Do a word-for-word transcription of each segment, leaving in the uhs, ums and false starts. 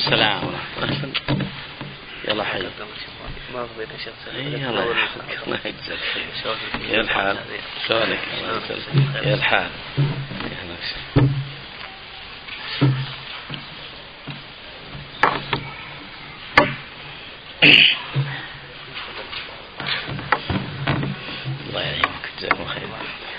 السلام ورحمة الله. يلا حي. ما بين شيخ يلا الله يجزاك خير. يا الحال شلونك؟ يا الحال. الله يعينك جزاكم خير.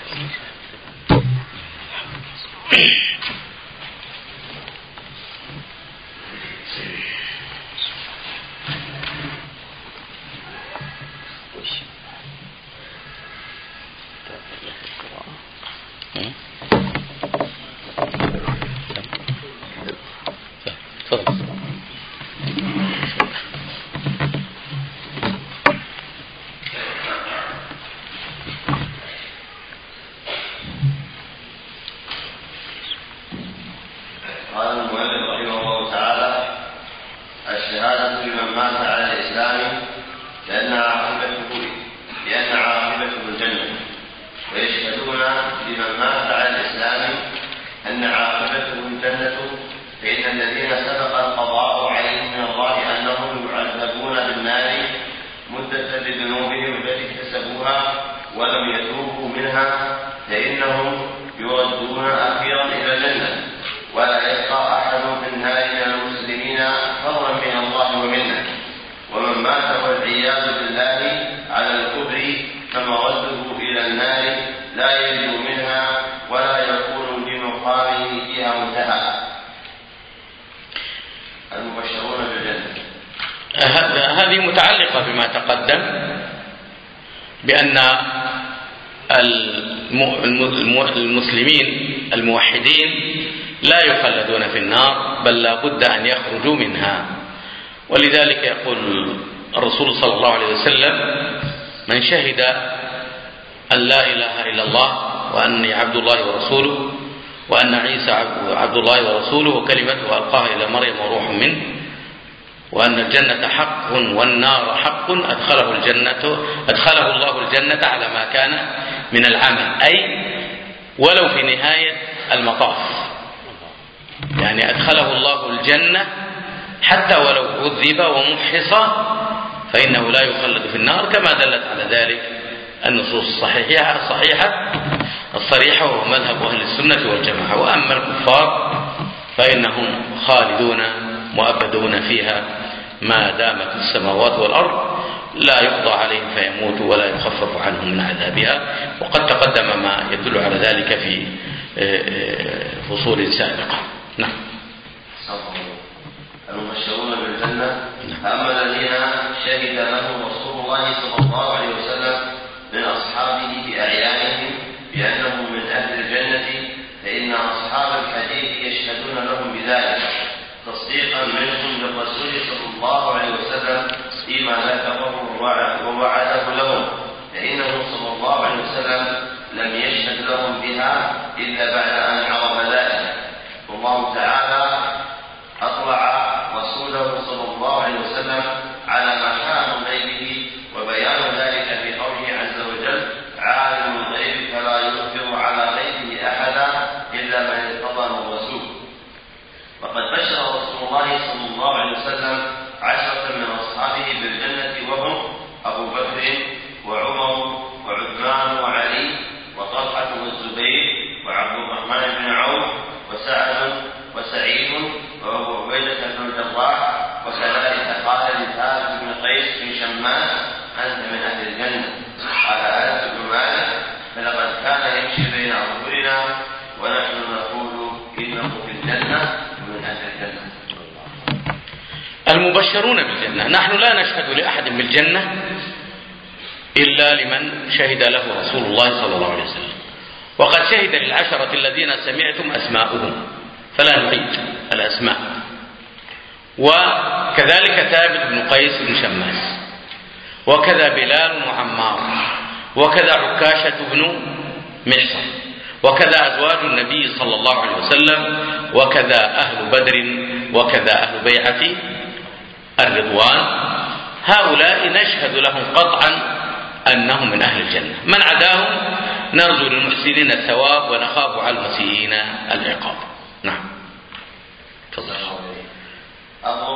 هذه متعلقة بما تقدم بأن المسلمين الموحدين لا يخلدون في النار، بل لا بد أن يخرجوا منها. ولذلك يقول الرسول صلى الله عليه وسلم: من شهد أن لا إله إلا الله وأني عبد الله ورسوله وأن عيسى عبد الله ورسوله وكلمته ألقاها إلى مريم وروح منه وأن الجنة حق والنار حق أدخله الجنة أدخله الله الجنة على ما كان من العمل، أي ولو في نهاية المطاف، يعني أدخله الله الجنة حتى ولو عذب ومحص فإنه لا يخلد في النار، كما دلت على ذلك النصوص الصحيحة الصحيحة الصريحة، وهو مذهب أهل السنة والجماعة. وأما الكفار فإنهم خالدون مؤبدون فيها ما دامت السماوات والأرض، لا يقضى عليهم فيموتوا ولا يخفف عنهم من عذابها، وقد تقدم ما يدل على ذلك في فصول سابقة. نعم. المبشرون بالجنة. فأما الذين شهد لهم رسول الله صلى الله عليه وسلم من أصحابه بأعيانهم بأنهم من أهل الجنة، فإن أصحاب الحديث يشهدون لهم بذلك تصديقا منهم للرسول صلى الله عليه وسلم فيما ذكره ووعده لهم، فإنه صلى الله عليه وسلم لم يشهد لهم بها إلا بعد أن عرف ذلك. والله تعالى أطلع رسوله صلى الله عليه وسلم على محام غيبه وبيان ذلك في قوله عز وجل: عالم الغيب فلا يظهر على غيبه أحدا إلا من ارتضى من رسول. وقد بشر رسول الله صلى الله عليه وسلم عشرة من أصحابه بالجنة، وهم أبو بكر وعمر وعثمان وعلي وطلحة والزبير وعبد الرحمن بن عوف وسعد وسعيد وأبو عبيدة بن الجراح، وكذلك قال لثابت بن قيس بن شماس: أنت من أهل الجنة. قال أنس بن مالك: فلقد كان يمشي بين أظهرنا ونحن نقول إنه في الجنة من أهل الجنة. المبشرون بالجنة، نحن لا نشهد لأحد بالجنة إلا لمن شهد له رسول الله صلى الله عليه وسلم، وقد شهد للعشرة الذين سمعتم أسماؤهم فلا نعيد الأسماء، وكذلك ثابت بن قيس بن شماس، وكذا بلال وعمار، وكذا عكاشة بن محصن، وكذا أزواج النبي صلى الله عليه وسلم، وكذا أهل بدر، وكذا أهل بيعة الرضوان. هؤلاء نشهد لهم قطعا أنهم من أهل الجنة. من عداهم نرجو للمحسنين الثواب ونخاف على المسيئين العقاب. نعم. تفضل. أبو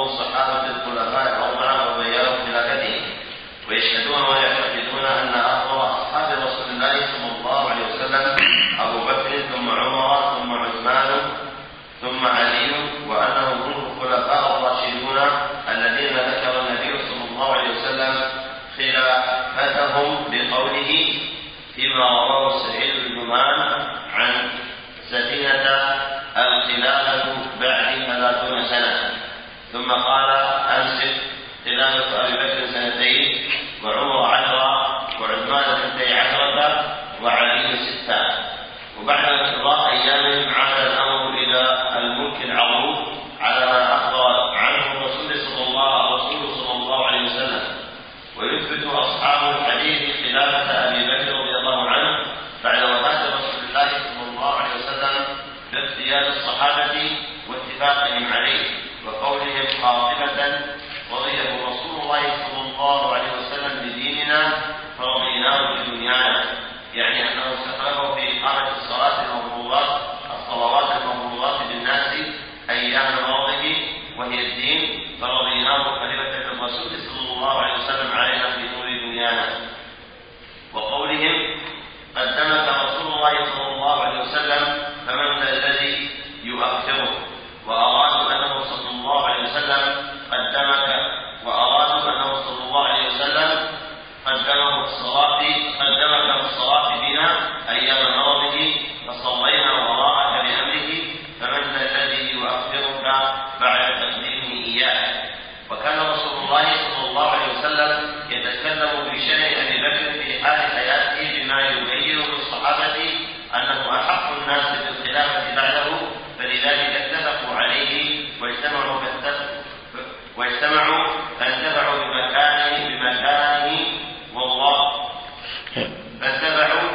خلافة بعد ثلاثون سنة. ثم قال أمسك خلافة أبي بكر سنتين وعمر عشرة وعثمان اثنتي عشرة وعلي ستة. وبعد انقضاء أيامهم عاد الأمر إلى الملك العظيم على ما أخبر عنه الرسول صلى الله الرسول صلى الله عليه وسلم. ويثبت أصحاب الحديث خلافة أبي بكر رضي الله عنه بعد وفاة رسول الله صلى الله عليه وسلم باختيار الصحابة واتفاقهم عليه وقولهم قاطبة رضيه رسول الله صلى الله عليه وسلم بديننا فرضيناه بدنيانا، يعني أنه استخلفه في إقامة الصلاة المفروضات الصلوات المفروضات بالناس أيام مرضه وهي الدين فرضيناه خليفة الرسول صلى الله عليه وسلم علينا في نور دنيانا. وقولهم قدمك رسول الله صلى الله عليه وسلم فمن الذي يؤخره، وأرادوا أنه صلى الله عليه وسلم قدمك وأرادوا أنه صلى الله عليه وسلم قدمه الصلاة قدمك الصلاة بنا أيام مرضه فصلينا وراءك بأمره فمن الذي يؤخرك بعد تقديمه إياه. وكان رسول الله صلى الله عليه وسلم يتكلم بشأن أبي بكر في حال حياته بما يبين للصحابة أنه أحق الناس بالخلافة بعده، فلذلك اتفقوا عليه واجتمعوا واجتمعوا فانتفعوا بمكانه بمكانه والله فانتفعوا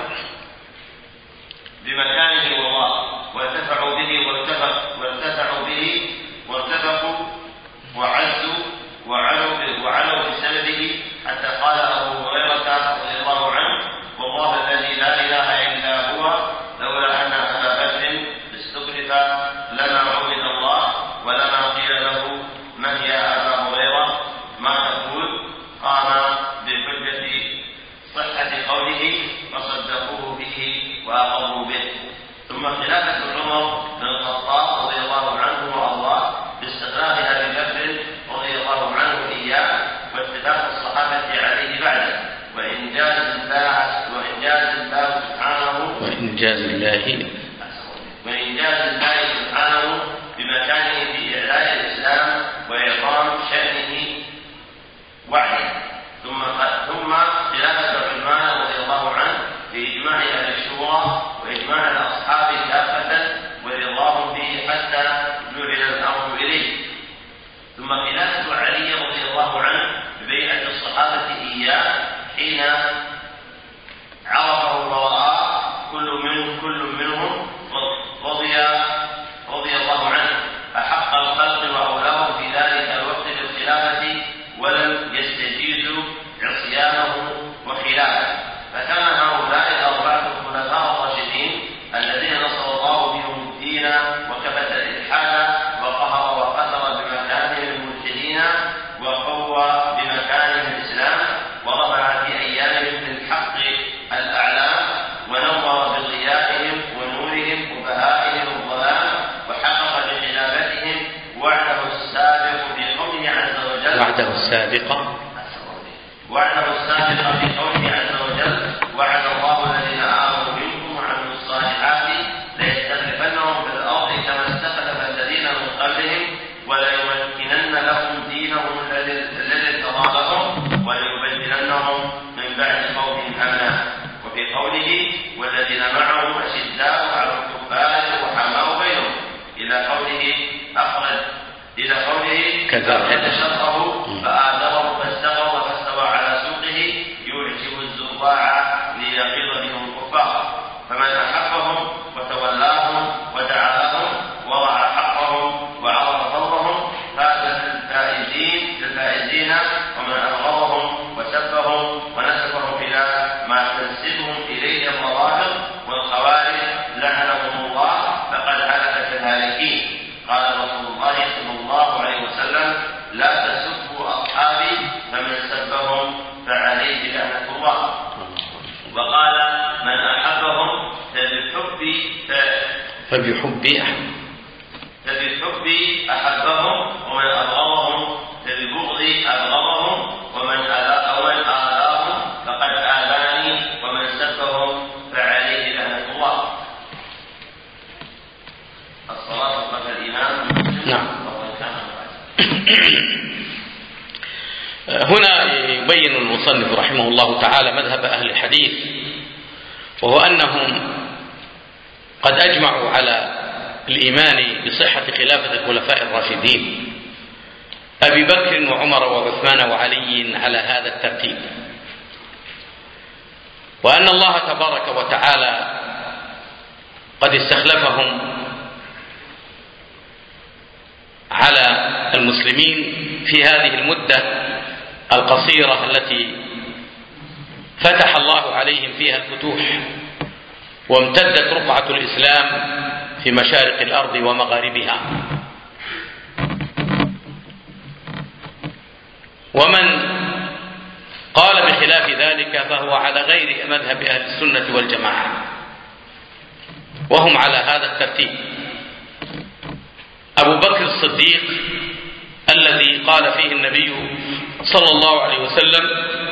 بمكانه والله وارتفعوا به وارتفعوا به وارتفقوا وعزوا وعلوا وعلوا بسببه، حتى قال أبو هريرة رضي الله عنه: والله الذي لا إله إلا هو لولا أن أبا بكر استخلف لما عبد الله ولما قيل له من يا أبا هريرة ما تقول، قام بحجة صحة قوله فصدقوه به وأقروا به. ثم خلافة عمر بن الخطاب رضي الله عنه وأرضاه باستخلاف أبي بكر رضي الله عنه إياه واتفاق الصحابة عليه بعده، وإنجاز الله وإنجاز الله سبحانه وإنجاز الله وإنجاز الله سبحانه بمكانه في إعلاء الإسلام وإعظام شأنه وعده. ثم ثم خلافة عثمان رضي الله عنه بإجماع أهل الشورى وإجماع الأصحاب كافة ورضاهم به حتى نعلن الأمر إليه. ثم خلافة علي رضي الله عنه ببيعة الصحابة إياه حين عرفه ورآه كل من كل منهم رضي رضي الله عنه أحق الخلق وأولاهم في ذلك الوقت بالخلافة ولم يستجيزوا عصيانه وخلافه. فكان هؤلاء الأربعة الخلفاء الراشدين الذين نصر الله بهم الدين وكبت الإلحاد وقهر وقتل بمكانهم الملحدين وقوى بمكانهم الإسلام ورفع في أيامهم بالحق الأعلام ونور بضيائهم ونورهم وبهائهم الظلام وحقق بخلافتهم وعده السابق في قوله عز وجل وعده السابق وعده السابق في قوله عز وجل: وعد الله الذين آمنوا منكم وعملوا الصالحات ليستخلفنهم في الأرض كما استخلف الذين من قبلهم وليمكنن لهم دينهم الذي ارتضى لهم وليبدلنهم من بعد خوفهم أمنا. وفي قوله: والذين معه أشداء على الكفار رحماء بينهم إلى قوله أخرج إلى قوله كذلك شطه فآذره فاستغر فاستوى على سوقه يعجب الزراع ليغيظ بهم الكفار. فمن أحبهم وتولاهم ودعا لهم ورعى حقهم وعرف فضلهم فاز الفائزين الفائزين ومن أبغضهم وسبهم ونسبهم إلى ما تنسبهم إليه الروافض والخوارج لعنهم الله فقد هلك الهالكين. قال رسول الله صلى الله عليه وسلم: لا تسبوا أصحابي فمن سبهم فعليه لعنة الله. وقال: من أحبهم فبحبي فبحبي فبحبي أحبهم ومن أبغضهم فببغضي أبغضهم ومن آذاهم فقد آذاني ومن سبهم فعليه لعنة الله. الصلاة خلف الإمام نعم. هنا يبين المصنف رحمه الله تعالى مذهب أهل الحديث، وهو أنهم قد أجمعوا على الإيمان بصحة خلافة الخلفاء الراشدين أبي بكر وعمر وعثمان وعلي على هذا الترتيب، وأن الله تبارك وتعالى قد استخلفهم على المسلمين في هذه المدة القصيرة التي فتح الله عليهم فيها الفتوح وامتدت رقعة الإسلام في مشارق الأرض ومغاربها. ومن قال بخلاف ذلك فهو على غير مذهب أهل السنة والجماعة، وهم على هذا الترتيب: أبو بكر الصديق الذي قال فيه النبي صلى الله عليه وسلم: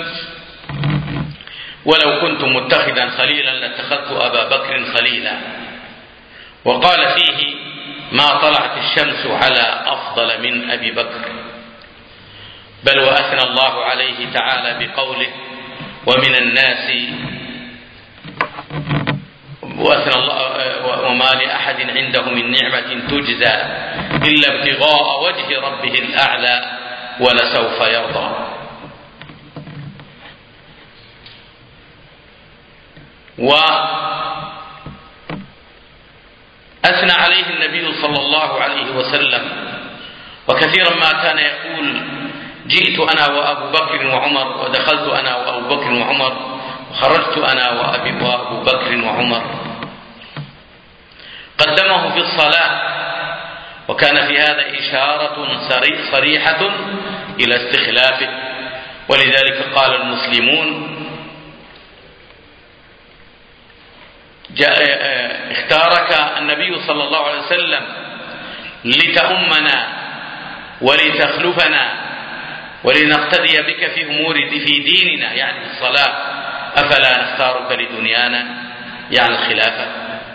ولو كنت متخذا خليلا لاتخذت أبا بكر خليلا، وقال فيه: ما طلعت الشمس على أفضل من أبي بكر، بل وأثنى الله عليه تعالى بقوله: ومن الناس وأثنى الله وما لأحد عنده من نعمة تجزى إلا ابتغاء وجه ربه الأعلى ولسوف يرضى. وأثنى عليه النبي صلى الله عليه وسلم، وكثيرا ما كان يقول: جئت أنا وأبو بكر وعمر، ودخلت أنا وأبو بكر وعمر، وخرجت أنا وأبي وأبو بكر وعمر. قدمه في الصلاة، وكان في هذا إشارة صريحة إلى استخلافه، ولذلك قال المسلمون: اختارك النبي صلى الله عليه وسلم لتؤمنا ولتخلفنا ولنقتدي بك في أمور في ديننا، يعني في الصلاة، أفلا نختارك لدنيانا، يعني الخلافة.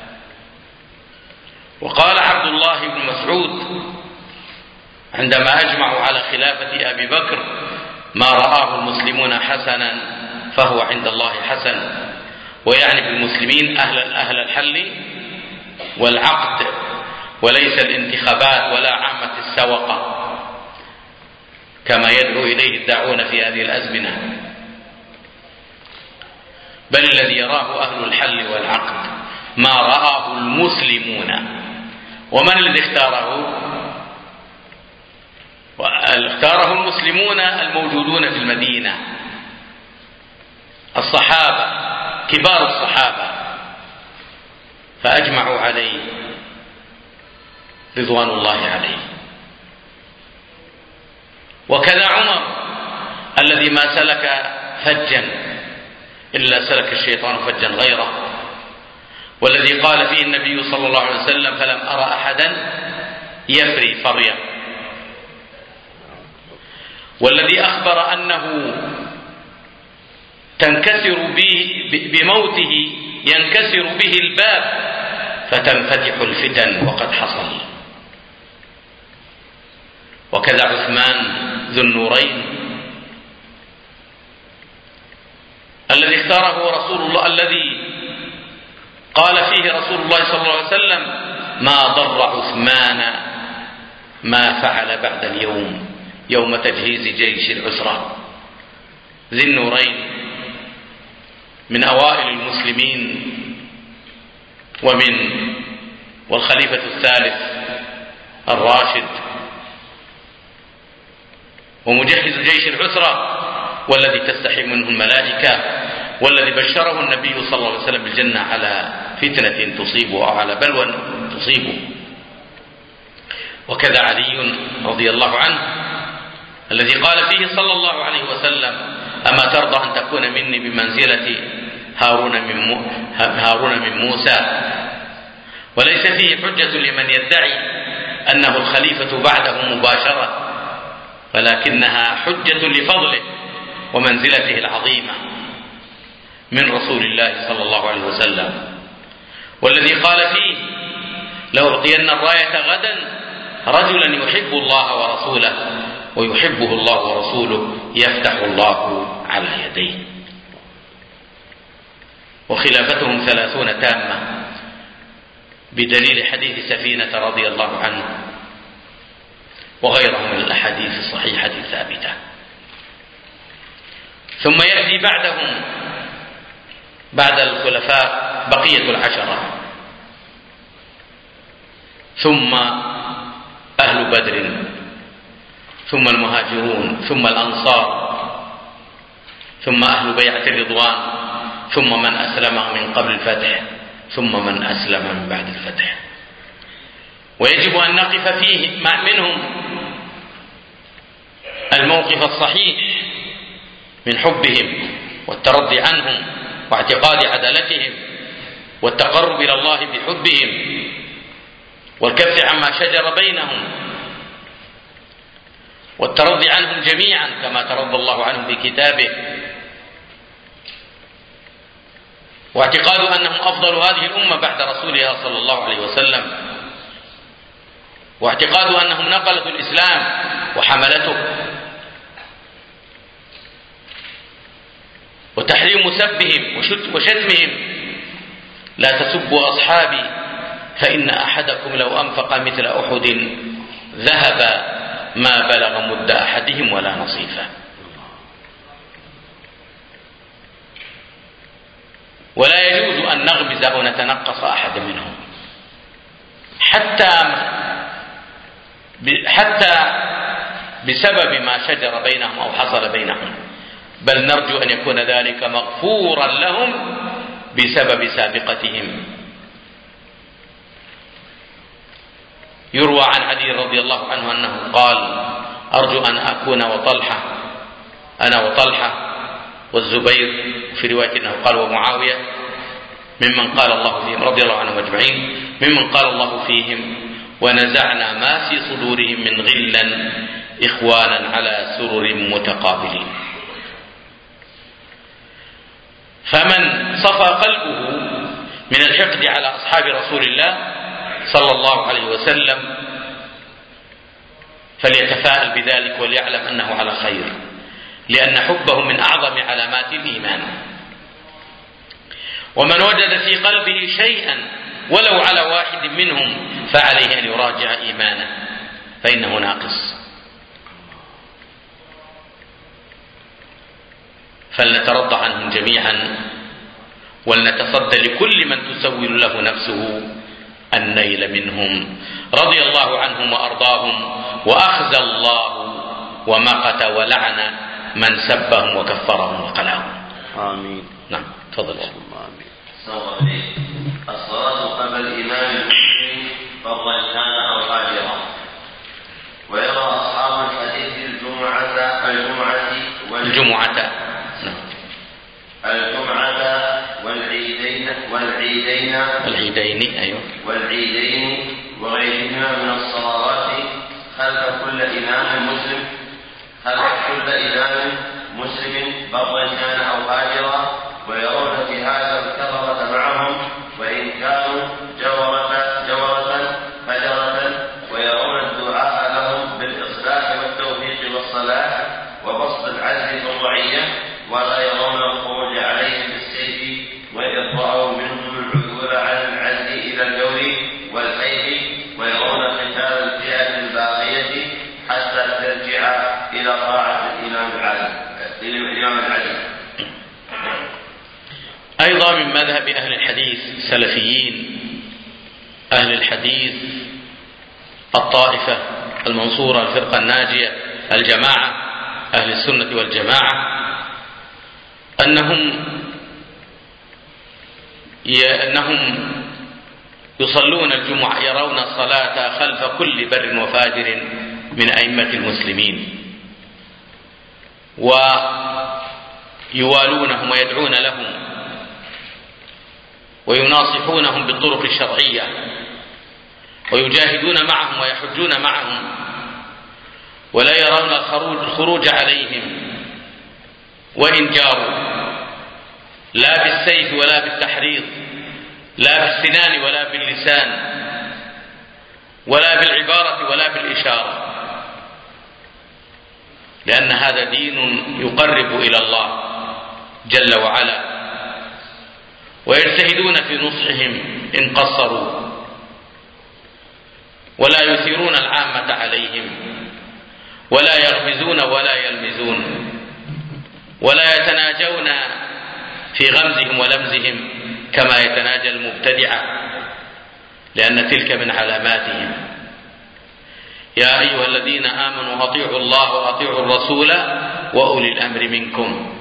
وقال عبد الله بن مسعود عندما أجمعوا على خلافة أبي بكر: ما رآه المسلمون حسنا فهو عند الله حسن، ويعني بالمسلمين أهل أهل الحل والعقد، وليس الانتخابات ولا عامة السوقة كما يدعو إليه الداعون في هذه الأزمنة، بل الذي يراه أهل الحل والعقد ما رآه المسلمون. ومن الذي اختاره؟ اختاره المسلمون الموجودون في المدينة، الصحابة، كبار الصحابة، فأجمعوا عليه رضوان الله عليه. وكذا عمر الذي ما سلك فجا إلا سلك الشيطان فجا غيره، والذي قال فيه النبي صلى الله عليه وسلم: فلم أرى أحدا يفري فريا، والذي أخبر أنه تنكسر به بموته ينكسر به الباب فتنفتح الفتن، وقد حصل. وكذا عثمان ذو النورين الذي اختاره رسول الله، الذي قال فيه رسول الله صلى الله عليه وسلم: ما ضر عثمان ما فعل بعد اليوم، يوم تجهيز جيش العسرة. ذي النورين من أوائل المسلمين، ومن والخليفة الثالث الراشد، ومجهز جيش العسرة، والذي تستحي منه الملائكة، والذي بشره النبي صلى الله عليه وسلم بالجنة على فتنة تصيبه أو على بلوى تصيبه. وكذا علي رضي الله عنه الذي قال فيه صلى الله عليه وسلم: أما ترضى أن تكون مني بمنزلة هارون من, هارون من موسى؟ وليس فيه حجة لمن يدعي أنه الخليفة بعده مباشرة، ولكنها حجة لفضله ومنزلته العظيمة من رسول الله صلى الله عليه وسلم، والذي قال فيه: لأعطين الراية غدا رجلا يحب الله ورسوله ويحبه الله ورسوله يفتح الله على يديه. وخلافتهم ثلاثون تامة بدليل حديث سفينة رضي الله عنه وغيره من الأحاديث الصحيحة الثابتة. ثم يأتي بعدهم بعد الخلفاء بقية العشرة، ثم أهل بدر، ثم المهاجرون، ثم الأنصار، ثم أهل بيعة الرضوان، ثم من أسلم من قبل الفتح، ثم من أسلم من بعد الفتح. ويجب أن نقف فيه منهم الموقف الصحيح من حبهم والترضي عنهم واعتقاد عدالتهم والتقرب إلى الله بحبهم والكف عما شجر بينهم والترضي عنهم جميعا كما ترضى الله عنهم بكتابه، واعتقاد أنهم أفضل هذه الأمة بعد رسولها صلى الله عليه وسلم، واعتقاد أنهم نقلة الإسلام وحملته، وتحريم سبهم وشتمهم. لا تسبوا أصحابي فإن أحدكم لو أنفق مثل أحد ذهب ما بلغ مد أحدهم ولا نصيفه. ولا يجوز أن نغمز أو نتنقص أحد منهم حتى حتى بسبب ما شجر بينهم أو حصل بينهم، بل نرجو أن يكون ذلك مغفورا لهم بسبب سابقتهم. يروى عن علي رضي الله عنه أنه قال: أرجو أن أكون وطلحة أنا وطلحة والزبير، في رواية أنه قال ومعاوية، ممن قال الله فيهم رضي الله عنهم أجمعين، ممن قال الله فيهم: ونزعنا ما في صدورهم من غلا إخوانا على سرر متقابلين. فمن صفى قلبه من الحقد على أصحاب رسول الله صلى الله عليه وسلم فليتفاءل بذلك وليعلم أنه على خير، لأن حبه من أعظم علامات الإيمان. ومن وجد في قلبه شيئا ولو على واحد منهم فعليه أن يراجع إيمانه فإنه ناقص. فلنترضى عنهم جميعا ولنتصدى لكل من تسول له نفسه النيل منهم، رضي الله عنهم وأرضاهم، وأخزى الله ومقت ولعن من سبهم وكفرهم وقلاهم. آمين. نعم تفضل. آمين. الصلاة قبل الإمام المسلم فرضا كان أو فاجرا. ويرى أصحاب الحديث الجمعة الجمعة الجمعة الجمعة والعيدين والعيدين والعيدين أيوه والعيدين وغيرهما من الصلوات خلف كل إمام مسلم خلف كل إمام مسلم برا كان أو فاجرا، ويرون في هذا الكفرة معهم وإن كانوا جورة جورة فجرة، ويرون الدعاء لهم بالإصلاح والتوفيق والصلاح وبسط العزل والرعية، ولا يرون الخروج عليهم بالسيف وإن رأوا منهم العدول عن العزل إلى الجور والحيف، ويرون قتال الفئة الباغية حتى ترجع إلى طاعة الإمام العادل الإمام العادل. أيضا من مذهب أهل الحديث السلفيين أهل الحديث الطائفة المنصورة الفرقة الناجية الجماعة أهل السنة والجماعة أنهم أنهم يصلون الجمعة، يرون الصلاة خلف كل بر وفاجر من أئمة المسلمين، ويوالونهم ويدعون لهم ويناصحونهم بالطرق الشرعية ويجاهدون معهم ويحجون معهم، ولا يرون الخروج عليهم وإن جاروا، لا بالسيف ولا بالتحريض، لا بالسنان ولا باللسان، ولا بالعبارة ولا بالإشارة، لأن هذا دين يقرب إلى الله جل وعلا، ويجتهدون في نصحهم إن قصروا، ولا يثيرون العامة عليهم، ولا يغمزون ولا يلمزون، ولا يتناجون في غمزهم ولمزهم كما يتناجى المبتدعة، لأن تلك من علاماتهم. يا أيها الذين آمنوا أطيعوا الله وأطيعوا الرسول وأولي الأمر منكم.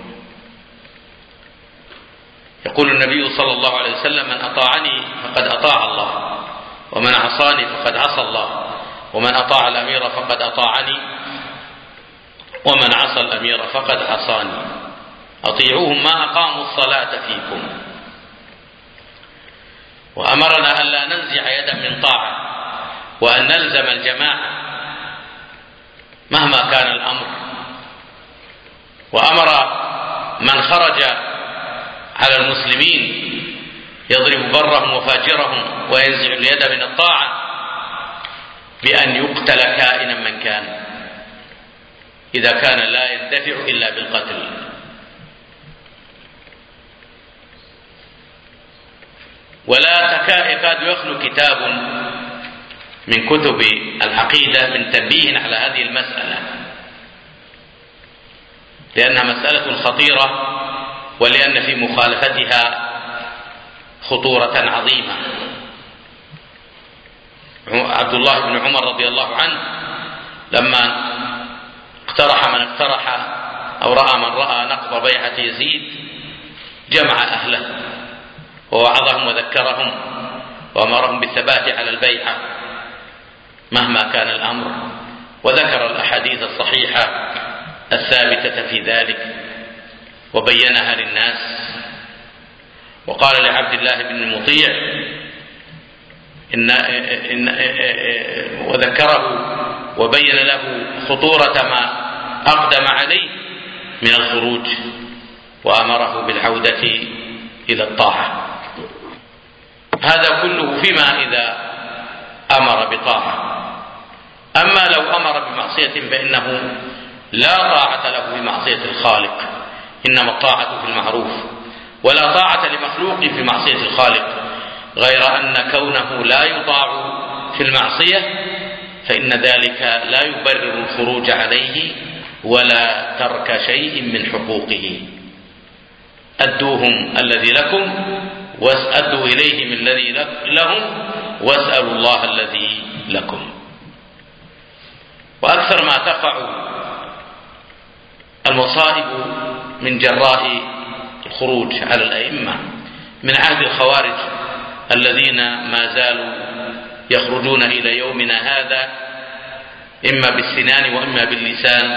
يقول النبي صلى الله عليه وسلم: من أطاعني فقد أطاع الله، ومن عصاني فقد عصى الله، ومن أطاع الأمير فقد أطاعني، ومن عصى الأمير فقد عصاني. أطيعوهم ما أقاموا الصلاة فيكم. وأمرنا أن لا ننزع يدا من طاعة، وأن نلزم الجماعة مهما كان الأمر. وأمر من خرج على المسلمين يضرب برهم وفاجرهم وينزع اليد من الطاعة بأن يقتل كائنا من كان، إذا كان لا يندفع إلا بالقتل. ولا يكاد يخلو كتاب من كتب العقيدة من تنبيه على هذه المسألة، لأنها مسألة خطيرة، ولأن في مخالفتها خطورة عظيمة. عبد الله بن عمر رضي الله عنه لما اقترح من اقترح أو رأى من رأى نقض بيعة يزيد جمع أهله ووعظهم وذكرهم وأمرهم بالثبات على البيعة مهما كان الأمر، وذكر الأحاديث الصحيحة الثابتة في ذلك وبينها للناس. وقال لعبد الله بن المطيع إن إن وذكره وبين له خطورة ما أقدم عليه من الخروج، وأمره بالعودة إلى الطاعة. هذا كله فيما إذا أمر بطاعة. أما لو أمر بمعصية فإنه لا طاعة له بمعصية الخالق، إنما الطاعة في المعروف، ولا طاعة لمخلوق في معصية الخالق، غير أن كونه لا يطاع في المعصية فإن ذلك لا يبرر الخروج عليه ولا ترك شيء من حقوقه. أدوهم الذي لكم واسأدوا إليهم الذي لهم واسألوا الله الذي لكم. وأكثر ما تقع المصائب من جراء الخروج على الأئمة من عهد الخوارج الذين ما زالوا يخرجون إلى يومنا هذا إما بالسنان وإما باللسان،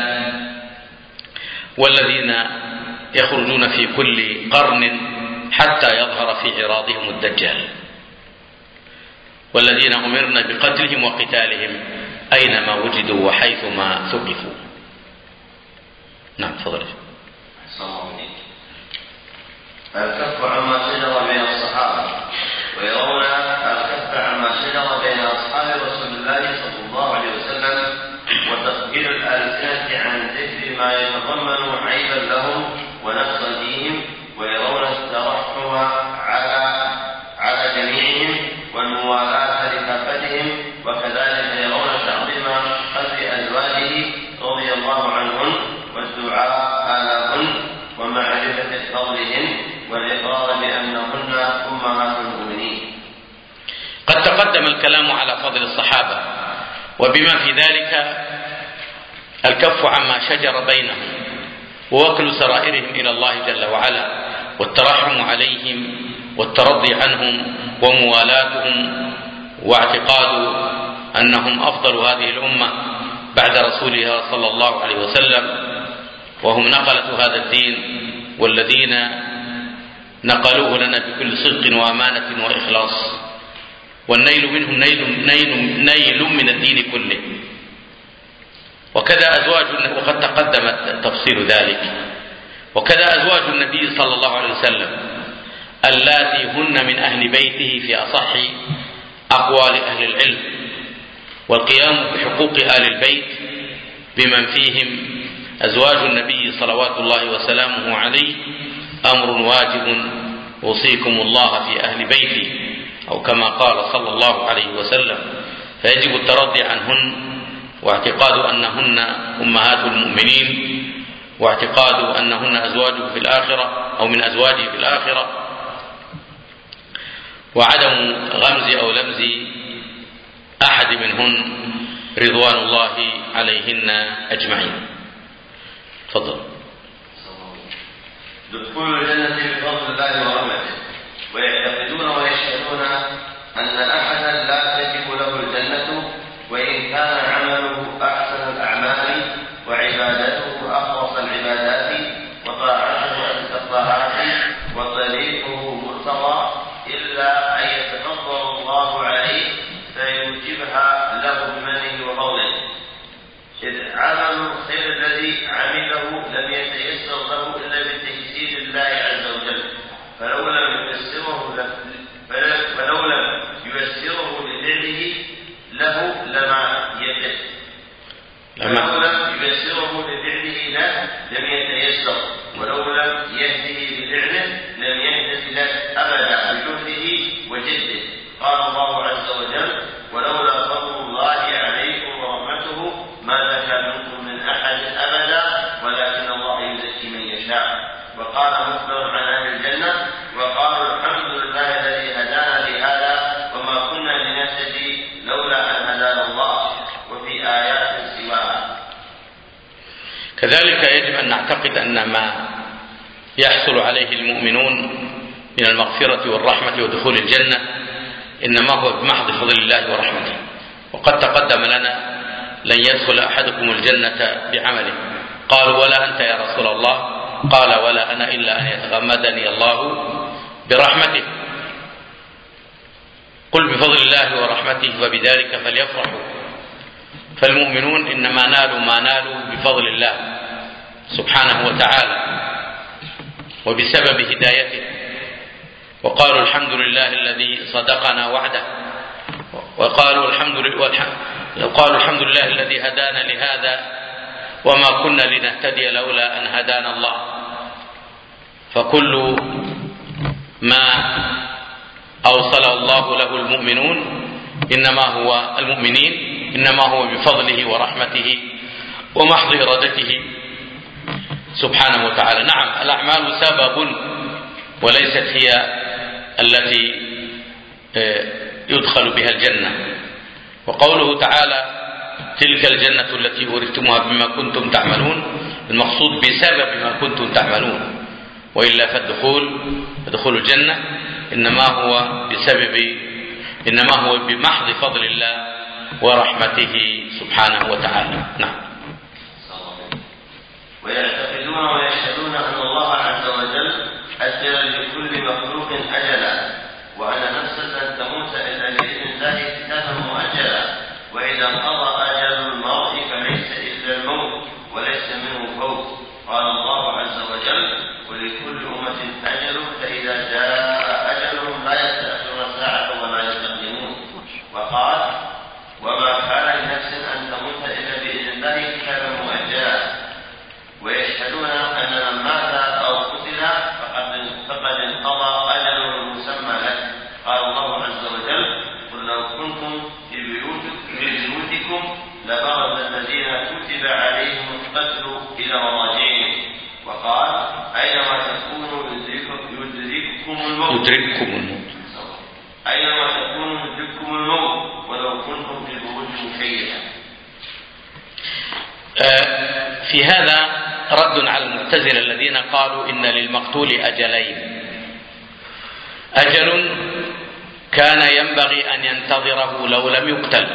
والذين يخرجون في كل قرن حتى يظهر في عراضهم الدجال، والذين أمرنا بقتلهم وقتالهم أينما وجدوا وحيثما ثقفوا. نعم تفضل. الكف عما شجر بين الصحابة، ويرون الكف عما شجر بين أصحاب رسول الله صلى الله عليه وسلم وتقبيل الألسنة عن ذكر ما يتضمن عيبا لهم ونقص دينهم، ويرون الترحم على على جميعهم والموالاة لكافتهم، وكذلك يرون تعظيم قدر أزواجه رضي الله عنهن والدعاء لهن ومعرفة فضلهن والإقرار بأنهن أمهات المؤمنين. قد تقدم الكلام على فضل الصحابة وبما في ذلك الكف عما شجر بينهم ووكل سرائرهم إلى الله جل وعلا والترحم عليهم والترضي عنهم وموالاتهم واعتقاد أنهم أفضل هذه الأمة بعد رسولها صلى الله عليه وسلم، وهم نقلة هذا الدين والذين نقلوه لنا بكل صدق وأمانة وإخلاص، والنيل منهم نيل, نيل, نيل من الدين كله. وكذا أزواج، وقد تقدم تفصيل ذلك، وكذا أزواج النبي صلى الله عليه وسلم اللاتي هن من أهل بيته في أصح أقوال أهل العلم، والقيام بحقوق آل البيت بمن فيهم أزواج النبي صلوات الله وسلامه عليه أمر واجب أوصيكم الله في أهل بيتي، أو كما قال صلى الله عليه وسلم، فيجب الترضي عنهن واعتقاد أنهن أمهات المؤمنين، واعتقاد أنهن أزواجه في الآخرة أو من أزواجه في الآخرة، وعدم غمز أو لمز أحد منهن رضوان الله عليهن أجمعين. تفضل. دخول الجنة بفضل الله ورحمته، ويعتقدون ويشهدون أن أحدا لا تجب له الجنة وإن كان عمله أحسن الأعمال وعبادته أخلص العبادات وطاعته أزكى الطاعات وطريقه مرتضى، إلا أن يتفضل الله عليه فيوجبها له بمنه وفضله، إذ عمل الخير الذي عمله لم يتيسر له إلا بتيسير الله عز وجل، فلو لم ييسره فلو لم ييسره لفعله له لما يجد فلو لم ييسره لفعله له لم يتيسر، ولو لم يهده لفعله لم يهده له أبدا بجهده وجده. قال الله عز وجل: ولولا فضل الله عليكم ورحمته ما زكى منكم من أحد أبدا ولكن الله يزكي من يشاء. وقال مخبرا عن أهل الجنة: وقالوا الحمد لله الذي هدانا لهذا وما كنا لنهتدي لولا أن هدانا الله، وفي آيات سواها. كذلك يجب أن نعتقد أن ما يحصل عليه المؤمنون من المغفرة والرحمة ودخول الجنة إنما هو بمحض فضل الله ورحمته، وقد تقدم لنا لن يدخل أحدكم الجنة بعمله. قالوا: ولا أنت يا رسول الله؟ قال: ولا أنا إلا أن يتغمدني الله برحمته. قل بفضل الله ورحمته فبذلك فليفرحوا. فالمؤمنون إنما نالوا ما نالوا بفضل الله سبحانه وتعالى وبسبب هدايته، وقالوا الحمد لله الذي صدقنا وعده، وقالوا الحمد لله قالوا الحمد لله الذي هدانا لهذا وما كنا لنهتدي لولا أن هدانا الله. فكل ما أوصل الله له المؤمنون إنما هو المؤمنين إنما هو بفضله ورحمته ومحض إرادته سبحانه وتعالى. نعم، الأعمال سبب وليست هي التي يدخل بها الجنة. وقوله تعالى: تلك الجنة التي أورثتموها بما كنتم تعملون، المقصود بسبب ما كنتم تعملون، وإلا فالدخول دخول الجنة إنما هو بسبب إنما هو بمحض فضل الله ورحمته سبحانه وتعالى. نعم. ويعتقدون ويشهدون أن الله عز وجل أجل لكل مخلوق أجلا، وأن نفسا لن تموت إلا بإذن الله كتابا مؤجلا، وإذا انقضى أجل المرء فليس إلا الموت وليس منه فوت. قال الله عز وجل: ولكل أمة أجل فإذا جاء أجلهم لا يستأخرون ساعة ولا يستقدمون. وقال: وما كان لنفس أن تموت إلا بإذن الله كتابا مؤجلا. ويشهدون أن من مات أو قتل فقد فقد انقضى أجله المسمى له. قال الله عز وجل: قل لو كنتم في بيوتكم لبرز الذين كتب عليهم القتل إلى مضاجعهم. وقال: أينما تكونوا يدرككم الموت يدرككم الموت أينما تكونوا يدرككم الموت ولو كنتم في بروج مشيدة. في هذا رد على المعتزلة الذين قالوا إن للمقتول أجلين: أجل كان ينبغي أن ينتظره لو لم يقتل،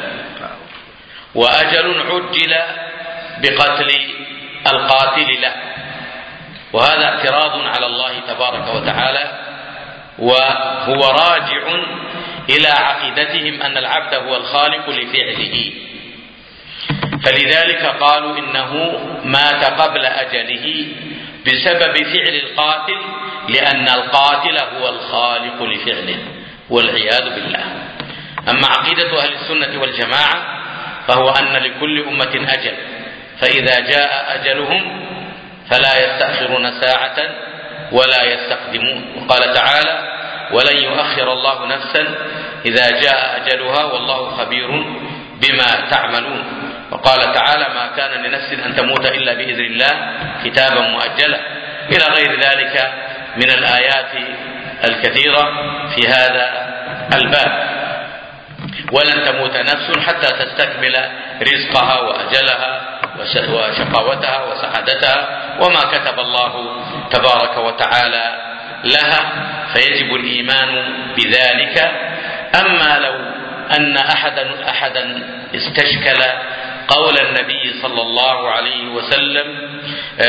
وأجل عجل بقتل القاتل له. وهذا اعتراض على الله تبارك وتعالى، وهو راجع إلى عقيدتهم أن العبد هو الخالق لفعله، فلذلك قالوا إنه مات قبل أجله بسبب فعل القاتل، لأن القاتل هو الخالق لفعله، والعياذ بالله. أما عقيدة أهل السنة والجماعة فهو أن لكل أمة أجل، فإذا جاء أجلهم فلا يستأخرون ساعة ولا يستقدمون. وقال تعالى: ولن يؤخر الله نفسا إذا جاء أجلها والله خبير بما تعملون. وقال تعالى: ما كان لنفس أن تموت إلا بإذن الله كتابا مؤجلا، إلى غير ذلك من الآيات الكثيرة في هذا الباب. ولن تموت نفس حتى تستكمل رزقها وأجلها وشقاوتها وسعادتها وما كتب الله تبارك وتعالى لها، فيجب الإيمان بذلك. أما لو أن أحدا أحدا استشكل قول النبي صلى الله عليه وسلم،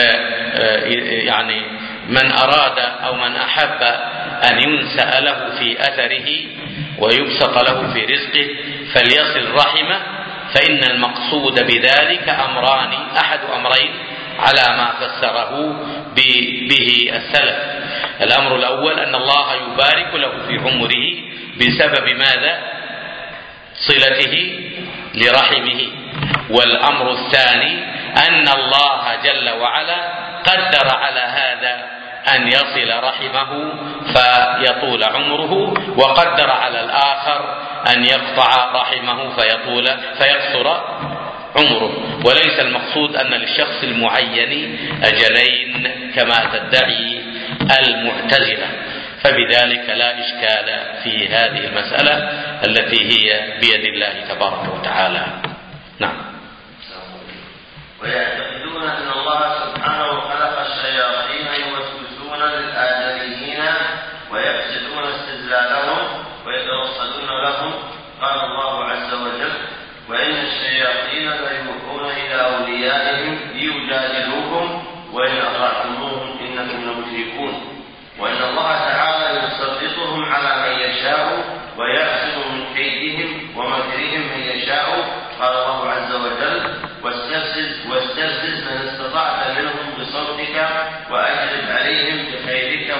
يعني من أراد أو من أحب أن ينسأ له في أثره ويبسط له في رزقه فليصل رحمه، فإن المقصود بذلك أمران، أحد أمرين على ما فسره به السلف. الأمر الأول أن الله يبارك له في عمره بسبب ماذا؟ صلته لرحمه. والأمر الثاني أن الله جل وعلا قدر على هذا أن يصل رحمه فيطول عمره، وقدر على الآخر أن يقطع رحمه فيطول فيقصر عمره. وليس المقصود أن للشخص المعين أجلين كما تدعي المعتزلة، فبذلك لا إشكال في هذه المسألة التي هي بيد الله تبارك وتعالى. نعم. ويعتقدون أن الله سبحانه خلق الشياطين يوسوسون للآدميين ويفسدون استدلالهم ويتوصلون لهم. قال الله عز وجل: وإن الشياطين ليوحون إلى أوليائهم ليجادلوكم وإن أطعتموهم إنكم لمشركون. وإن الله تعالى يسلطهم على من يشاء ويحسن من كيدهم ومكرهم من يشاء. قال الله عز وجل: واستفزز واستفزز من استطعت منهم بصوتك وأجلب عليهم بخيرك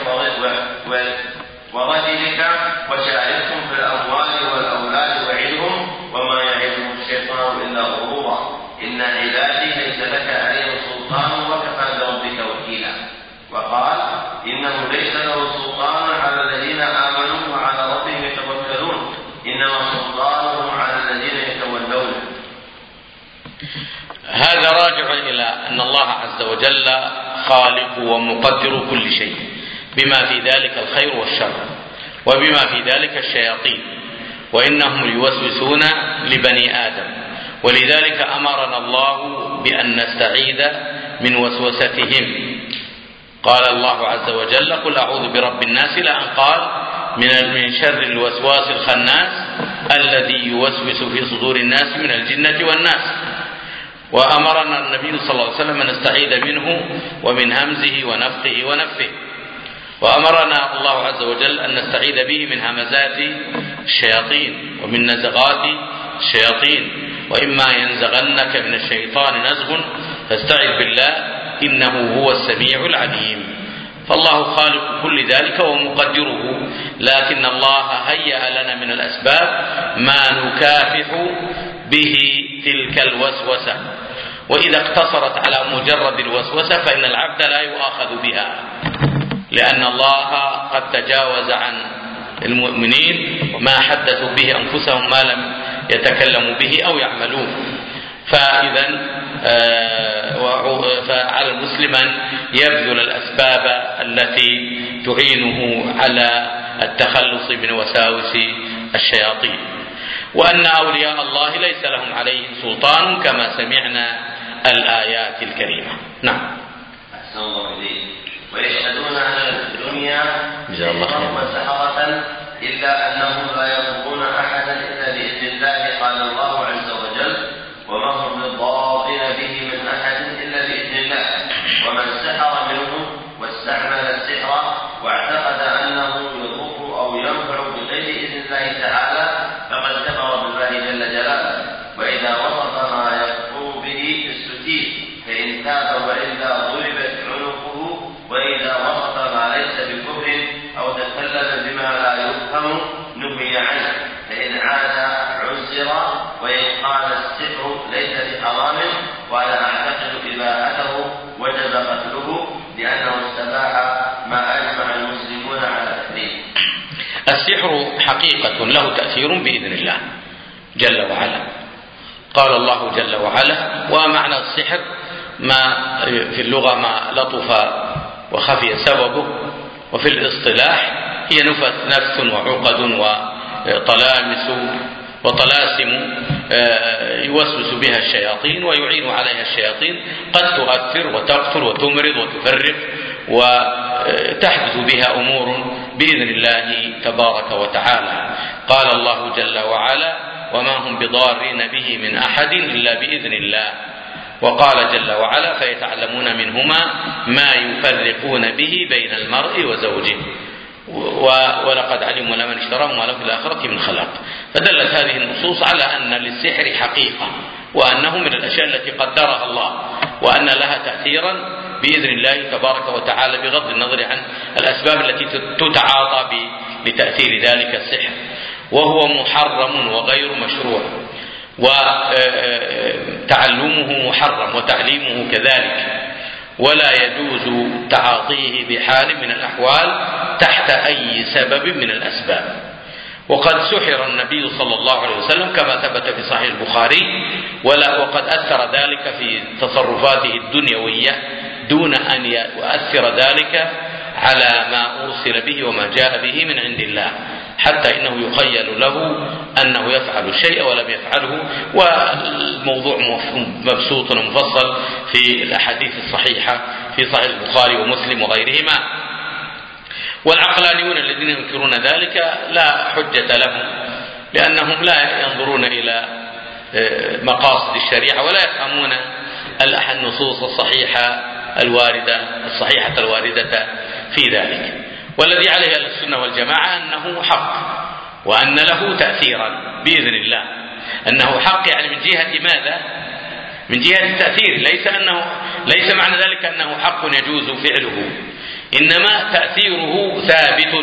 ورجلك وشاركهم في الأموال والأولاد وعدهم وما يعدهم الشيطان إلا غرورا. إن عبادي ليس لك عليهم سلطان وكفى بربك وكيلا. وقال: إنه ليس له سلطان على الذين آمنوا وعلى ربهم يتوكلون، إنما سلطانهم على الذين يتولون. هذا راجع إلى أن الله عز وجل خالق ومقدر كل شيء، بما في ذلك الخير والشر، وبما في ذلك الشياطين، وإنهم يوسوسون لبني آدم. ولذلك أمرنا الله بأن نستعيذ من وسوستهم. قال الله عز وجل: قل أعوذ برب الناس، لأن قال من شر الوسواس الخناس الذي يوسوس في صدور الناس من الجنة والناس. وأمرنا النبي صلى الله عليه وسلم أن نستعيذ منه ومن همزه ونفخه ونفه. وأمرنا الله عز وجل أن نستعيذ به من همزات الشياطين ومن نزغات الشياطين، وإما ينزغنك من الشيطان نزغ فاستعذ بالله إنه هو السميع العليم. فالله خالق كل ذلك ومقدره، لكن الله هيأ لنا من الأسباب ما نكافح به تلك الوسوسة. وإذا اقتصرت على مجرد الوسوسة فإن العبد لا يؤاخذ بها، لأن الله قد تجاوز عن المؤمنين ما حدثوا به أنفسهم ما لم يتكلموا به أو يعملوه. فإذا فعلى المسلم أن يبذل الأسباب التي تعينه على التخلص من وساوس الشياطين، وأن أولياء الله ليس لهم عليهم سلطان كما سمعنا الآيات الكريمة. نعم. أحسن الله إليك. ويشهدون أن الدنيا سحرا وسحرة إلا أنهم لا يضرون أحدا إلا بإذن الله. قال الله عز وجل: وما هم بضارين به من أحد إلا بإذن الله. ومن سحر منهم واستعمل السحر واعتقد أنه يضر أو ينفع بغير إذن الله تعالى فقد كفر بالله جل جلاله. وإذا وصف ما يكفر به استتيب، فإن تاب وإلا ضربت عنقه. وإذا وصف ما ليس بكفر أو تكلم بما لا يفهم نهي عنه، فإن عاد عزر. وإن قال السحر ليس بحرام، وأنا أعتقد إباحته وجب قتله لأنه استباح ما أجمع المسلمون على تحريمه. السحر حقيقة له تأثير بإذن الله جل وعلا. قال الله جل وعلا: ومعنى السحر ما في اللغة ما لطف وخفي سببه، وفي الاصطلاح هي نفث وعقد وطلامس وطلاسم يوسوس بها الشياطين ويعين عليها الشياطين، قد تؤثر وتقتل وتمرض وتفرق وتحدث بها أمور بإذن الله تبارك وتعالى. قال الله جل وعلا: وما هم بضارين به من أحد إلا بإذن الله. وقال جل وعلا: فيتعلمون منهما ما يفرقون به بين المرء وزوجه ولقد علموا لمن اشتراه ما له في الآخرة من خلاق. فدلت هذه النصوص على أن للسحر حقيقة، وأنه من الأشياء التي قدرها الله، وأن لها تأثيرا بإذن الله تبارك وتعالى بغض النظر عن الأسباب التي تتعاطى لتأثير ذلك السحر، وهو محرم وغير مشروع، وتعلمه محرم وتعليمه كذلك، ولا يجوز تعاطيه بحال من الأحوال تحت أي سبب من الأسباب. وقد سحر النبي صلى الله عليه وسلم كما ثبت في صحيح البخاري، وقد أثر ذلك في تصرفاته الدنيوية دون أن يؤثر ذلك على ما أرسل به وما جاء به من عند الله، حتى إنه يخيل له أنه يفعل الشيء ولم يفعله. والموضوع مبسوط ومفصل في الأحاديث الصحيحة في صحيح البخاري ومسلم وغيرهما. والعقلانيون الذين ينكرون ذلك لا حجة لهم، لأنهم لا ينظرون إلى مقاصد الشريعة ولا يفهمون النصوص الصحيحة الواردة الصحيحة الواردة في ذلك. والذي عليه أهل السنة والجماعة أنه حق، وأن له تأثيرا بإذن الله، أنه حق يعني من جهة ماذا؟ من جهة التأثير، ليس أنه ليس معنى ذلك أنه حق يجوز فعله، إنما تأثيره ثابت،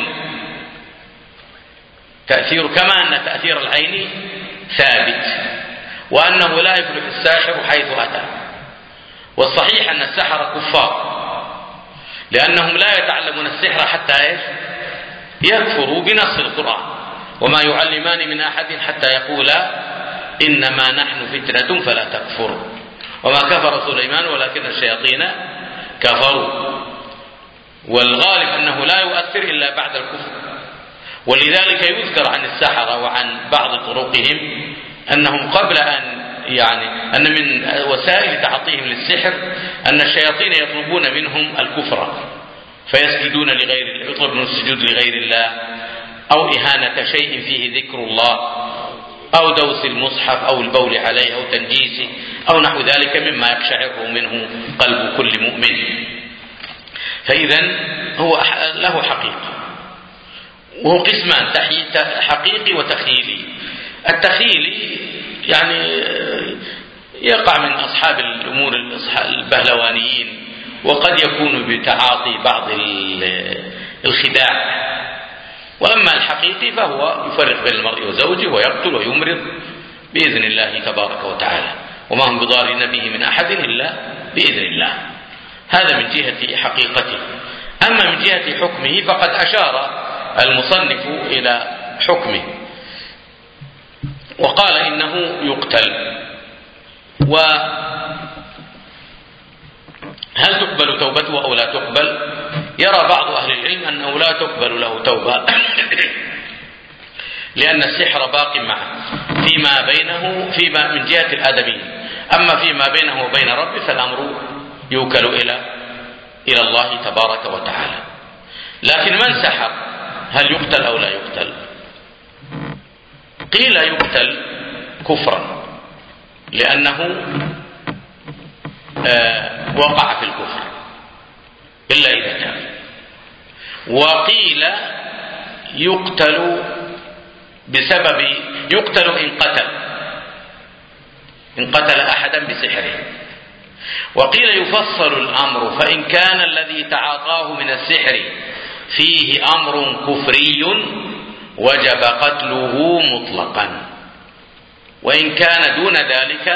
تأثير كما أن تأثير العين ثابت، وأنه لا يفلح الساحر حيث أتى. والصحيح أن السحرة كفار، لأنهم لا يتعلمون السحر حتى يكفروا بنص القرآن: وما يعلمان من أحد حتى يقولا إنما نحن فتنة فلا تكفر. وما كفر سليمان ولكن الشياطين كفروا. والغالب أنه لا يؤثر إلا بعد الكفر. ولذلك يذكر عن السحرة وعن بعض طرقهم أنهم قبل أن يعني أن من وسائل تعاطيهم للسحر أن الشياطين يطلبون منهم الكفر فيسجدون لغير يطلبون السجود لغير الله، أو إهانة شيء فيه ذكر الله، أو دوس المصحف، أو البول عليه، أو تنجيسه، أو نحو ذلك مما يقشعر منه قلب كل مؤمن. فإذا هو له حقيقة، وهو قسمان: حقيقي وتخيلي. التخيلي يعني يقع من أصحاب الأمور البهلوانيين، وقد يكون بتعاطي بعض الخداع. وأما الحقيقي فهو يفرق بين المرء وزوجه ويقتل ويمرض بإذن الله تبارك وتعالى، وما هم بضارين به من أحد إلا بإذن الله. هذا من جهة حقيقته. أما من جهة حكمه فقد أشار المصنف إلى حكمه وقال إنه يقتل. وهل تقبل توبته أو لا تقبل؟ يرى بعض أهل العلم أنه لا تقبل له توبة لأن السحر باق معه فيما بينه فيما من جهة الآدميين، أما فيما بينه وبين ربه فالأمر يوكل إلى إلى الله تبارك وتعالى. لكن من سحر هل يقتل أو لا يقتل؟ قيل يقتل كفرا لأنه آه وقع في الكفر إلا إذا تاب، وقيل يقتل بسبب يقتل إن قتل إن قتل أحدا بسحره. وقيل يفصل الأمر، فإن كان الذي تعاطاه من السحر فيه أمر كفري وجب قتله مطلقا، وإن كان دون ذلك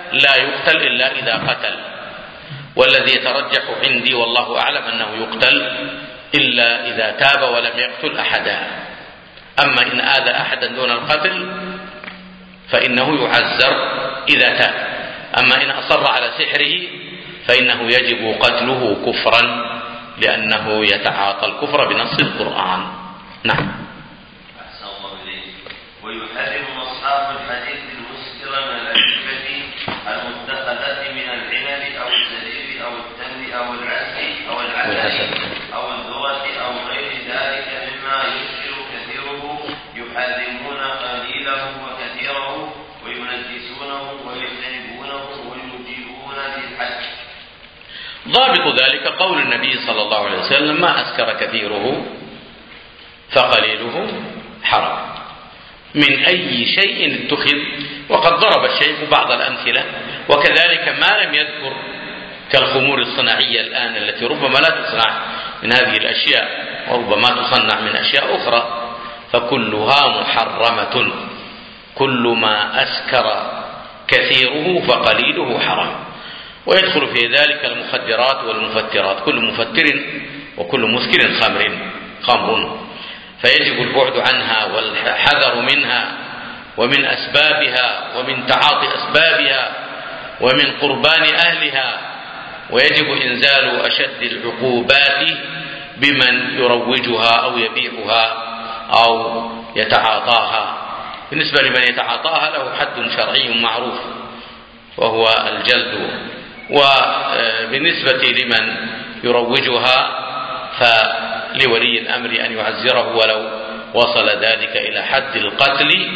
لا يقتل إلا إذا قتل، والذي يترجح عندي والله أعلم أنه يقتل إلا إذا تاب ولم يقتل أحدا. أما إن آذى أحدا دون القتل فإنه يعزر إذا تاب. أما إن أصر على سحره فإنه يجب قتله كفرا، لأنه يتعاطى الكفر بنص القرآن. نعم. أحسن الله إليك. ويحرم أصحاب الحديث المسكر من الأشربة المتخذة من العنب أو الزبيب أو التمر أو العسل أو العسل أو الذرة أو غير ذلك مما يسكر كثيره، يحرمون قليله وكثيره وينجسونه ويجتنبونه ويوجبون للحج. ضابط ذلك قول النبي صلى الله عليه وسلم: ما أسكر كثيره فقليله حرام، من أي شيء اتخذ. وقد ضرب الشيخ بعض الأمثلة، وكذلك ما لم يذكر كالخمور الصناعية الآن التي ربما لا تصنع من هذه الأشياء وربما تصنع من أشياء أخرى، فكلها محرمة. كل ما أسكر كثيره فقليله حرام. ويدخل في ذلك المخدرات والمفترات، كل مفتر وكل مسكر خمر خمر فيجب البعد عنها والحذر منها ومن أسبابها ومن تعاطي أسبابها ومن قربان أهلها، ويجب إنزال أشد العقوبات بمن يروجها أو يبيعها أو يتعاطاها. بالنسبة لمن يتعاطاها له حد شرعي معروف وهو الجلد، وبالنسبة لمن يروجها فلولي الأمر أن يعزره ولو وصل ذلك إلى حد القتل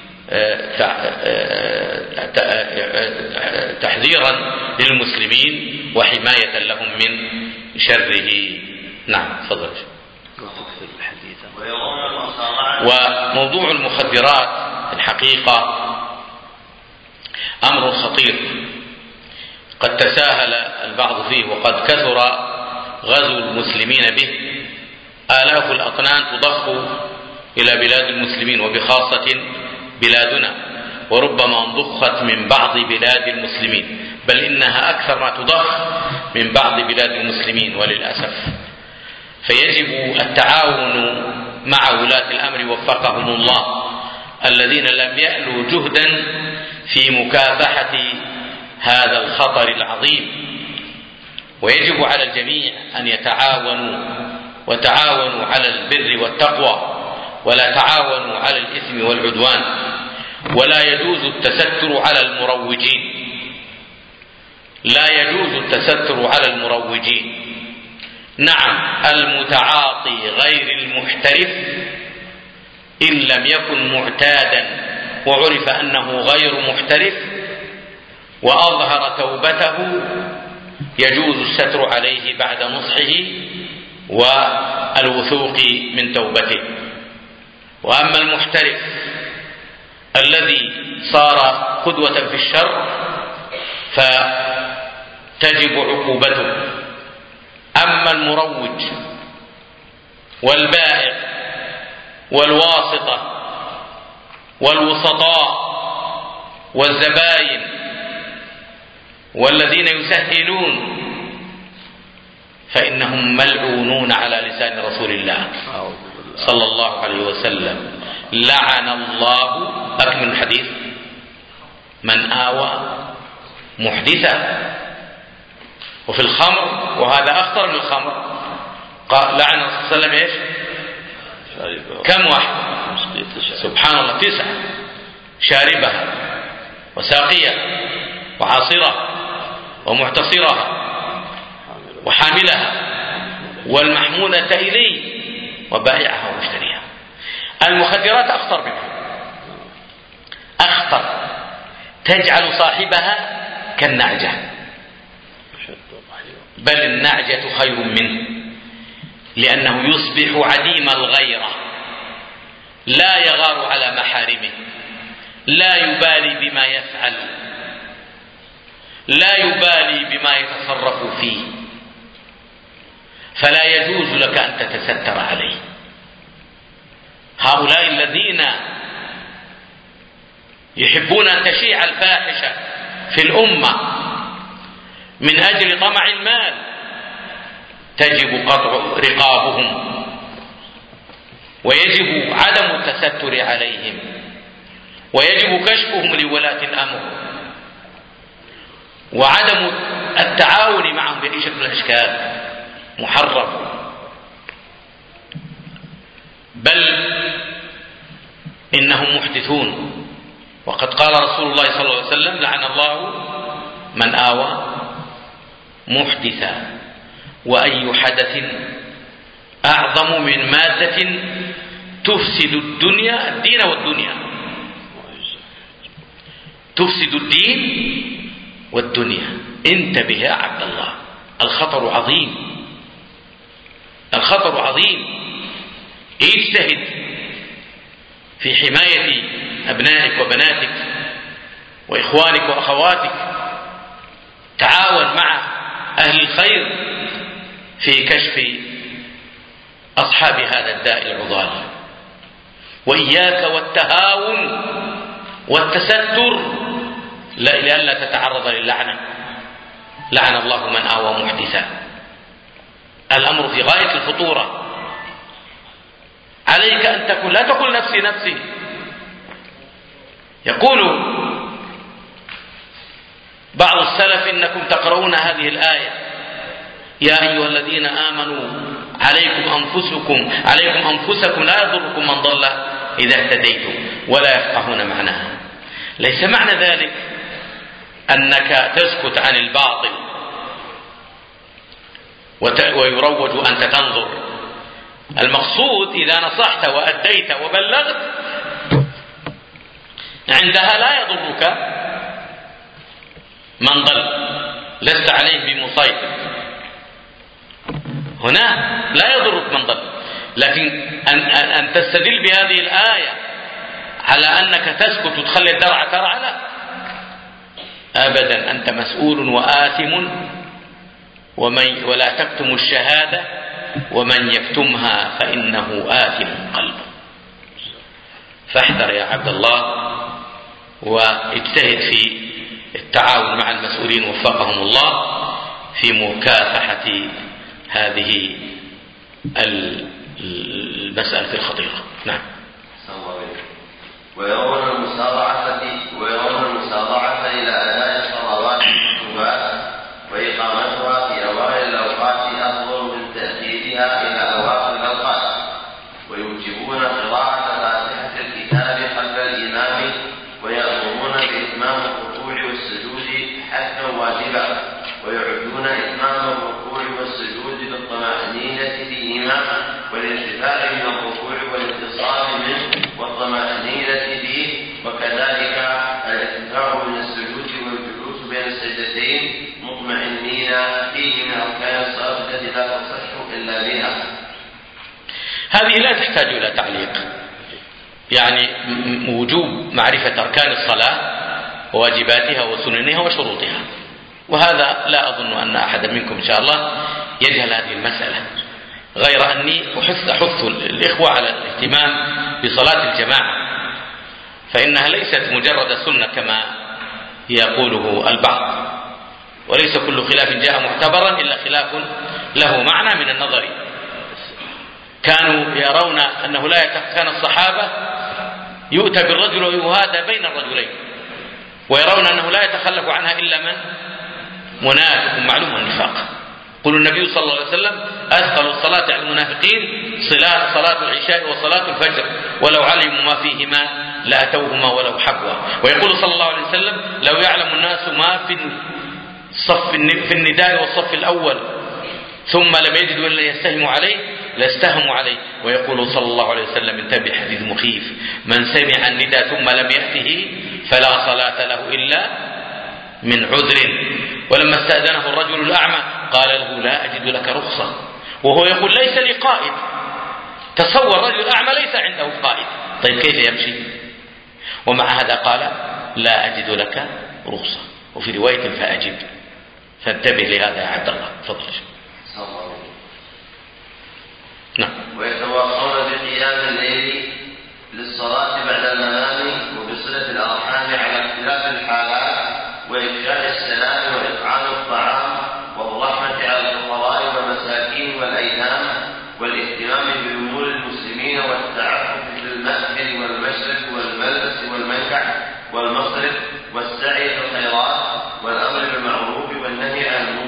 تحذيرا للمسلمين وحماية لهم من شره. نعم، تفضل. وموضوع المخدرات الحقيقة أمر خطير قد تساهل البعض فيه، وقد كثر غزو المسلمين به. آلاف الأطنان تضخ إلى بلاد المسلمين وبخاصة بلادنا، وربما انضخت من بعض بلاد المسلمين، بل إنها أكثر ما تضخ من بعض بلاد المسلمين وللأسف. فيجب التعاون مع ولاة الأمر وفقهم الله، الذين لم يألوا جهدا في مكافحة هذا الخطر العظيم. ويجب على الجميع أن يتعاونوا، وتعاونوا على البر والتقوى ولا تعاونوا على الإثم والعدوان. ولا يجوز التستر على المروجين، لا يجوز التستر على المروجين. نعم، المتعاطي غير المحترف إن لم يكن معتادا وعرف أنه غير محترف وأظهر توبته يجوز الستر عليه بعد نصحه والوثوق من توبته. وأما المحترف الذي صار قدوة في الشر فتجب عقوبته. أما المروج والبائع والواسطة والوسطاء والزباين والذين يسهلون فإنهم ملعونون على لسان رسول الله صلى الله عليه وسلم: لعن الله، أكمل الحديث، من آوى محدثا. وفي الخمر، وهذا أخطر من الخمر، قال لعن الرسول صلى الله عليه وسلم إيش؟ كم واحد؟ سبحان الله، تسعة: شاربها وساقيها وعاصرها ومعتصرها وحاملها والمحمولة إليه وبائعها ومشتريها. المخدرات أخطر منها، أخطر، تجعل صاحبها كالنعجة، بل النعجة خير منه، لأنه يصبح عديم الغيرة، لا يغار على محارمه، لا يبالي بما يفعل، لا يبالي بما يتصرف فيه، فلا يجوز لك أن تتستر عليه. هؤلاء الذين يحبون أن تشيع الفاحشة في الأمة من أجل طمع المال تجب قطع رقابهم، ويجب عدم التستر عليهم، ويجب كشفهم لولاة الأمر، وعدم التعاون معهم بأي شكل من الأشكال محرم. بل إنهم محدثون، وقد قال رسول الله صلى الله عليه وسلم: لعن الله من آوى محدثا. وأي حدث أعظم من مادة تفسد الدنيا الدين والدنيا، تفسد الدين والدنيا. انتبه يا عبد الله، الخطر عظيم، الخطر عظيم. اجتهد في حماية أبنائك وبناتك وإخوانك وأخواتك، تعاون مع أهل الخير في كشف أصحاب هذا الداء العضال. وإياك والتهاون والتستر لئلا تتعرض للعنة. لعن الله من آوى محدثا. الأمر في غاية الخطورة. عليك أن تقول، لا تقول نفسي نفسي. يقول بعض السلف: إنكم تقرؤون هذه الآية: يا أيها الذين آمنوا عليكم أنفسكم عليكم أنفسكم لا يضركم من ضل إذا اهتديتم، ولا يفقهون معناها. ليس معنى ذلك أنك تسكت عن الباطل ويروج أنت تنظر. المقصود إذا نصحت وأديت وبلغت عندها لا يضرك من ضل، لست عليه بمسيطر. هنا لا يضرك من ضل، لكن أن, أن تستدل بهذه الآية على أنك تسكت وتخلي الدرع ترعى، لا أبدا. أنت مسؤول وآثم، ومن ولا تكتم الشهادة ومن يكتمها فإنه آثم قلبه. فاحذر يا عبد الله، واجتهد في التعاون مع المسؤولين وفقهم الله في مكافحة هذه المسألة الخطيرة. نعم. ويرون المسارعة ويرون المسارعة إلى أداء الصلوات المكتوبات وإقامتها في أوائل الأوقات أفضل من تأخيرها إلى أواخر الأوقات، ويوجبون قراءة فاتحة الكتاب خلف الإمام، ويأمرون بإتمام الركوع والسجود حتى واجبا، ويعدون إتمام الركوع والسجود بالطمأنينة فيهما والارتفاع من الركوع والاتصال منه والطمأنينة فيه، وكذلك الارتفاع من السجود والجلوس بين السجدتين مطمئنين فيه من أركان الصلاة التي لا تصح إلا بها. هذه لا تحتاج إلى تعليق، يعني وجوب معرفة أركان الصلاة وواجباتها وسننها وشروطها، وهذا لا أظن أن أحد منكم إن شاء الله يجهل هذه المسألة، غير أني أحث, أحث الإخوة على الاهتمام بصلاة الجماعة، فإنها ليست مجرد سنة كما يقوله البعض، وليس كل خلاف جاء معتبرا إلا خلاف له معنى من النظر. كانوا يرون أنه لا كان الصحابة يؤتى بالرجل ويهادى بين الرجلين، ويرون أنه لا يتخلف عنها إلا من منافق معلوم النفاق. قل النبي صلى الله عليه وسلم: أثقل الصلاة على المنافقين صلاة صلاة العشاء وصلاة الفجر، ولو علموا ما فيهما لأتوهما ولو حبوا. ويقول صلى الله عليه وسلم: لو يعلم الناس ما في الصف في النداء والصف الأول ثم لم يجدوا إلا يستهموا عليه لاستهموا عليه. ويقول صلى الله عليه وسلم: انتبه، حديث مخيف: من سمع النداء ثم لم يأته فلا صلاة له إلا من عذر. ولما استأذنه الرجل الأعمى قال له: لا أجد لك رخصة، وهو يقول: ليس لي قائد. تصور رجل أعمى ليس عنده قائد، طيب كيف يمشي؟ ومع هذا قال: لا أجد لك رخصة، وفي رواية فأجب. فانتبه لهذا يا عبد الله. تفضل. نعم. ويتواصون بقيام الليل للصلاة بعد المنام وبصلة الأرحام على اختلاف الحالات وإكثار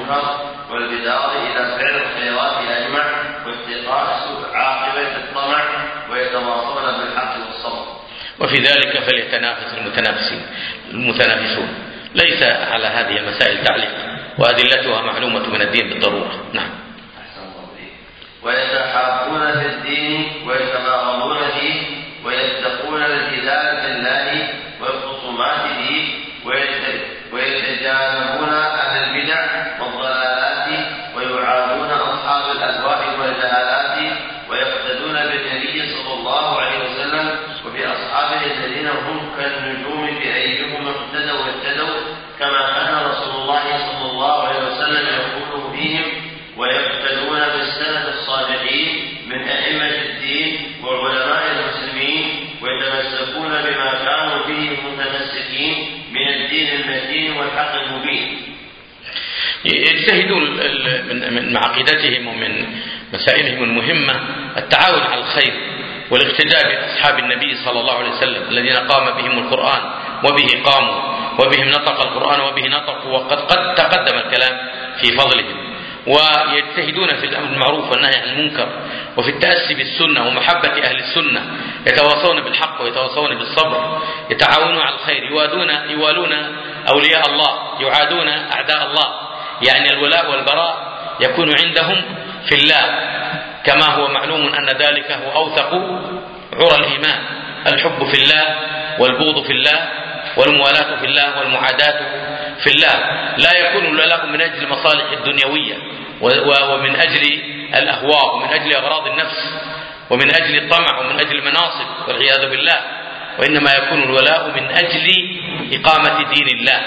المنكر والبدار إلى فعل الخيرات أجمع واتقاء سوء عاقبة الطمع ويتواصون بالحق والصبر. وفي ذلك فليتنافس المتنافسين المتنافسون. ليس على هذه المسائل تعليق، وأدلتها معلومة من الدين بالضرورة. نعم. أحسن الله إليك. ويتحابون في الدين ويتباغضون فيه ويتقون الجدال في الله والخصومات فيه ويتجانبون أهل البدع والضلالات ويعادون أصحاب الأهواء والجهالات ويقتدون بالنبي صلى الله عليه وسلم وبأصحابه الذين هم كالنجوم في أيهم اقتدوا واهتدوا كما كان رسول الله صلى الله عليه وسلم يقول فيهم ويقتدون بالسلف الصالحين من أئمة الدين وعلماء المسلمين ويتمسكون بما كانوا به متمسكين من الدين المتين والحق المبين. يجتهدون من عقيدتهم ومن مسائلهم المهمة التعاون على الخير والاقتداء بأصحاب النبي صلى الله عليه وسلم الذين قام بهم القرآن وبه قاموا وبهم نطق القرآن وبه نطقوا، وقد قد تقدم الكلام في فضلهم. ويجتهدون في الأمر بالمعروف والنهي عن المنكر وفي التأسي بالسنة ومحبة أهل السنة، يتواصون بالحق ويتواصون بالصبر، يتعاونون على الخير، يوالون يوالون أولياء الله، يعادون أعداء الله. يعني الولاء والبراء يكون عندهم في الله، كما هو معلوم أن ذلك هو أوثق عرى الإيمان، الحب في الله والبغض في الله والموالاة في الله والمعاداة في الله. لا يكون الولاء من أجل المصالح الدنيوية ومن أجل الأهواء ومن أجل أغراض النفس ومن أجل الطمع ومن أجل المناصب والعياذ بالله، وإنما يكون الولاء من أجل إقامة دين الله.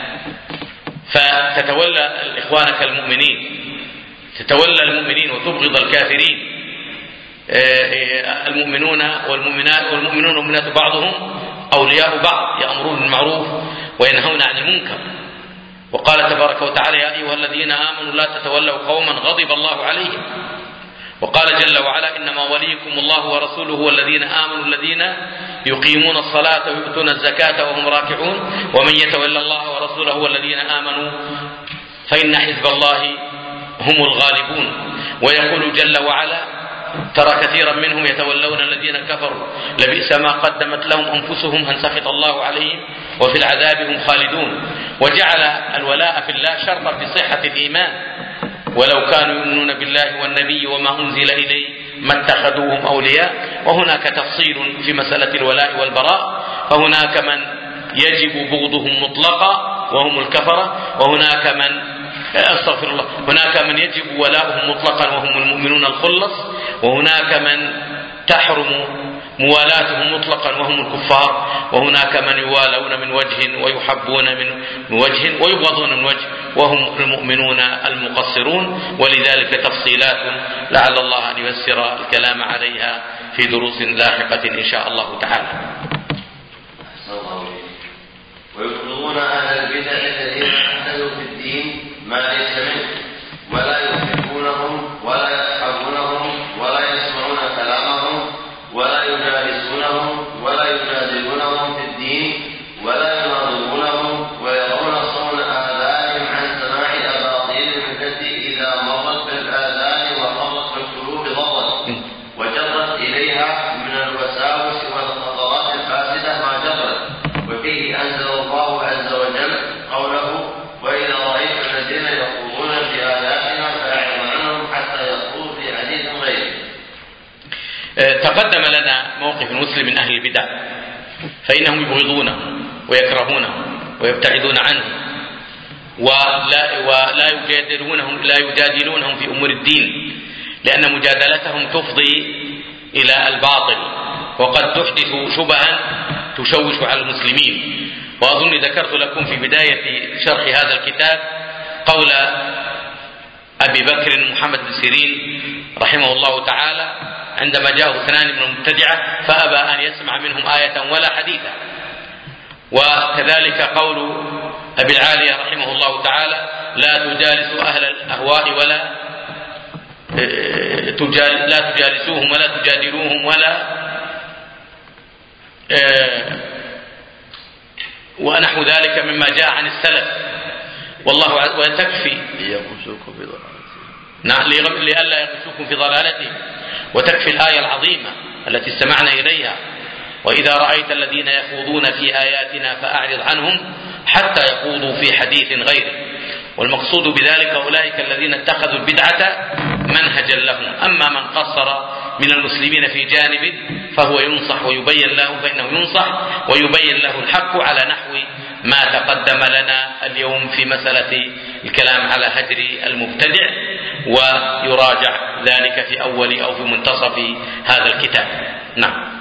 فتتولى إخوانك المؤمنين، تتولى المؤمنين وتبغض الكافرين. المؤمنون والمؤمنات والمؤمنون والمؤمنات بعضهم أولياء بعض، يأمرون بالمعروف وينهون عن المنكر. وقال تبارك وتعالى يا أيها الذين آمنوا لا تتولوا قوما غضب الله عليهم. وقال جل وعلا إنما وليكم الله ورسوله والذين آمنوا الذين يقيمون الصلاة ويؤتون الزكاة وهم راكعون ومن يتولى الله ورسوله والذين آمنوا فإن حزب الله هم الغالبون. ويقول جل وعلا ترى كثيرا منهم يتولون الذين كفروا لبئس ما قدمت لهم أنفسهم أن سخط الله عليهم وفي العذاب هم خالدون. وجعل الولاء في الله شرطا في صحة الإيمان، ولو كانوا يؤمنون بالله والنبي وما أنزل إليه ما اتخذوهم أولياء. وهناك تفصيل في مسألة الولاء والبراء، فهناك من يجب بغضهم مطلقا وهم الكفرة، وهناك من أستغفر الله هناك من يجب ولاؤهم مطلقا وهم المؤمنون الخلص، وهناك من تحرم موالاتهم مطلقا وهم الكفار، وهناك من يوالون من وجه ويحبون من وجه ويبغضون من وجه وهم المؤمنون المقصرون. ولذلك تفصيلات لعل الله أن ييسر الكلام عليها في دروس لاحقة إن شاء الله تعالى. ويبغضون أهل البدع الذين اعتدوا في الدين ما ليس منه ولا يحبونهم ولا يصحبونهم ولا يسمعون كلامهم ولا يجالسونهم ولا يجادلونهم في الدين ولا يناظرونهم ويرون صون آذانهم عن سماع أباطيل التي إذا مرت بالآذان وخرت بالقلوب ضرت وجرت إليها من الوساوس والخطرات الفاسدة ما جرت. وفيه أنزل الله عز وجل قوله وإذا رأيت الذين يخوضون في آياتنا فأعرض عنهم حتى يخوضوا في حديث غيره. تقدم لنا موقف المسلم من أهل البدع، فإنهم يبغضونه ويكرهونه ويبتعدون عنه ولا, ولا يجادلونهم لا يجادلونهم في أمور الدين، لأن مجادلتهم تفضي إلى الباطل وقد تحدث شبها تشوش على المسلمين. وأظن ذكرت لكم في بداية شرح هذا الكتاب قول أبي بكر محمد بن سيرين رحمه الله تعالى عندما جاءه اثنان من المبتدعة فأبى أن يسمع منهم آية ولا حديثا. وكذلك قول أبي العالية رحمه الله تعالى لا تجالسوا أهل الأهواء ولا تجال لا تجالسوهم ولا تجادلوهم ولا ونحو ذلك مما جاء عن السلف. والله وتكفي نعم لئلا يغشوكم في ضلالته، وتكفي الآية العظيمة التي استمعنا إليها: وإذا رأيت الذين يخوضون في آياتنا فأعرض عنهم حتى يخوضوا في حديث غيره. والمقصود بذلك أولئك الذين اتخذوا البدعة منهجا لهم. أما من قصر من المسلمين في جانب فهو ينصح ويبين له، فإنه ينصح ويبين له الحق على نحو ما تقدم لنا اليوم في مسألة الكلام على هجر المبتدع، ويراجع ذلك في أول أو في منتصف هذا الكتاب. نعم.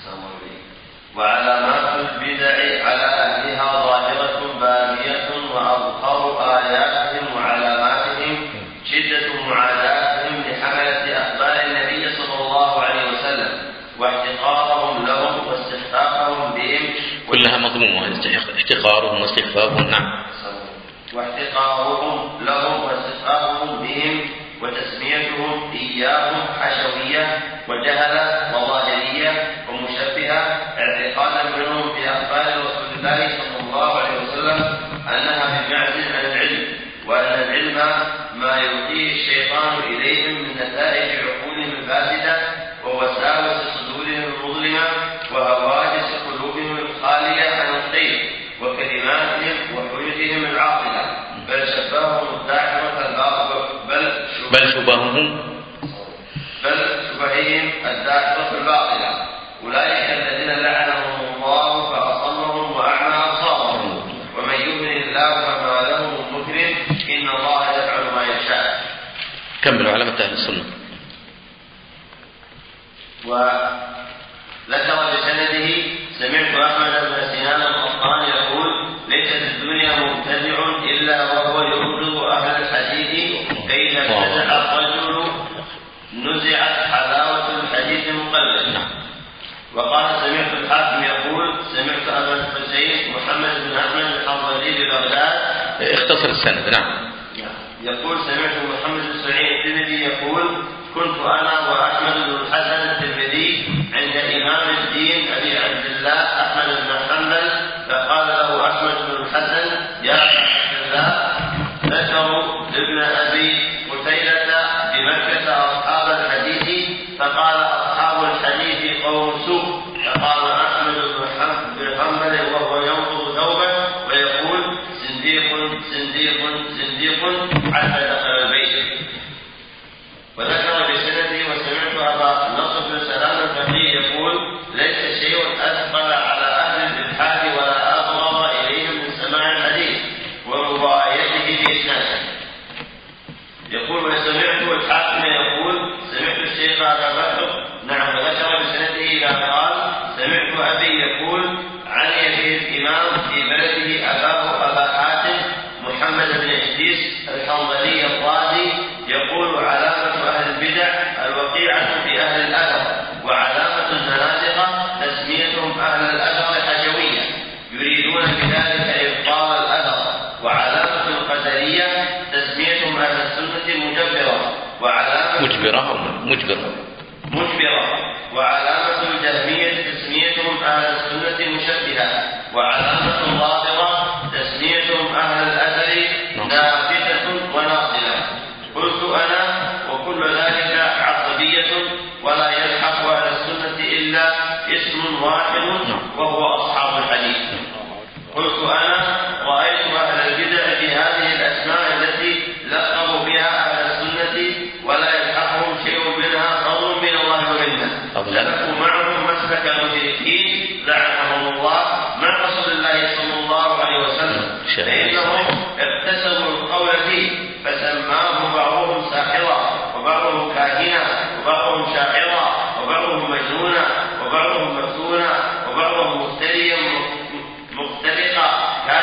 وعلامات البدع على أهلها ظاهرة بادية، وأظهر آياتهم وعلاماتهم شدة معاداتهم لحملة أخبار النبي صلى الله عليه وسلم، واحتقارهم لهم واستخفافهم بهم. كلها مضمومة، احتقارهم واستخفافهم. نعم. واحتقارهم لهم واستخفافهم بهم، وتسميتهم إياهم حشوية وجهلة وظاهرية ومشبهة، اعتقادا منهم في أخبار رسول الله صلى الله عليه وسلم أنها بمعزل عن العلم، وأن العلم ما يلقيه الشيطان إليهم من نتائج عقولهم الفاسدة ووساوس صدورهم المظلمة وهواجس قلوبهم الخالية عن الخير وكلماتهم وحججهم العاطلة، بل شبههم الداعرة الباطلة بل بل شبههم بل شبههم الداعرة الباطلة. أولئك الذين لعنهم الله فأصمهم وأعمى أبصارهم، ومن يضلل الله فما له من مكرم، إن الله يفعل ما يشاء. كملوا علامة أهل السنة. وذكر بسنده: سمعت أحمد بن سنان القطان يقول: ليست الدنيا مبتدع إلا وهو يبغض أهل الحديث، فإذا ابتدع الرجل نزعت حلاوة الحديث مقلد. وقال: سمعت الحاكم يقول: سمعت أبا الحسين محمد بن أحمد الحنظلي ببغداد. اختصر السند. نعم. يقول: سمعت محمد بن سعيد الترمذي يقول: كنت أنا وأحمد بن الحسن الترمذي عند إمام الدين أبي عبد الله أحمد بن حنبل، فقال له أحمد بن الحسن: يا عبد الله، ذكروا ابن أبي قتيلة بمكة أصحاب الحديث، فقال: أصحاب الحديث قوم سوء. فقال أحمد بن حنبل وهو ينقض ثوبه ويقول: زنديق زنديق زنديق، حتى دخل البيت. وذكر بسنده: وسمعت أبا نصر بن سلام الفقيه يقول: ليس شيء أثقل على أهل الإلحاد ولا أبغض إليهم من سماع الحديث وروايته بإسناده. يقول: وسمعت الحاكم يقول: سمعت الشيخ أبا بكر. نعم. وذكر بسنده إلى قال: سمعت أبي يقول: عني به الإمام في بلده أباه أبا حاتم محمد بن إدريس الحنظلي الرازي يقول: علامة أهل البدع الوقيعة في أهل الأثر، وعلامة الزنادقة تسميتهم أهل الأثر حشوية يريدون بذلك إبطال الأثر، وعلامة القدرية تسميتهم أهل السنة مجبرة، وعلامة مجبرة مجبرة مجبرة وعلامة الجهمية تسميتهم أهل السنة مشبهة، وعلامة الرافضة تسميتهم أهل الأثر نافذة وناصلة. قلت أنا: وكل ذلك عصبية، ولا يلحق أهل السنة إلا اسم واحد وهو أصحاب الحديث. قلت أنا: رأيت أهل البدع بهذه الأسماء التي لقبوا بها أهل السنة ولا يلحقهم شيء منها فضل من الله ومنا، سلكوا معهم مسلك المشركين لعنهم الله مع رسول الله صلى الله عليه وسلم، فإنهم اكتسبوا القول فيه، فسماه بعضهم ساحرا وبعضهم كاهنا وبعضهم شاعرا وبعضهم مجنونا وبعضهم مفتونا وبعضهم مفتريا مختلقا، كان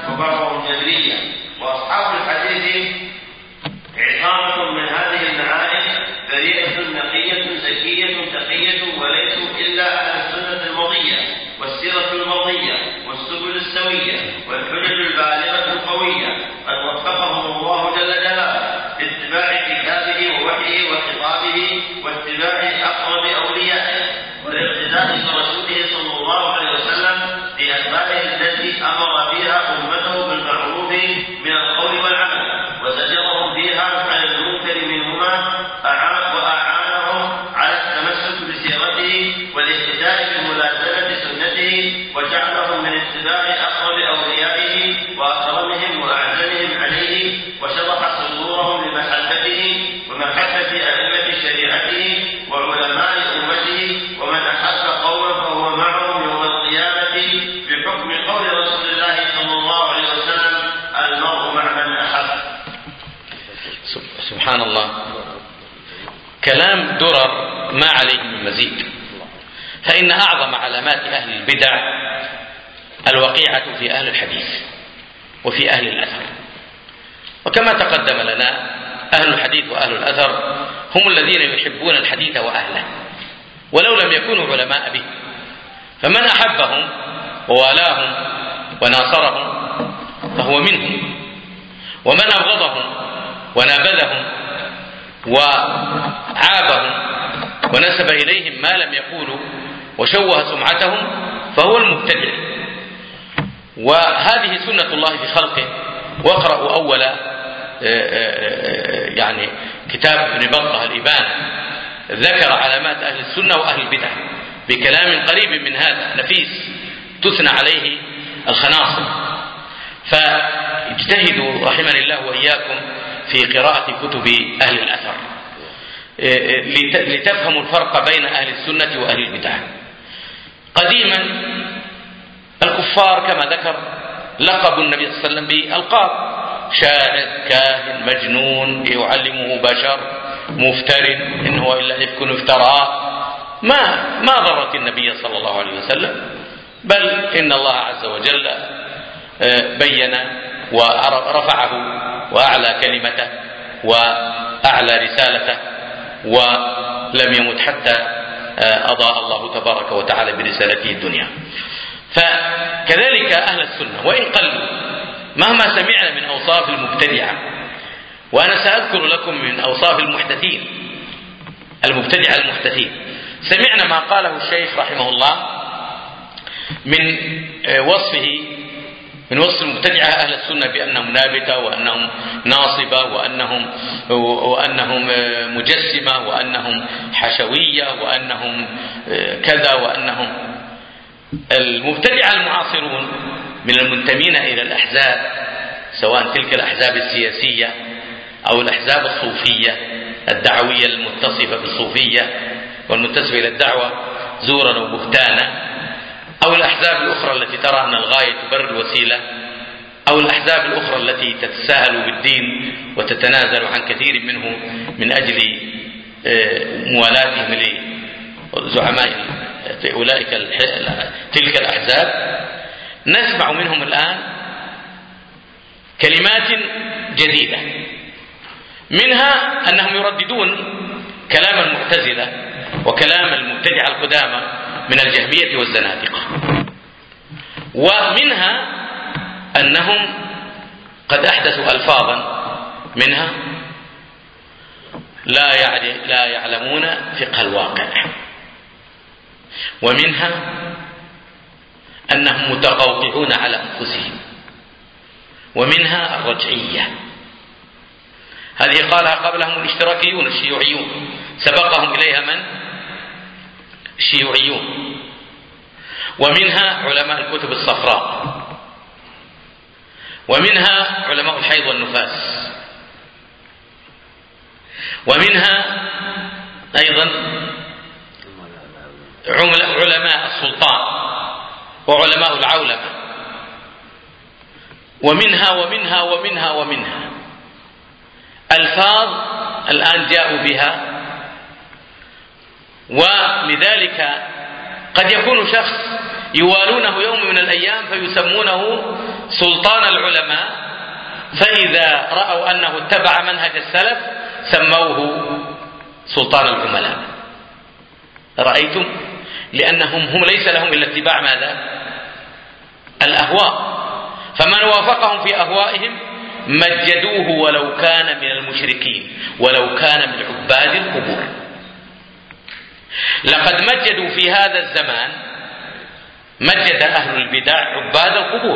وبعضهم جبرية. وأصحاب الحديث عصامة من هذه المعارف بريئة نقية زكية تقية، وليسوا إلا أهل السنة الماضية والسيرة الماضية والسبل السوية والحجج البالغة القوية، قد وفقهم الله جل جلاله لاتباع كتابه ووحيه وخطابه واتباع أقرب أوليائه والاقتداء برسوله صلى الله عليه وسلم بأخباره التي أمر بها أمته بالمعروف من القول والعمل وزجرهم فيها عن المنكر منهما وأعانهم على التمسك بسيرته والاهتداء بملازمة سنته، وجعلهم من اتباع أقرب أوليائه وأكرمهم وأعزمهم عليه، وشرح صدورهم لمحبته ومحبة أئمة شريعته وعلماء أمته. ومن أحب قوما فهو معهم يوم القيامة بحكم قول رسول الله صلى الله عليه وسلم: المرء مع من أحب. سبحان الله، كلام درر ما عليه من مزيد. فإن أعظم علامات أهل البدع الوقيعة في أهل الحديث وفي أهل الأثر. وكما تقدم لنا، أهل الحديث وأهل الأثر هم الذين يحبون الحديث وأهله ولو لم يكونوا علماء به، فمن أحبهم ووالاهم وناصرهم فهو منهم، ومن أبغضهم ونابذهم وعابهم ونسب إليهم ما لم يقولوا وشوه سمعتهم فهو المبتدع. وهذه سنة الله في خلقه. واقرأوا أول يعني كتاب ابن بطة الإبانة، ذكر علامات أهل السنة وأهل البدع بكلام قريب من هذا نفيس تثنى عليه الخناصر. فاجتهدوا رحمني الله وإياكم في قراءة كتب أهل الأثر لتفهموا الفرق بين أهل السنة وأهل البدع. قديما الكفار كما ذكر لقبوا النبي صلى الله عليه وسلم بألقاب: شاعر، كاهن، مجنون، يعلمه بشر، مفتر، إن هو إلا إفك افتراه. ما ما ضرت النبي صلى الله عليه وسلم، بل إن الله عز وجل بين ورفعه وأعلى كلمته وأعلى رسالته، ولم يمت حتى أضاء الله تبارك وتعالى برسالته الدنيا. فكذلك أهل السنة وإن قلوا مهما سمعنا من أوصاف المبتدعة، وأنا سأذكر لكم من أوصاف المحدثين المبتدعة المحدثين. سمعنا ما قاله الشيخ رحمه الله من وصفه من وصف المبتدعة أهل السنة بأنهم نابتة وأنهم ناصبة وأنهم وأنهم مجسمة وأنهم حشوية وأنهم كذا وأنهم. المبتدعة المعاصرون من المنتمين إلى الأحزاب، سواء تلك الأحزاب السياسية أو الأحزاب الصوفية الدعوية المتصفة بالصوفية والمنتسبة إلى الدعوة زورا وبهتانا، أو الأحزاب الأخرى التي ترى أن الغاية تبرر الوسيلة، أو الأحزاب الأخرى التي تتساهل بالدين وتتنازل عن كثير منه من أجل موالاتهم لزعماء أولئك تلك الأحزاب. نسمع منهم الآن كلمات جديدة، منها أنهم يرددون كلام المعتزلة وكلام المبتدعة القدامى من الجهمية والزنادقة، ومنها أنهم قد أحدثوا ألفاظا منها لا لا يعلمون فقه الواقع، ومنها أنهم متقوقعون على أنفسهم، ومنها الرجعية. هذه قالها قبلهم الاشتراكيون الشيوعيون، سبقهم إليها من؟ الشيوعيون. ومنها علماء الكتب الصفراء، ومنها علماء الحيض والنفاس، ومنها أيضا علماء السلطان وعلماء العولمة، ومنها ومنها ومنها ومنها ألفاظ الآن جاءوا بها. ولذلك قد يكون شخص يوالونه يوم من الأيام فيسمونه سلطان العلماء، فإذا رأوا أنه اتبع منهج السلف سموه سلطان العملاء. رأيتم؟ لأنهم هم ليس لهم إلا اتباع ماذا؟ الأهواء، فمن وافقهم في أهوائهم مجدوه ولو كان من المشركين، ولو كان من عباد القبور. لقد مجدوا في هذا الزمان، مجد أهل البدع عباد القبور،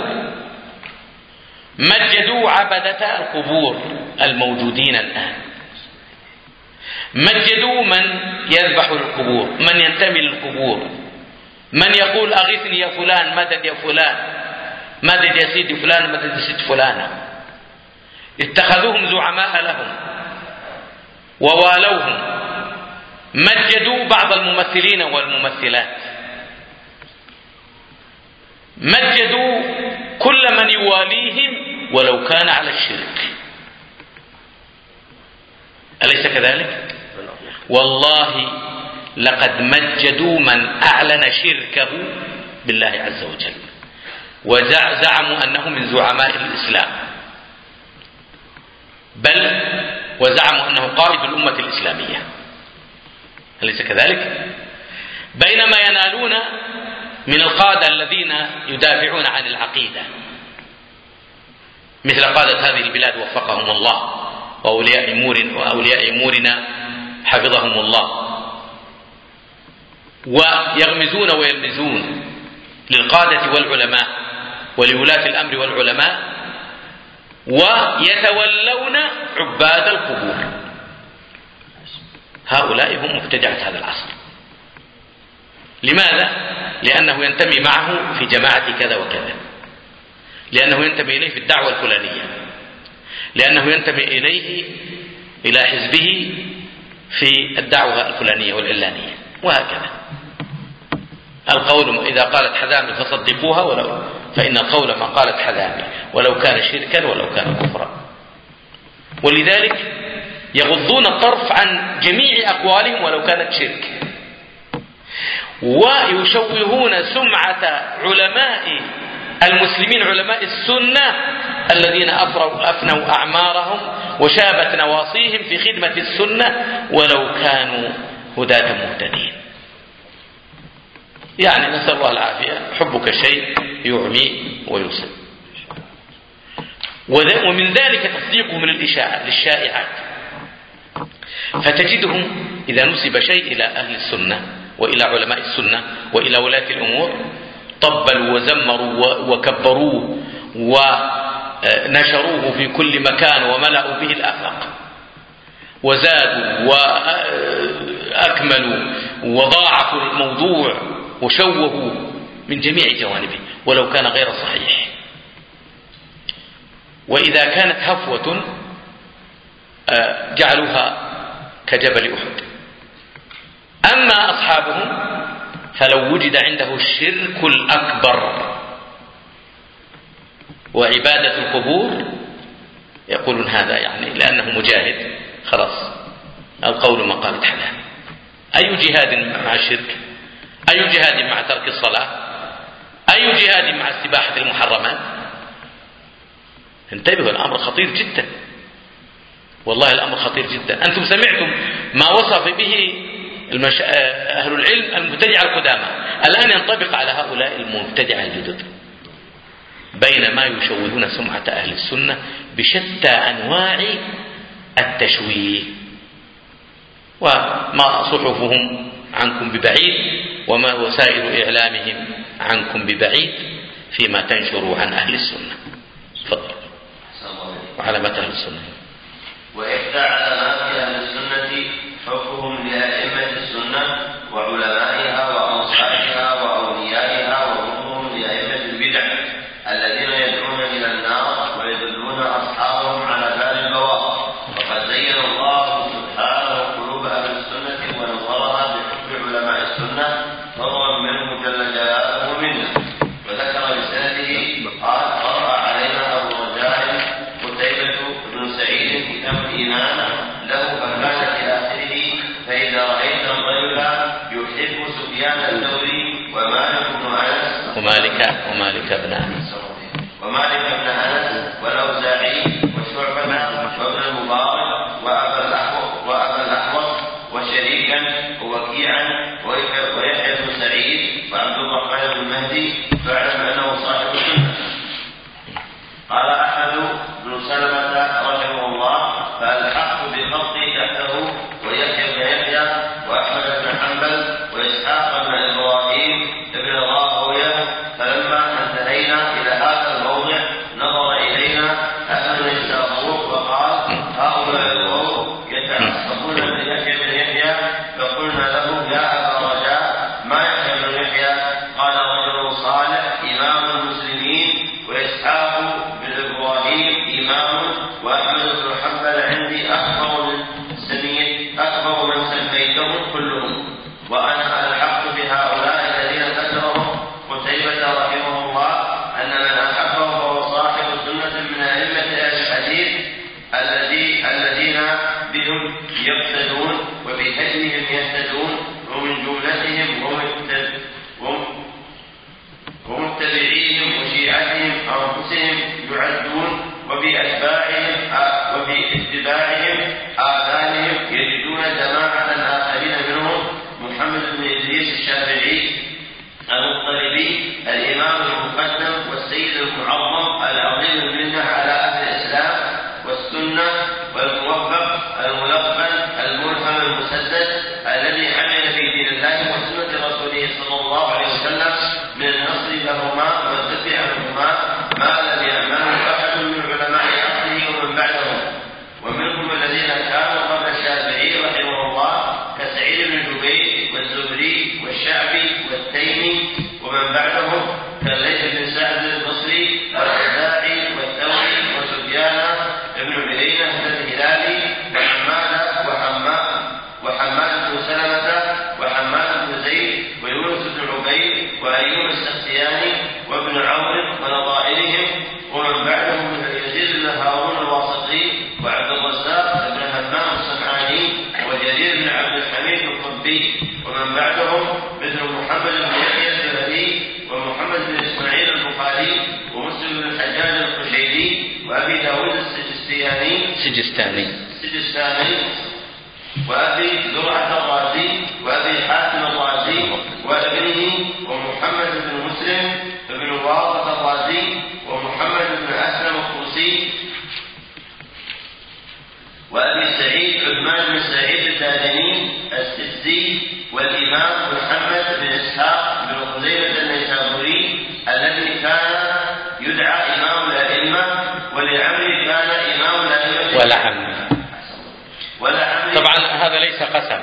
مجدوا عبدة القبور الموجودين الآن، مجدوا من يذبح للقبور، من ينتمي للقبور، من يقول أغثني يا فلان، مدد يا فلان، مدد يا سيدي فلان، مدد يا سيدي فلانة. اتخذوهم زعماء لهم ووالوهم. مجدوا بعض الممثلين والممثلات، مجدوا كل من يواليهم ولو كان على الشرك. أليس كذلك؟ والله لقد مجدوا من أعلن شركه بالله عز وجل، وزعموا أنه من زعماء الإسلام، بل وزعموا أنه قائد الأمة الإسلامية. أليس كذلك؟ بينما ينالون من القادة الذين يدافعون عن العقيدة، مثل قادة هذه البلاد وفقهم الله، وأولياء أمورنا وأولياء أمورنا حفظهم الله، ويغمزون ويلمزون للقادة والعلماء ولولاة الأمر والعلماء، ويتولون عباد القبور. هؤلاء هم مبتدعة هذا العصر. لماذا؟ لأنه ينتمي معه في جماعة كذا وكذا، لأنه ينتمي إليه في الدعوة الفلانية، لأنه ينتمي إليه إلى حزبه في الدعوة الفلانية والعلانية، وهكذا. القول إذا قالت حذامي فصدقوها، ولو فإن القول ما قالت حذامي، ولو كان شركا ولو كان كفرا. ولذلك يغضون الطرف عن جميع أقوالهم ولو كانت شرك، ويشوهون سمعة علماء المسلمين، علماء السنة الذين أفنوا أعمارهم وشابت نواصيهم في خدمة السنة ولو كانوا هداة مهتدين. يعني نسأل الله العافية. حبك شيء يعمي ويصب. ومن ذلك تصديقهم للإشاعة للشائعات، فتجدهم إذا نسب شيء إلى أهل السنة وإلى علماء السنة وإلى ولاة الأمور طبلوا وزمروا وكبروه ونشروه في كل مكان وملأوا به الآفاق، وزادوا وأكملوا وضاعفوا الموضوع وشوهوا من جميع جوانبه ولو كان غير صحيح. وإذا كانت هفوة جعلوها كجبل أحد. أما أصحابهم فلو وجد عنده الشرك الأكبر وعبادة القبور يقولون هذا يعني لأنه مجاهد خلاص القول ما قالت حلال. أي جهاد مع الشرك؟ أي جهاد مع ترك الصلاة؟ أي جهاد مع استباحة المحرمات؟ انتبهوا، الأمر خطير جدا، والله الأمر خطير جدا. أنتم سمعتم ما وصف به المش... أهل العلم المبتدعة القدامى، الآن ينطبق على هؤلاء المبتدعة الجدد، بينما يشوهون سمعة أهل السنة بشتى أنواع التشويه. وما صحفهم عنكم ببعيد وما وسائل إعلامهم عنكم ببعيد فيما تنشروا عن أهل السنة. تفضل. وعلامات أهل السنة. وإحدى علامات أهل السنة حبهم لأئمة السنة وعلمائها وأنصارها وأوليائها وبغضهم لأئمة البدع الذين يدعون إلى النار ويدلون أصحابهم على دار البوار. وقد زين الله سبحانه قلوب أهل السنة ونصرها بحب علماء السنة فضلا منه جل جلاله منه. وذكر بسنده قال قرأ علينا أبو رجاء قتيبة بن سعيد كتاب الإيمان له فكان إلى آخره. فإذا رأيت الرجل يحب سفيان الثوري ومالك بن أنس ومالك ومالك بن أنس ومالك بن أنس والأوزاعي وشعبة وابن المبارك وأبا الأحوص وأبا الأحوص وشريكا ووكيعا ويحيى بن سعيد وعبد الرحمن بن مهدي فاعلم أنه صاحب السنة. قال أحمد بن سلمة رحمه الله فالحق بخطي تحته ويحيى بن يحيى وأحمد بن حنبل وإسحاق بن إبراهيم بن راهويه. فلما انتهينا إلى هذا الموضع نظر إلينا أهل النسابور وقال هؤلاء القوم يتعصبون من يحيى بن يحيى. فقلنا له يا أبا رجاء ما يحيى بن يحيى؟ قال رجل صالح إمام المسلمين وإسحاق بن إبراهيم إمام وأحمد بن حنبل عندي أكبر من سميت أكبر من سميتهم كلهم وأنا ألحقت بهؤلاء الذين ذكرهم قتيبة رحمه الله أن من أحبهم فهو صاحب سنة من أئمة أهل الحديث الذي الذين بهم يقتدون وبهديهم يهتدون ومن جملتهم ومتبعيهم وشيعتهم أنفسهم يعدون وبأتباعهم وباتباعهم آذانهم يجدون جماعة آخرين منهم محمد بن إدريس الشافعي المطلبي الإمام المقدم والسيد المعظم العظيم المنة على أهل الإسلام والسنة والموفق الملقن الملهم المسدد الذي عمل في دين الله وسنة رسوله صلى الله عليه وسلم من النصر لهما والدفع عنهما ما لم يعمله أحد من علماء عصره ومن بعدهم ومنهم الذين كانوا قبل الشافعي رحمه الله كسعيد بن جبير والزهري والشعبي والتيمي ومن بعدهم كالليث بن سعد البصري والأوزاعي والثوري وسفيان بن عيينة الهلالي وحماد وحماد وحماد بن سلمة وحماد بن زيد ويونس بن عبيد وأيوب السختياني وابن عمرو ونظائرهم ومن بعدهم من يزيد بن هارون الواسطي وعبد الرزاق بن همام الصنعاني وجرير بن عبد الحميد القبي ومن بعدهم مثل محمد بن يحيى الزهري ومحمد بن إسماعيل البخاري ومسلم بن الحجاج القشيري وأبي داود السجستاني سجستاني سجستاني وأبي زرعة الرازي وأبي حاتم الرازي وابنه ومحمد بن مسلم بن واقة الرازي ومحمد بن أسلم الطوسي وأبي سعيد عثمان بن سعيد الدارمي السدي والإمام محمد بن إسحاق بن خزيمة النيسابوري الذي كان يدعى إمام الأئمة ولعمري كان إمام الأئمة ولعمري ولعمري طبعا هذا ليس قسم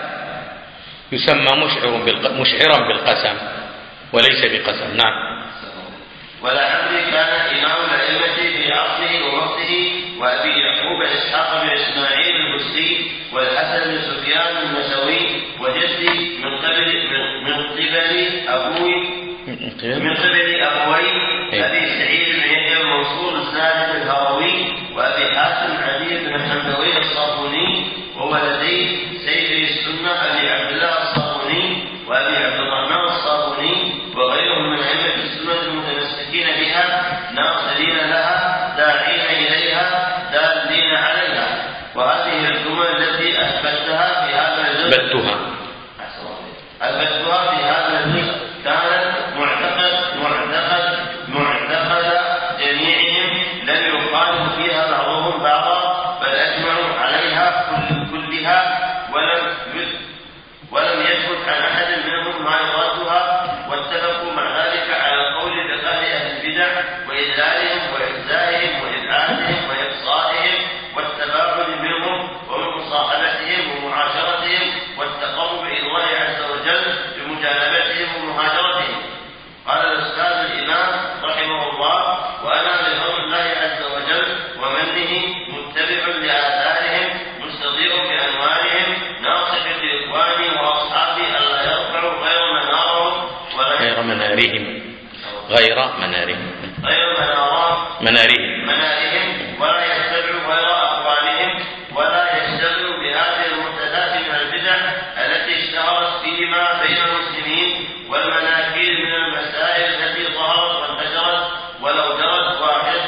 يسمى مشعر بالق... مشعرا بالقسم وليس بقسم. نعم. ولعمري كان إمام الأئمة في عصره ووقته وأبي يعقوب إسحاق بن إسماعيل البصري والحسن بن سفيان النسوي وجدي من قبل من قبل أبوي من قبل أبوي أبي سعيد بن يحيى المنصور الزاهد الهروي وأبي حاتم علي بن حمدوي الصابوني وولدي سيد السنة أبي عبد الله الصابوني وأبي عبد الرحمن الصابوني وغيرهم من أئمة السنة المتمسكين بها ناصرين لها داعين إليها دالين عليها. وهذه الجمل التي أثبتها في هذا الجزء أثبتها أثبتها في هذا الجزء كانت معتقد معتقد معتقد جميعهم لم يخالف فيها بعضهم بعضا بل أجمعوا عليها كل كلها ولم ولم يثبت عن أحد منهم ما يرادها واتفقوا مع ذلك على القول بقهر أهل البدع وإذلالهم وإجزائهم وإبعادهم وإقصائهم والتباعد منهم ومن مصاحبتهم ومعاشرتهم والتقرب إلى الله عز وجل بمجانبتهم ومهاجرتهم. قال الأستاذ الإمام رحمه الله وأنا بفضل الله عز وجل ومنه متبع لآثارهم مستضيء بأنوارهم ناصح لإخواني وأصحابي ألا يرفعوا غير منارهم غير منارهم غير منارهم غير منارهم منارهم منارهم ولا يتبعوا غير أقوالهم ولا يشتغلوا بهذه المحدثات من البدع التي اشتهرت فيما بين المسلمين والمناكير من المسائل التي ظهرت وانتشرت ولو جرت واحدة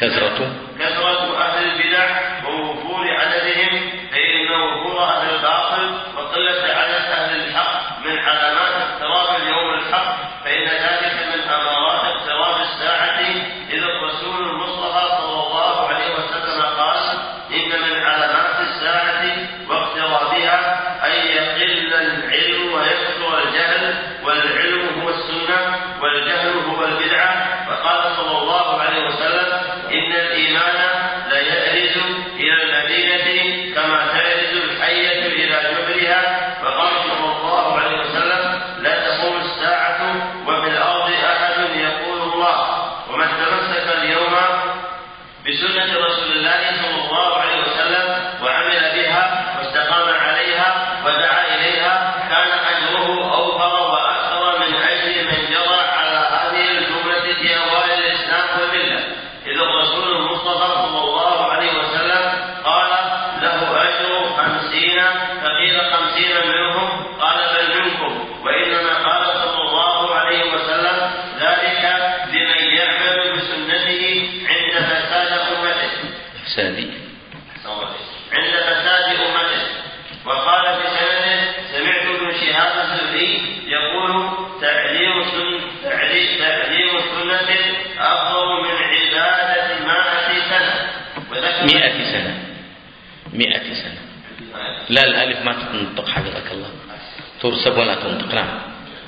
كثرة كثرة أهل البدع ووفور عددهم، فإن وفور أهل الباطل وقلة عدد أهل الحق من علامات اقتراب اليوم الحق، فإن ذلك من أمارات اقتراب الساعة، إذ الرسول المصطفى صلى الله عليه وسلم قال: إن من علامات الساعة واقترابها أن يقل العلم ويكثر الجهل، والعلم هو السنة والجهل هو البدعة. فقال صلى الله عليه وسلم: إن الإيمان لا يأرز إلى المدينة كما تأرز الحية إلى جبرها. فقال صلى الله عليه وسلم: لا تقوم الساعة وفي الأرض أحد يقول الله. ومن تمسك اليوم بسنة رسول الله صلى الله عليه وسلم وعمل بها واستقام عليها ودعا إليها كان أجره أوفر وأكثر من أجر من جرى على هذه الجملة في أوائل الإسلام والملة، إذ الرسول المصطفى صلى الله عليه وسلم قال: له أجر خمسين، فقيل خمسين منهم، قال: بل منكم. وإنما قال صلى الله عليه وسلم ذلك لمن يعمل بسنته عند فساد أمته سادي عند فساد أمته. وقال في سنده: سمعت ابن شهاب الزهري يقول: تعليم سنة تعليم سنة أفضل من عبادة مائة سنة. مئة سنة مئة سنة لا، الألف ما تنطق حفظك الله، ترسب ولا تنطق. نعم،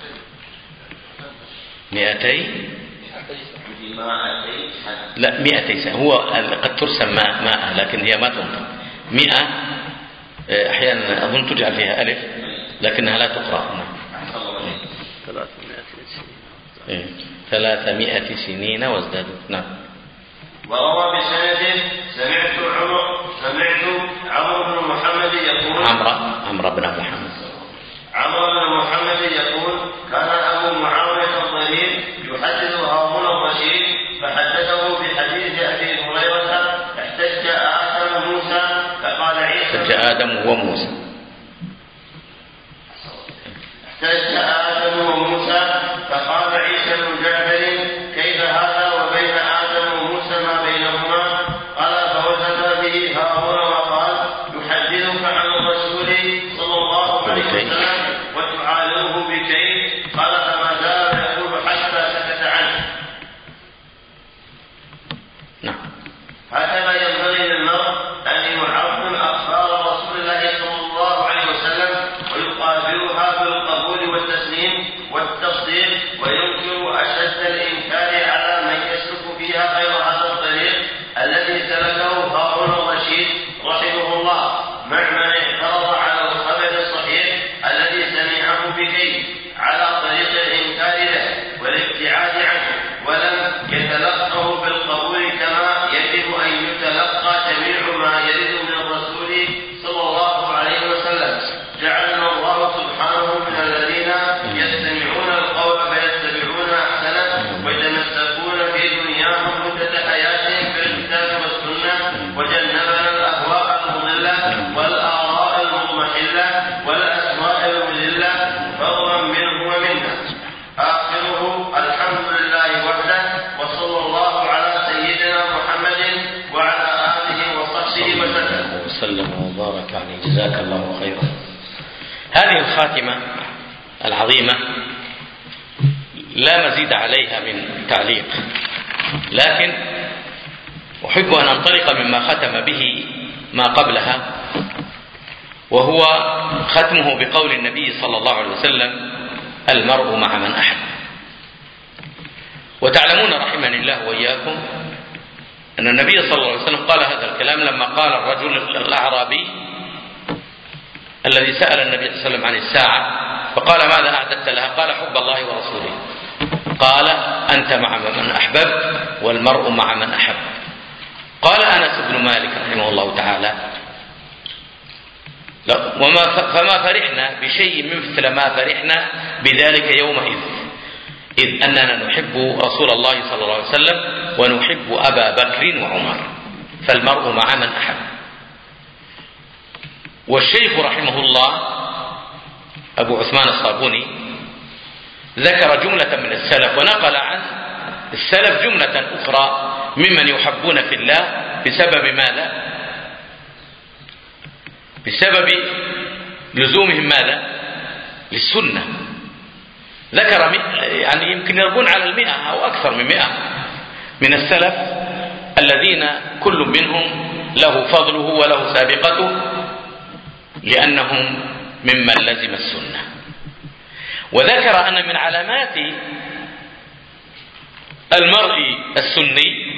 مئتي لا مئتي سنة، هو قد ترسم ماء ماء لكن هي ما تنطق. مئة أحيانا أظن تجعل فيها ألف لكنها لا تقرأ. نعم، ثلاثمائة سنين وازدادوا. نعم. وروى بسنده: سمعت عمر سمعت عمرو بن محمد يقول عمرو عمرو بن محمد عمرو بن محمد يقول: كان أبو معاوية الضرير يحدث هارون الرشيد، فحدثه بحديث أبي هريرة: احتج آدم موسى فقال عيسى احتج آدم وموسى احتج آدم وموسى فقال عيسى بن جعفر: كيف هذا وبين آدم وموسى ما بينهما؟ قال: فوجد به هارون وقال: يحدثك عن الرسول صلى الله عليه وسلم وتعالوه بكيف؟ قال: فما زال يقول حتى سكت عنه. نعم. هكذا ينبغي للمرء أن يعظم أخبار رسول الله صلى الله عليه وسلم ويقابلها بالقبول والتسليم والتصديق، وينكر أشد الإنكار على من يسلك فيها غير هذا الطريق الذي سلكه هارون الرشيد رحمه الله، مع من اعترض على الخبر الصحيح الذي سمعه بكيف على طريق الإنكار له والابتعاد عنه، ولم يتلقه بالقبول كما يجب أن يتلقى جميع ما يرد من الرسول صلى الله عليه وسلم. جعلنا الله سبحانه من الذين يستمعون القول فيتبعون أحسنه ويتمسكون في دنياهم مدة حياتهم بالكتاب والسنة، وجنبنا الأهواء المضلة والآراء المضمحلة والأسماء المذلة فضلا منه ومنا. آخره: الحمد لله وحده، وصلى الله على سيدنا محمد وعلى آله وصحبه وسلم وسلم وبارك عليه. جزاك الله خيرا. هذه الخاتمة العظيمة لا مزيد عليها من تعليق، لكن أحب أن أنطلق مما ختم به ما قبلها، وهو ختمه بقول النبي صلى الله عليه وسلم: المرء مع من أحب. وتعلمون رحمني الله وإياكم أن النبي صلى الله عليه وسلم قال هذا الكلام لما قال الرجل الأعرابي الذي سأل النبي صلى الله عليه وسلم عن الساعة فقال: ماذا أعددت لها؟ قال: حب الله ورسوله. قال: أنت مع من أحببت والمرء مع من أحب. قال أنس بن مالك رحمه الله تعالى: وما فما فرحنا بشيء مثل ما فرحنا بذلك يومئذ، إذ أننا نحب رسول الله صلى الله عليه وسلم ونحب أبا بكر وعمر، فالمرء مع من أحب. والشيخ رحمه الله أبو عثمان الصابوني ذكر جملة من السلف ونقل عن السلف جملة أخرى ممن يحبون في الله بسبب ماذا؟ بسبب لزومهم ماذا؟ للسنة. ذكر يعني يمكن يربون على المئة أو أكثر من مئة من السلف الذين كل منهم له فضله وله سابقته لأنهم ممن لزم السنة. وذكر أن من علامات المرء السني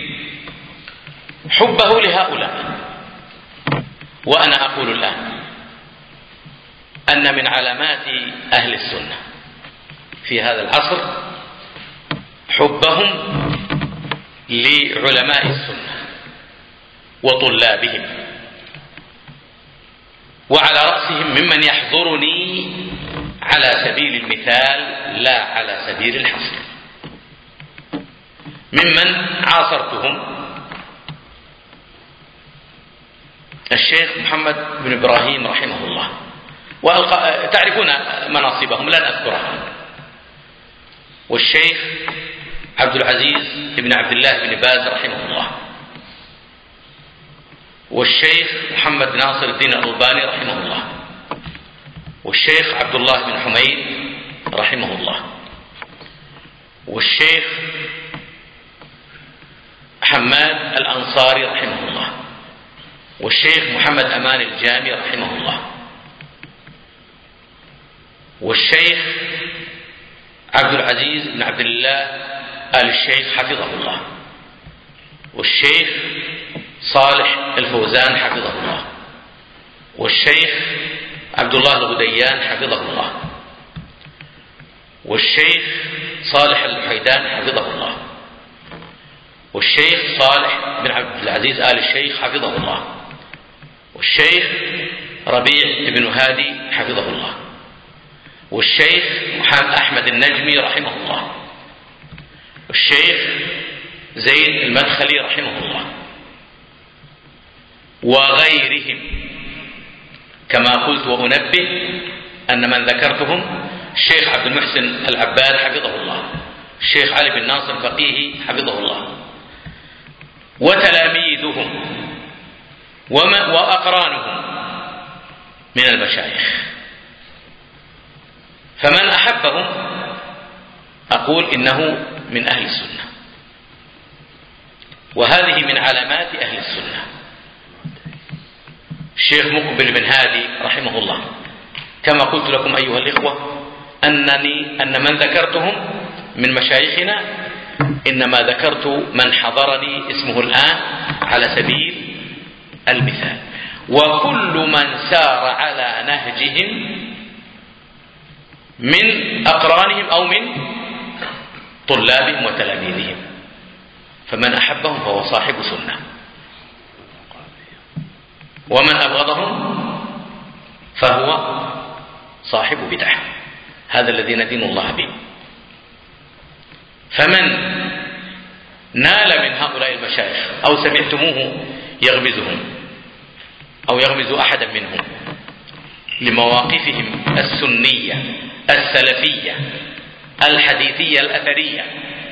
حبه لهؤلاء. وأنا أقول الآن أن من علامات أهل السنة في هذا العصر حبهم لعلماء السنة وطلابهم، وعلى رأسهم ممن يحضرني على سبيل المثال لا على سبيل الحصر، ممن عاصرتهم الشيخ محمد بن إبراهيم رحمه الله، وتعرفون مناصبهم لن أذكرها، والشيخ عبد العزيز بن عبد الله بن باز رحمه الله، والشيخ محمد ناصر الدين الألباني رحمه الله، والشيخ عبد الله بن حميد رحمه الله، والشيخ حماد الأنصاري رحمه الله، والشيخ محمد أمان الجامي رحمه الله، والشيخ عبد العزيز بن عبد الله آل الشيخ حفظه الله، والشيخ صالح الفوزان حفظه الله، والشيخ عبد الله الغديان حفظه الله، والشيخ صالح الحيدان حفظه الله، والشيخ صالح بن عبد العزيز آل الشيخ حفظه الله، والشيخ ربيع بن هادي حفظه الله، والشيخ محمد أحمد النجمي رحمه الله، والشيخ زيد المدخلي رحمه الله، وغيرهم. كما قلت وأنبه أن من ذكرتهم الشيخ عبد المحسن العباد حفظه الله، الشيخ علي بن ناصر الفقيهي حفظه الله، وتلاميذهم وأقرانهم من المشايخ. فمن أحبهم أقول إنه من أهل السنة، وهذه من علامات أهل السنة. الشيخ مقبل بن هادي رحمه الله، كما قلت لكم أيها الإخوة أنني أن من ذكرتهم من مشايخنا إنما ذكرت من حضرني اسمه الآن على سبيل المثال، وكل من سار على نهجهم من أقرانهم أو من طلابهم وتلاميذهم، فمن أحبهم فهو صاحب سنة، ومن أبغضهم فهو صاحب بدعة. هذا الذي ندين الله به. فمن نال من هؤلاء المشايخ أو سمعتموه يغمزهم أو يغمز أحدا منهم لمواقفهم السنية السلفية الحديثية الأثرية،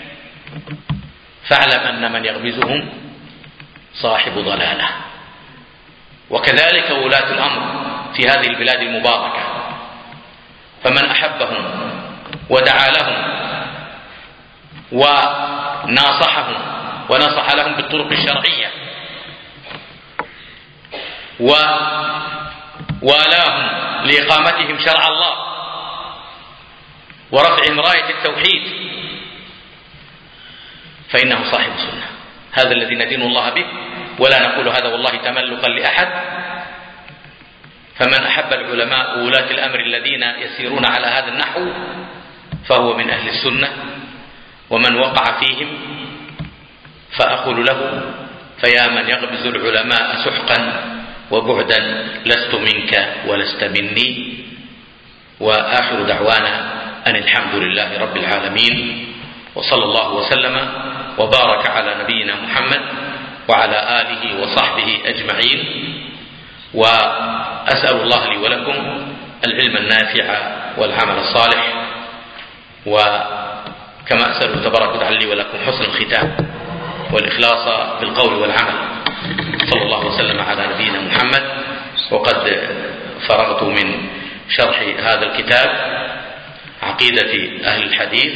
فاعلم أن من يغمزهم صاحب ضلالة. وكذلك ولاة الأمر في هذه البلاد المباركة، فمن أحبهم ودعا لهم وناصحهم ونصح لهم بالطرق الشرعية ووالاهم لإقامتهم شرع الله ورفعهم راية التوحيد فإنه صاحب سنة. هذا الذي ندين الله به، ولا نقول هذا والله تملقا لأحد. فمن أحب العلماء وولاة الأمر الذين يسيرون على هذا النحو فهو من أهل السنة، ومن وقع فيهم فأقول له فيا من يغمز العلماء سحقا وبعدا لست منك ولست مني. وآخر دعوانا أن الحمد لله رب العالمين، وصلى الله وسلم وبارك على نبينا محمد وعلى آله وصحبه أجمعين. وأسأل الله لي ولكم العلم النافع والعمل الصالح، كما أسأل تبارك وتعالى لي ولكم حسن الختام والإخلاص بالقول والعمل. صلى الله وسلم على نبينا محمد. وقد فرغت من شرح هذا الكتاب عقيدة أهل الحديث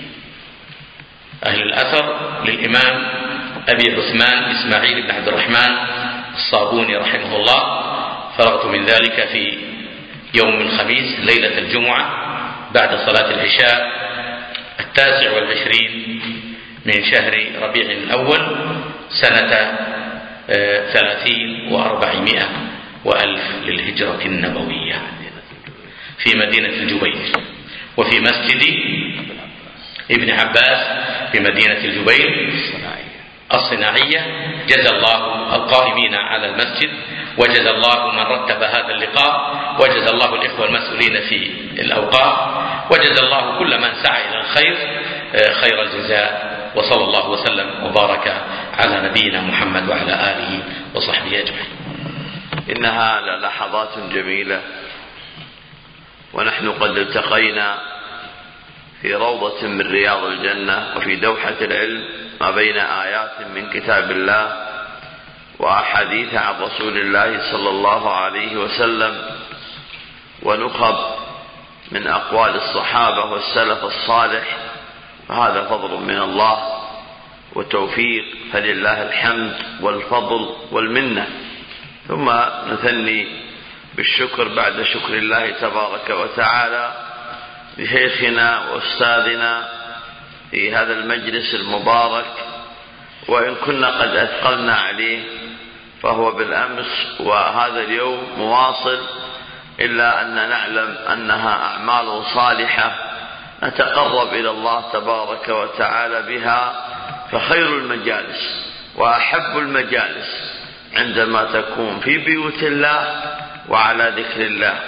أهل الأثر للإمام أبي عثمان إسماعيل بن عبد الرحمن الصابوني رحمه الله. فرغت من ذلك في يوم الخميس ليلة الجمعة بعد صلاة العشاء التاسع والعشرين من شهر ربيع الأول سنة ثلاثين وأربعمائة وألف للهجرة النبوية في مدينة الجبيل، وفي مسجد ابن عباس في مدينة الجبيل الصناعية. جزى الله القائمين على المسجد، وجزى الله من رتب هذا اللقاء، وجزى الله الإخوة المسؤولين في الأوقاف، وجزى الله كل من سعى إلى الخير خير الجزاء. وصلى الله وسلم وبارك على نبينا محمد وعلى آله وصحبه أجمعين. إنها للحظات جميلة، ونحن قد التقينا في روضة من رياض الجنة وفي دوحة العلم ما بين آيات من كتاب الله وأحاديث عن رسول الله صلى الله عليه وسلم ونخب من أقوال الصحابة والسلف الصالح. وهذا فضل من الله وتوفيق، فلله الحمد والفضل والمنة. ثم نثني بالشكر بعد شكر الله تبارك وتعالى لشيخنا وأستاذنا في هذا المجلس المبارك، وإن كنا قد أثقلنا عليه فهو بالأمس وهذا اليوم مواصل، إلا أن نعلم أنها أعمال صالحة نتقرب إلى الله تبارك وتعالى بها. فخير المجالس وأحب المجالس عندما تكون في بيوت الله وعلى ذكر الله.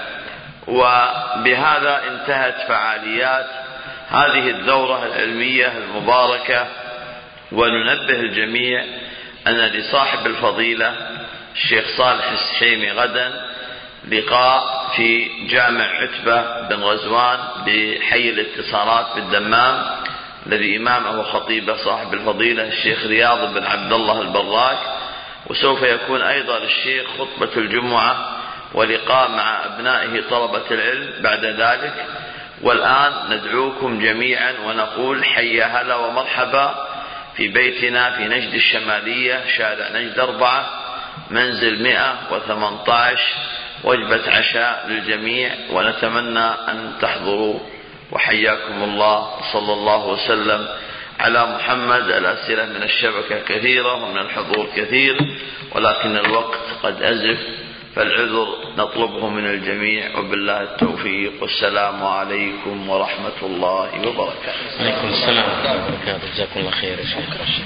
وبهذا انتهت فعاليات هذه الدورة العلمية المباركة. وننبه الجميع أن لصاحب الفضيلة الشيخ صالح السحيمي غدا لقاء في جامع عتبة بن غزوان بحي الاتصالات بالدمام، الذي إمامه خطيبه صاحب الفضيلة الشيخ رياض بن عبد الله البراك. وسوف يكون أيضا للشيخ خطبة الجمعة ولقاء مع أبنائه طلبة العلم بعد ذلك. والآن ندعوكم جميعا ونقول حيا هلا ومرحبا في بيتنا في نجد الشمالية، شارع نجد أربعة، منزل مئة وثمانية عشر، وجبة عشاء للجميع، ونتمنى أن تحضروا. وحياكم الله. صلى الله وسلم على محمد. الأسئلة من الشبكة كثيرة ومن الحضور كثير، ولكن الوقت قد أزف، فالعذر نطلبه من الجميع، وبالله التوفيق. والسلام عليكم ورحمة الله وبركاته. عليكم السلام ورحمة الله وبركاته. جزاكم الله خير يا شيخ.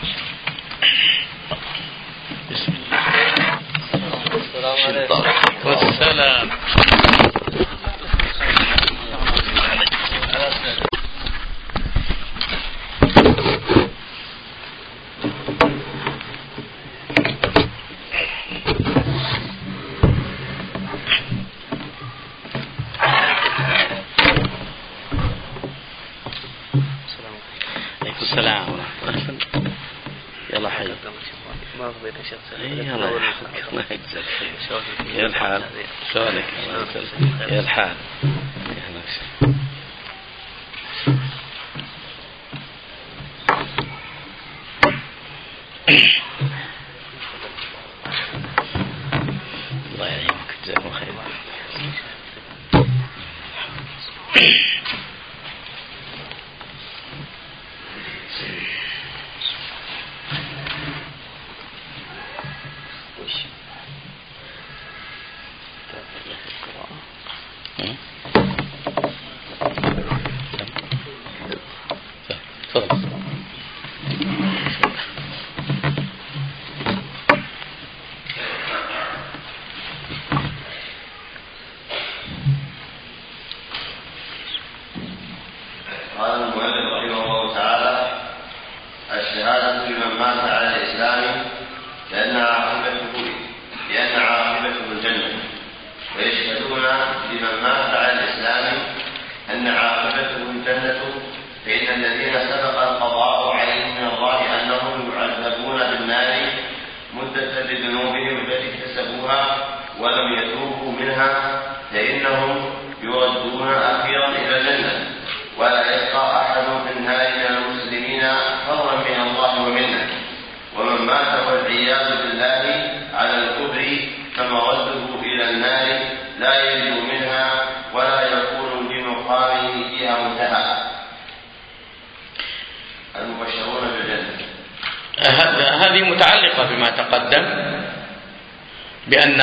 بسم الله. والسلام. السلام ورحمة الله. يلا حي. ما رضينا شيخ. يلا الله يجزاك خير. يا الحال شلونك؟ يا الحال. الله يعينك. جزاكم خير. تفضل. ولم يتوبوا منها فإنهم يردون أخيرا إلى الجنة، ولا يبقى أحد في النار من المسلمين فضلا من الله ومنه. ومن مات والعياذ بالله على الكفر فمرده إلى النار لا ينجو منها ولا يكون بمقامه فيها منتهى. المبشرون بالجنة هذه متعلقة بما تقدم بأن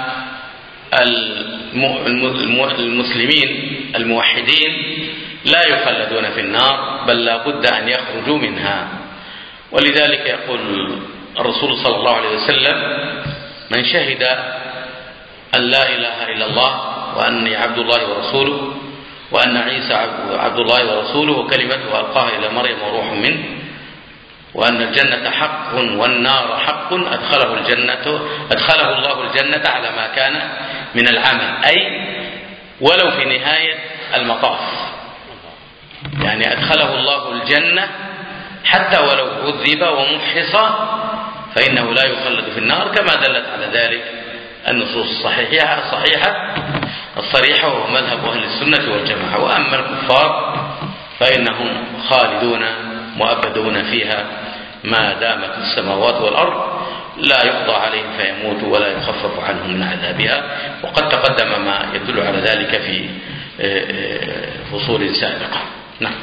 المسلمين الموحدين لا يخلدون في النار، بل لا بد أن يخرجوا منها. ولذلك يقول الرسول صلى الله عليه وسلم: من شهد أن لا إله إلا الله وأني عبد الله ورسوله وأن عيسى عبد الله ورسوله وكلمته ألقاها إلى مريم وروح منه وأن الجنة حق والنار حق أدخله الجنة أدخله الله الجنة على ما كان من العمل، أي ولو في نهاية المطاف، يعني أدخله الله الجنة حتى ولو عذب ومحص فإنه لا يخلد في النار، كما دلت على ذلك النصوص الصحيحة الصحيحة الصريحة، وهو مذهب أهل السنة والجماعة. وأما الكفار فإنهم خالدون مؤبدون فيها ما دامت السماوات والأرض، لا يقضى عليهم فيموتوا ولا يخفف عنهم من عذابها، وقد تقدم ما يدل على ذلك في فصول سابقة. نعم.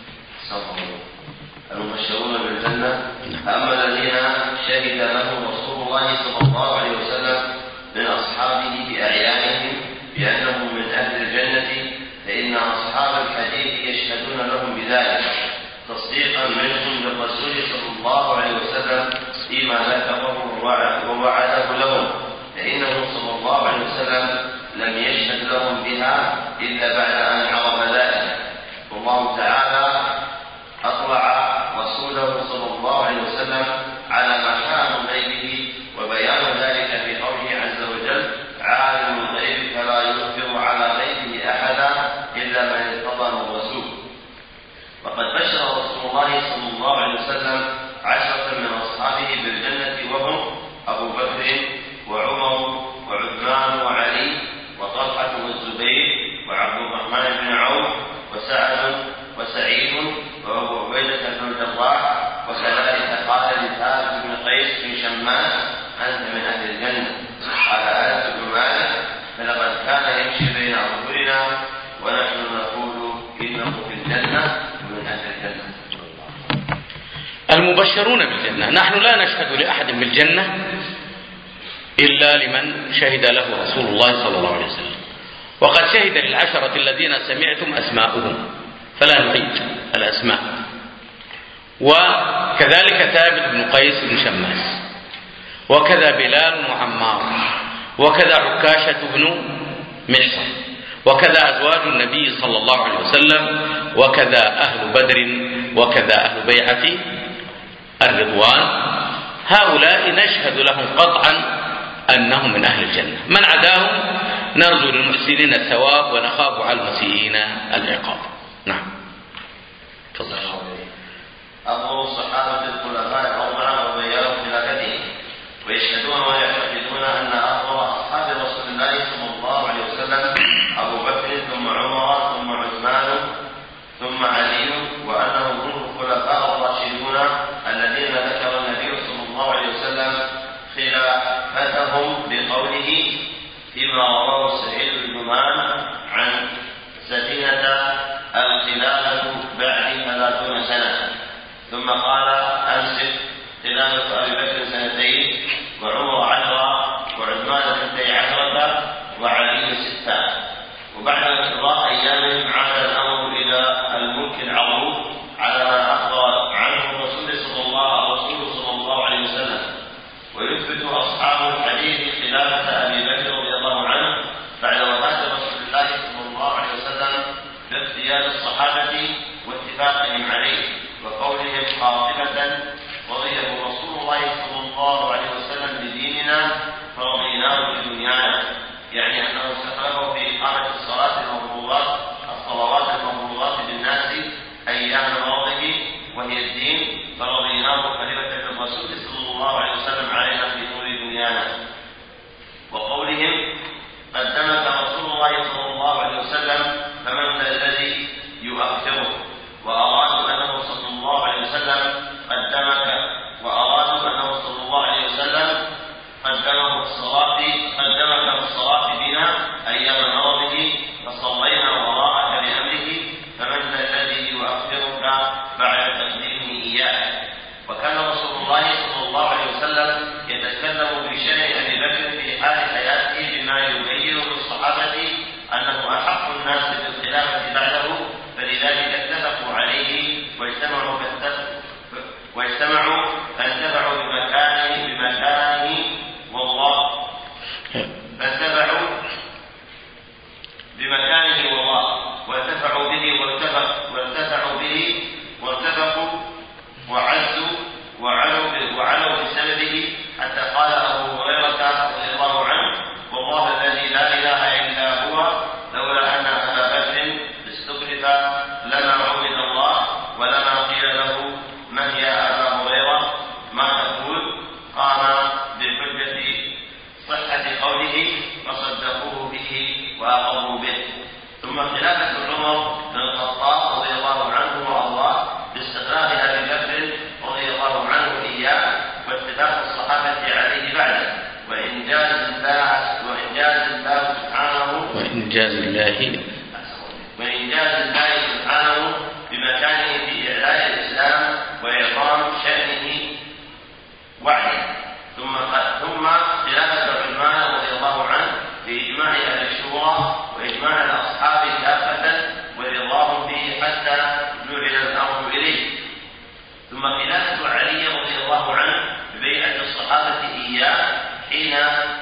المبشرون بالجنة: أما الذين شهد لهم رسول الله صلى الله عليه وسلم من أصحابه بأعيانهم بأنهم من أهل الجنة فإن أصحاب الحديث يشهدون لهم بذلك تصديقا منهم للرسول صلى الله عليه وسلم فيما ذكره ووعده لهم، فإنه صلى الله عليه وسلم لم يشهد لهم بها إلا بعد أن عرف ذلك. والله تعالى أطلع رسوله صلى الله عليه وسلم على ما كان من غيبه، وبيان ذلك في قوله عز وجل: عالم الغيب فلا يظهر على غيبه أحدا إلا من ارتضى من رسول. وقد بشر رسول الله صلى الله عليه وسلم عشرة من أصحابه بالجنة، وهم أبو بكر وعمر وعثمان وعلي وطلحة والزبير وعبد الرحمن بن عوف وسعد وسعيد وأبو عبيدة بن الجراح. وكذلك قال لثابت بن قيس بن شماس: أنت من أهل الجنة. قال أنس بن مالك: فلقد كان يمشي بين أظهرنا ونحن نقول إنه في الجنة ومن أهل الجنة. المبشرون بالجنة: نحن لا نشهد لأحد بالجنة إلا لمن شهد له رسول الله صلى الله عليه وسلم، وقد شهد للعشرة الذين سمعتم أسماؤهم فلا نعيد الأسماء. وكذلك ثابت بن قيس بن شماس، وكذا بلال وعمار، وكذا عكاشة بن محصن، وكذا أزواج النبي صلى الله عليه وسلم، وكذا أهل بدر، وكذا أهل بيعة الرضوان. هؤلاء نشهد لهم قطعا أنهم من أهل الجنة. من عداهم نرجو للمحسنين الثواب ونخاف على المسيئين العقاب. نعم. تفضل. أفضل الصحابة الخلفاء الأربعة وبيان خلافتهم، ويشهدون ويعتقدون أن أفضل أصحاب رسول الله صلى الله عليه وسلم أبو بكر ثم عمر ثم عثمان ثم علي، وأنهم هم الخلفاء الراشدون الذين ذكر النبي صلى الله عليه وسلم خلافتهم بقوله فيما رواه سعيد بن جبير عن سفينة: الخلافة بعد ثلاثون سنة. ثم قال: أمسك خلافة أبي بكر سنتين، وعمر عشرة، وعثمان اثنتي عشرة، وعلي ستة. وبعد انقضاء أيامهم عاد الأمر إلى الملك العظيم على ما أخبر عنه الرسول صلى الله الرسول صلى الله عليه وسلم. ويثبت أصحاب الحديث خلافة أبي بكر رضي الله عنه بعد وفاة رسول الله صلى الله عليه وسلم باختيار الصحابة واتفاقهم عليه وقولهم قاطبة: رضيه رسول الله صلى الله عليه وسلم بديننا فرضيناه بدنيانا، يعني أنه استخلفه في إقامة الصلاة المفروضات الصلوات المفروضات بالناس أيام مرضه وهي الدين، فرضيناه خليفة الرسول صلى الله عليه وسلم علينا في نور دنيانا. وقولهم وكان رسول الله صلى الله عليه وسلم يتكلم بشأن أبي بكر في حال حياته بما يبين للصحابة أنه أحق الناس بالخلافة بعده، فلذلك اتفقوا عليه واجتمعوا واجتمعوا فانتفعوا بمكانه بمكانه والله فانتفعوا بمكانه والله وانتفعوا به وارتفعوا وارتفعوا به وارتفقوا وعزوا وعلوا وعلوا بسببه، حتى قال أبو هريرة رضي الله عنه: والله الذي لا إله إلا هو لولا أن أبا بكر استخلف لما عبد الله ولما قيل له من يا أبا هريرة ما تقول، قام بحجة صحة قوله فصدقوه به وأقروا به. ثم خلافة عمر بن الخطاب رضي الله عنه وأرضاه باستخلاف أبي بكر رضي الله عنه إياه واتفاق الصحابة عليه بعده، وإنجاز الله وإنجاز الله سبحانه وإنجاز الله وإنجاز الله سبحانه بمكانه في إعلاء الإسلام وإعظام شأنه وعده. ثم ثم خلافة عثمان رضي الله عنه بإجماع أهل الشورى وإجماع الأصحاب كافة ورضاهم به حتى جعل الأمر إليه. ثم خلافة علي رضي الله عنه ببيعة الصحابة إياه حين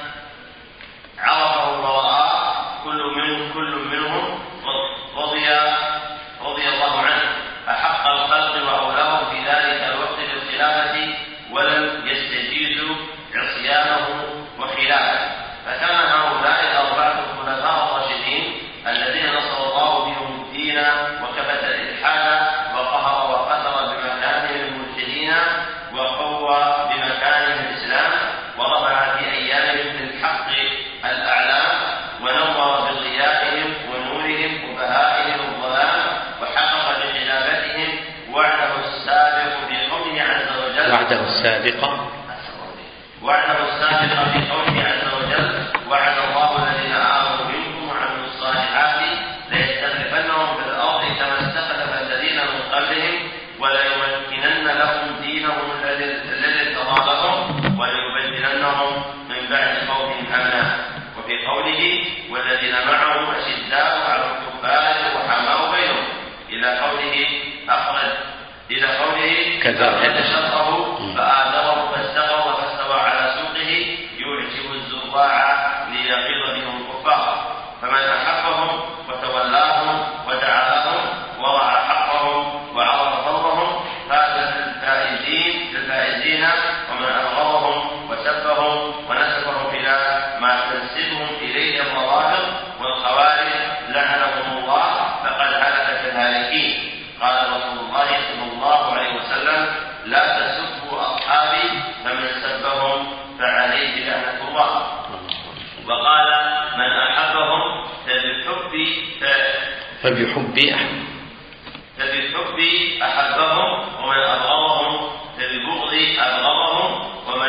عرفه ورآه كل من كل منهم رضي رضي الله عنه أحق الخلق وأولاهم في ذلك الوقت للخلافة ولم يستجيزوا عصيانه وخلافه. فكان هؤلاء الأربعة الخلفاء الراشدين الذين نصر الله بهم الدين وكبت الإلحاد وقهر وقتل بمكانهم الملحدين وقوى بمكانهم الإسلام ورفع في أيامهم بالحق الأعلام ونور بضيائهم ونورهم وبهائهم الظلام وحقق بخلافتهم وعده السابق في قوله عز وجل وعده السابق وعده السابق في قوله عز وجل: وعد الله الذين آمنوا منكم وعملوا الصالحات ليستخلفنهم في الأرض كما استخلف الذين من قبلهم وليمكنن لهم دينهم الذي ارتضى لهم وليبدلنهم من بعد خوفهم أمنا. وفي قوله: والذين معه أشداء على الكفار رحماء بينهم إلى قوله أخرج إلى قوله كذلك شطه فآذره فاستغر فاستوى على سوقه يعجب الزراع ليغيظ بهم الكفار. فمن أحبهم وتولاهم ودعا لهم ورعى حقهم وعرف فضلهم فاز الفائزين الفائزين ومن أبغضهم وسبهم ونسبهم إلى ما تنسبهم إليه الروافض والخوارج لعنهم الله فقد هلك كالهالكين. قال رسول الله صلى الله عليه وسلم: لا تسبوا أصحابي فمن سبهم فعليه لعنة الله. وقال: من أحبهم فبحب فبحب فبحب أحبهم ومن أبغضهم فببغض أبغضهم ومن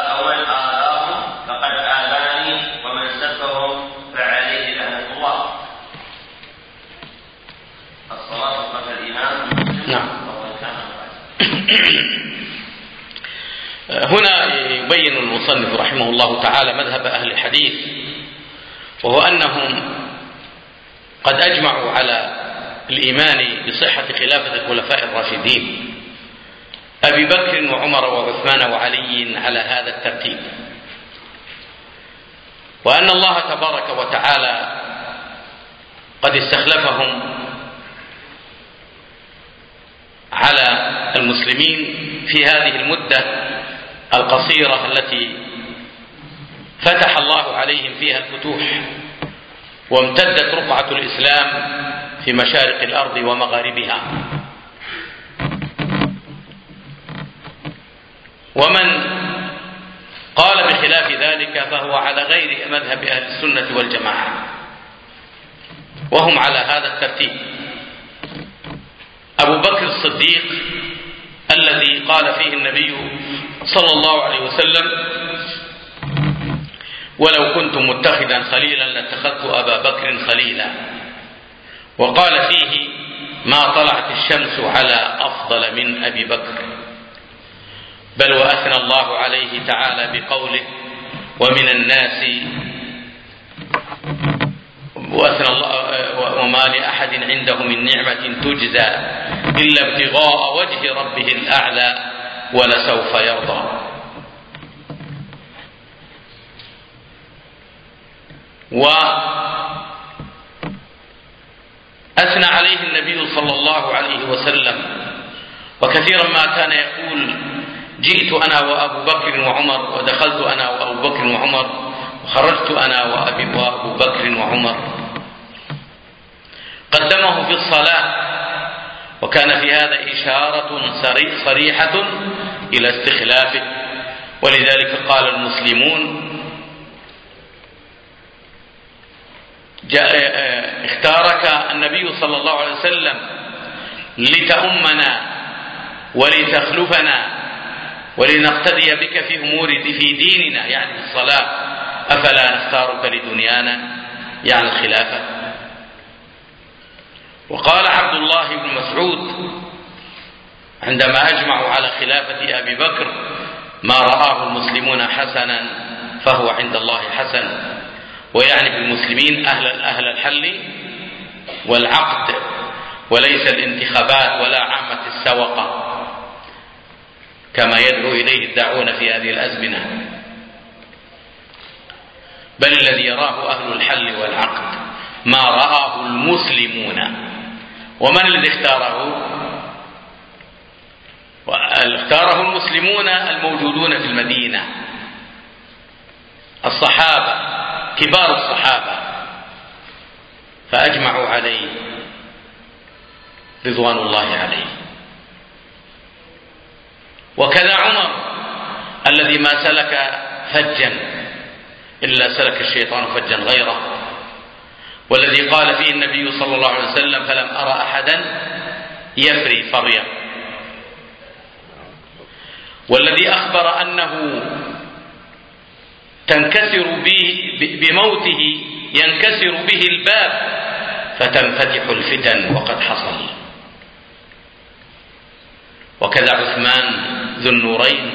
آذاهم فقد آذاني ومن سبهم فعليه لعنة الله. الصلاة خلف الإمام. نعم. هنا يبين المصنف رحمه الله تعالى مذهب أهل الحديث، وهو أنهم قد أجمعوا على الإيمان بصحة خلافة الخلفاء الراشدين أبي بكر وعمر وعثمان وعلي على هذا الترتيب، وأن الله تبارك وتعالى قد استخلفهم على المسلمين في هذه المدة القصيرة التي فتح الله عليهم فيها الفتوح وامتدت رقعة الإسلام في مشارق الأرض ومغاربها. ومن قال بخلاف ذلك فهو على غير مذهب أهل السنة والجماعة، وهم على هذا الترتيب: أبو بكر الصديق الذي قال فيه النبي صلى الله عليه وسلم: ولو كنت متخذا خليلا لاتخذت أبا بكر خليلا، وقال فيه: ما طلعت الشمس على أفضل من أبي بكر. بل وأثنى الله عليه تعالى بقوله ومن الناس وأثنى الله وما لأحد عنده من نعمة تجزى إلا ابتغاء وجه ربه الأعلى ولسوف يرضى. وأثنى عليه النبي صلى الله عليه وسلم، وكثيرا ما كان يقول جئت أنا وأبو بكر وعمر ودخلت أنا وأبو بكر وعمر وخرجت أنا وأبي وأبو بكر وعمر. قدمه في الصلاة، وكان في هذا إشارة صريحة إلى استخلافه، ولذلك قال المسلمون اختارك النبي صلى الله عليه وسلم لتؤمنا ولتخلفنا ولنقتدي بك في أمور في ديننا، يعني في الصلاة، أفلا نختارك لدنيانا، يعني الخلافة. وقال عبد الله بن مسعود عندما أجمعوا على خلافة أبي بكر ما رآه المسلمون حسنا فهو عند الله حسن، ويعني بالمسلمين أهل أهل الحل والعقد، وليس الانتخابات ولا عامة السوقة كما يدعو إليه الداعون في هذه الأزمنة، بل الذي يراه أهل الحل والعقد ما رآه المسلمون. ومن الذي اختاره؟ اختاره المسلمون الموجودون في المدينة، الصحابة، كبار الصحابة، فأجمعوا عليه رضوان الله عليه. وكذا عمر الذي ما سلك فجا إلا سلك الشيطان فجا غيره، والذي قال فيه النبي صلى الله عليه وسلم فلم أرى أحدا يفري فريا، والذي أخبر أنه تنكسر به بموته ينكسر به الباب فتنفتح الفتن وقد حصل. وكذا عثمان ذو النورين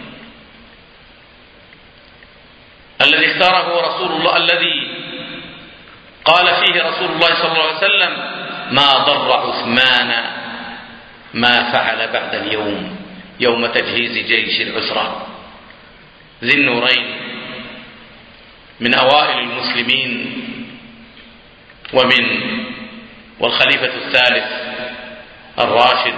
الذي اختاره رسول الله، الذي قال فيه رسول الله صلى الله عليه وسلم ما ضر عثمان ما فعل بعد اليوم يوم تجهيز جيش العسرة. ذي النورين من أوائل المسلمين ومن والخليفة الثالث الراشد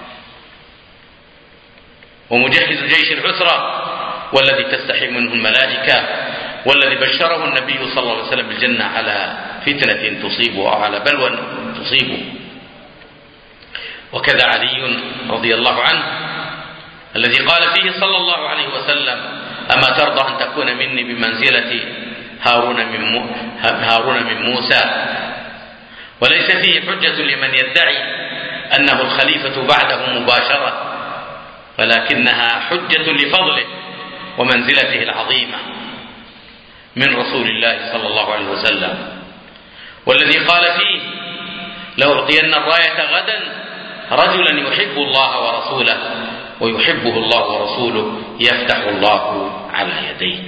ومجهز جيش العسرة، والذي تستحي منه الملائكة، والذي بشره النبي صلى الله عليه وسلم بالجنة على فتنة تصيبه أو على بلوى تصيبه. وكذا علي رضي الله عنه الذي قال فيه صلى الله عليه وسلم أما ترضى أن تكون مني بمنزلة هارون من, هارون من موسى. وليس فيه حجة لمن يدعي أنه الخليفة بعده مباشرة، ولكنها حجة لفضله ومنزلته العظيمة من رسول الله صلى الله عليه وسلم، والذي قال فيه لأعطين الراية غدا رجلا يحب الله ورسوله ويحبه الله ورسوله يفتح الله على يديه.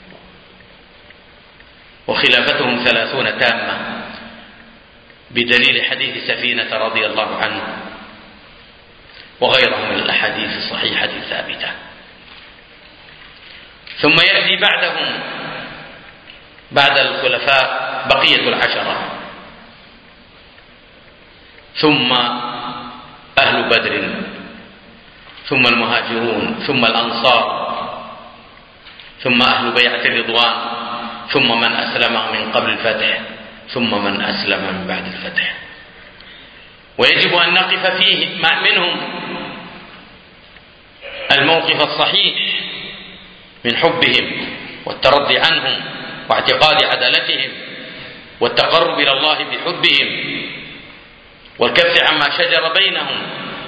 وخلافتهم ثلاثون تامة بدليل حديث سفينة رضي الله عنه وغيره من الأحاديث الصحيحة الثابتة. ثم يأتي بعدهم بعد الخلفاء بقية العشرة، ثم أهل بدر، ثم المهاجرون، ثم الأنصار، ثم أهل بيعة الرضوان، ثم من أسلم من قبل الفتح، ثم من أسلم من بعد الفتح. ويجب أن نقف فيه منهم الموقف الصحيح من حبهم والترضي عنهم واعتقاد عدالتهم والتقرب إلى الله بحبهم والكف عما شجر بينهم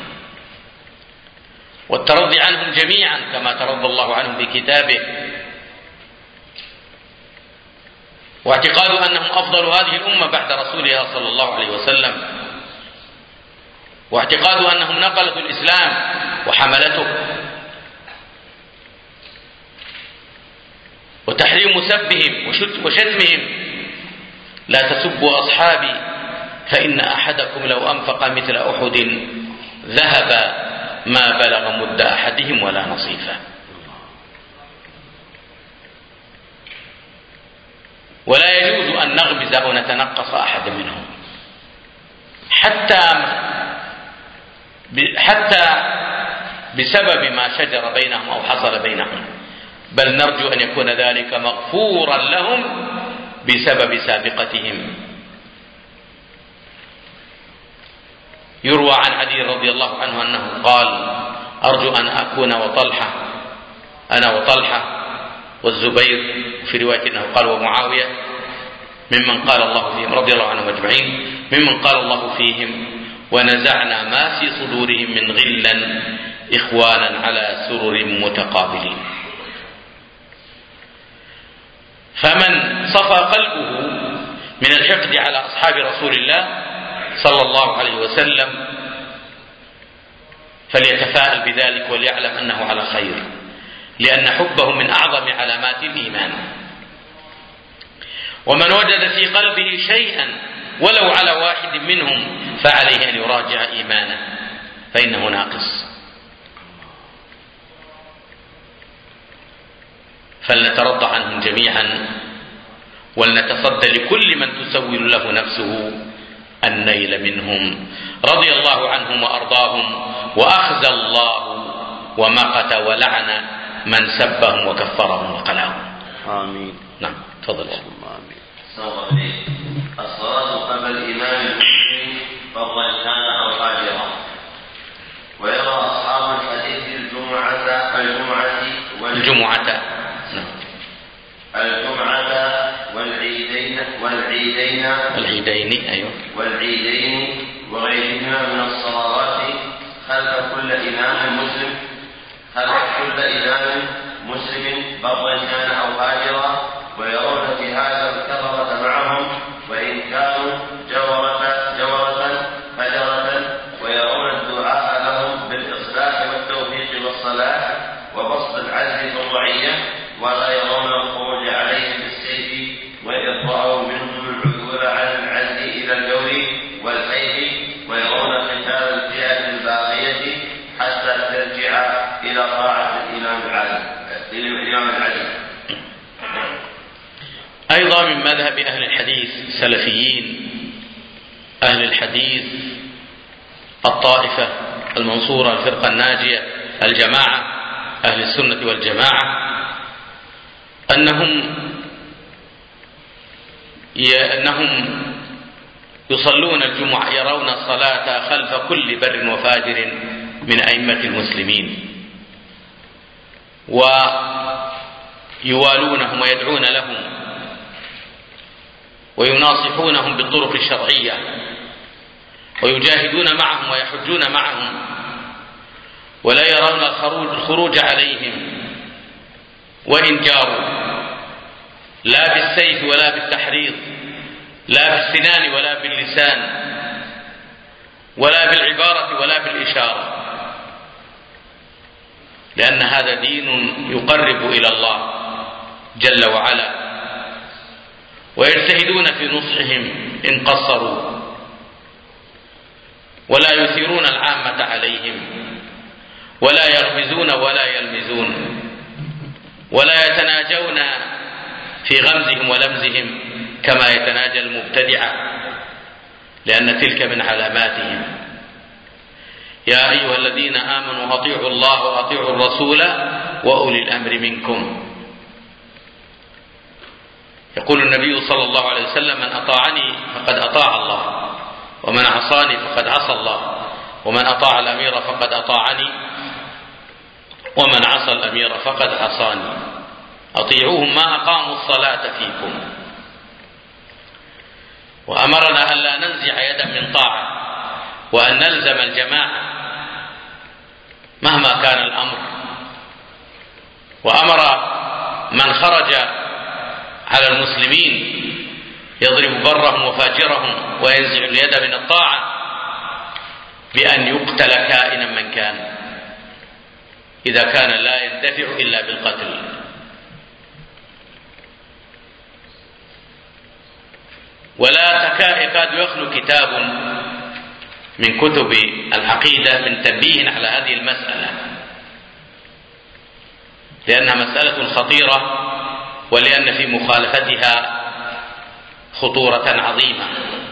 والترضي عنهم جميعا كما ترضى الله عنهم بكتابه، واعتقاد أنهم أفضل هذه الأمة بعد رسولها صلى الله عليه وسلم، واعتقاد أنهم نقلة الإسلام وحملته، وتحريم سبهم وشتمهم: لا تسبوا أصحابي فإن أحدكم لو أنفق مثل أحد ذهب ما بلغ مد أحدهم ولا نصيفه. ولا يجوز أن نغمز أو نتنقص أحد منهم حتى حتى بسبب ما شجر بينهم أو حصل بينهم، بل نرجو أن يكون ذلك مغفورا لهم بسبب سابقتهم. يروى عن علي رضي الله عنه أنه قال: أرجو أن أكون وطلحة أنا وطلحة والزبير، في رواية أنه قال ومعاوية، ممن قال الله فيهم رضي الله عنهم أجمعين، ممن قال الله فيهم: ونزعنا ما في صدورهم من غلا إخوانا على سرر متقابلين. فمن صفى قلبه من الحقد على أصحاب رسول الله صلى الله عليه وسلم فليتفاءل بذلك وليعلم أنه على خير، لأن حبه من أعظم علامات الإيمان. ومن وجد في قلبه شيئا ولو على واحد منهم فعليه أن يراجع إيمانه فإنه ناقص. فلنترضى عنهم جميعا ولنتصدى لكل من تسول له نفسه النيل منهم، رضي الله عنهم وأرضاهم، وأخزى الله ومقت ولعن من سبهم وكفرهم وقلاهم. آمين. نعم تفضل. آمين. الصلاة قبل الإمام المسلم فضلا كان أو فاجرا. ويرى أصحاب الحديث الجمعة الجمعة الجمعة الجمعة والعيدين والعيدين والعيدين أيوه والعيدين وغيرهما من الصلوات خلف كل إمام مسلم خلف كل إمام مسلم برا كان أو فاجرا. ويرون في هذا الكثرة معهم وإن كانوا جورة جورة فجرة. ويرون الدعاء لهم بالإصلاح والتوفيق والصلاح وبسط العزل في الرعية، ولا يرون الخروج عليهم بالسيف وإن رأوا منهم العدول عن العزل إلى الجور والحيف. ويرون قتال الفئة الباغية حتى ترجع إلى طاعة الإمام العدل. أيضا من مذهب أهل الحديث السلفيين أهل الحديث الطائفة المنصورة الفرقة الناجية الجماعة أهل السنة والجماعة أنهم أنهم يصلون الجمعة، يرون الصلاة خلف كل بر وفاجر من أئمة المسلمين، ويوالونهم ويدعون لهم ويناصحونهم بالطرق الشرعية ويجاهدون معهم ويحجون معهم، ولا يرون الخروج عليهم وإن جاروا، لا بالسيف ولا بالتحريض، لا بالسنان ولا باللسان ولا بالعبارة ولا بالإشارة، لأن هذا دين يقرب إلى الله جل وعلا. ويجتهدون في نصحهم إن قصروا، ولا يثيرون العامة عليهم، ولا يغمزون ولا يلمزون، ولا يتناجون في غمزهم ولمزهم كما يتناجى المبتدعة، لأن تلك من علاماتهم. يا أيها الذين آمنوا أطيعوا الله وأطيعوا الرسول وأولي الأمر منكم. يقول النبي صلى الله عليه وسلم: من أطاعني فقد أطاع الله، ومن عصاني فقد عصى الله، ومن أطاع الأمير فقد أطاعني، ومن عصى الأمير فقد عصاني. أطيعوهم ما أقاموا الصلاة فيكم. وأمرنا أن لا ننزع يدا من طاعة، وأن نلزم الجماعة مهما كان الأمر. وأمر من خرج على المسلمين يضرب برهم وفاجرهم وينزع اليد من الطاعة بأن يقتل كائنا من كان، إذا كان لا يندفع إلا بالقتل. ولا يكاد يخلو كتاب من كتب العقيدة من تنبيه على هذه المسألة، لأنها مسألة خطيرة، ولأن في مخالفتها خطورة عظيمة.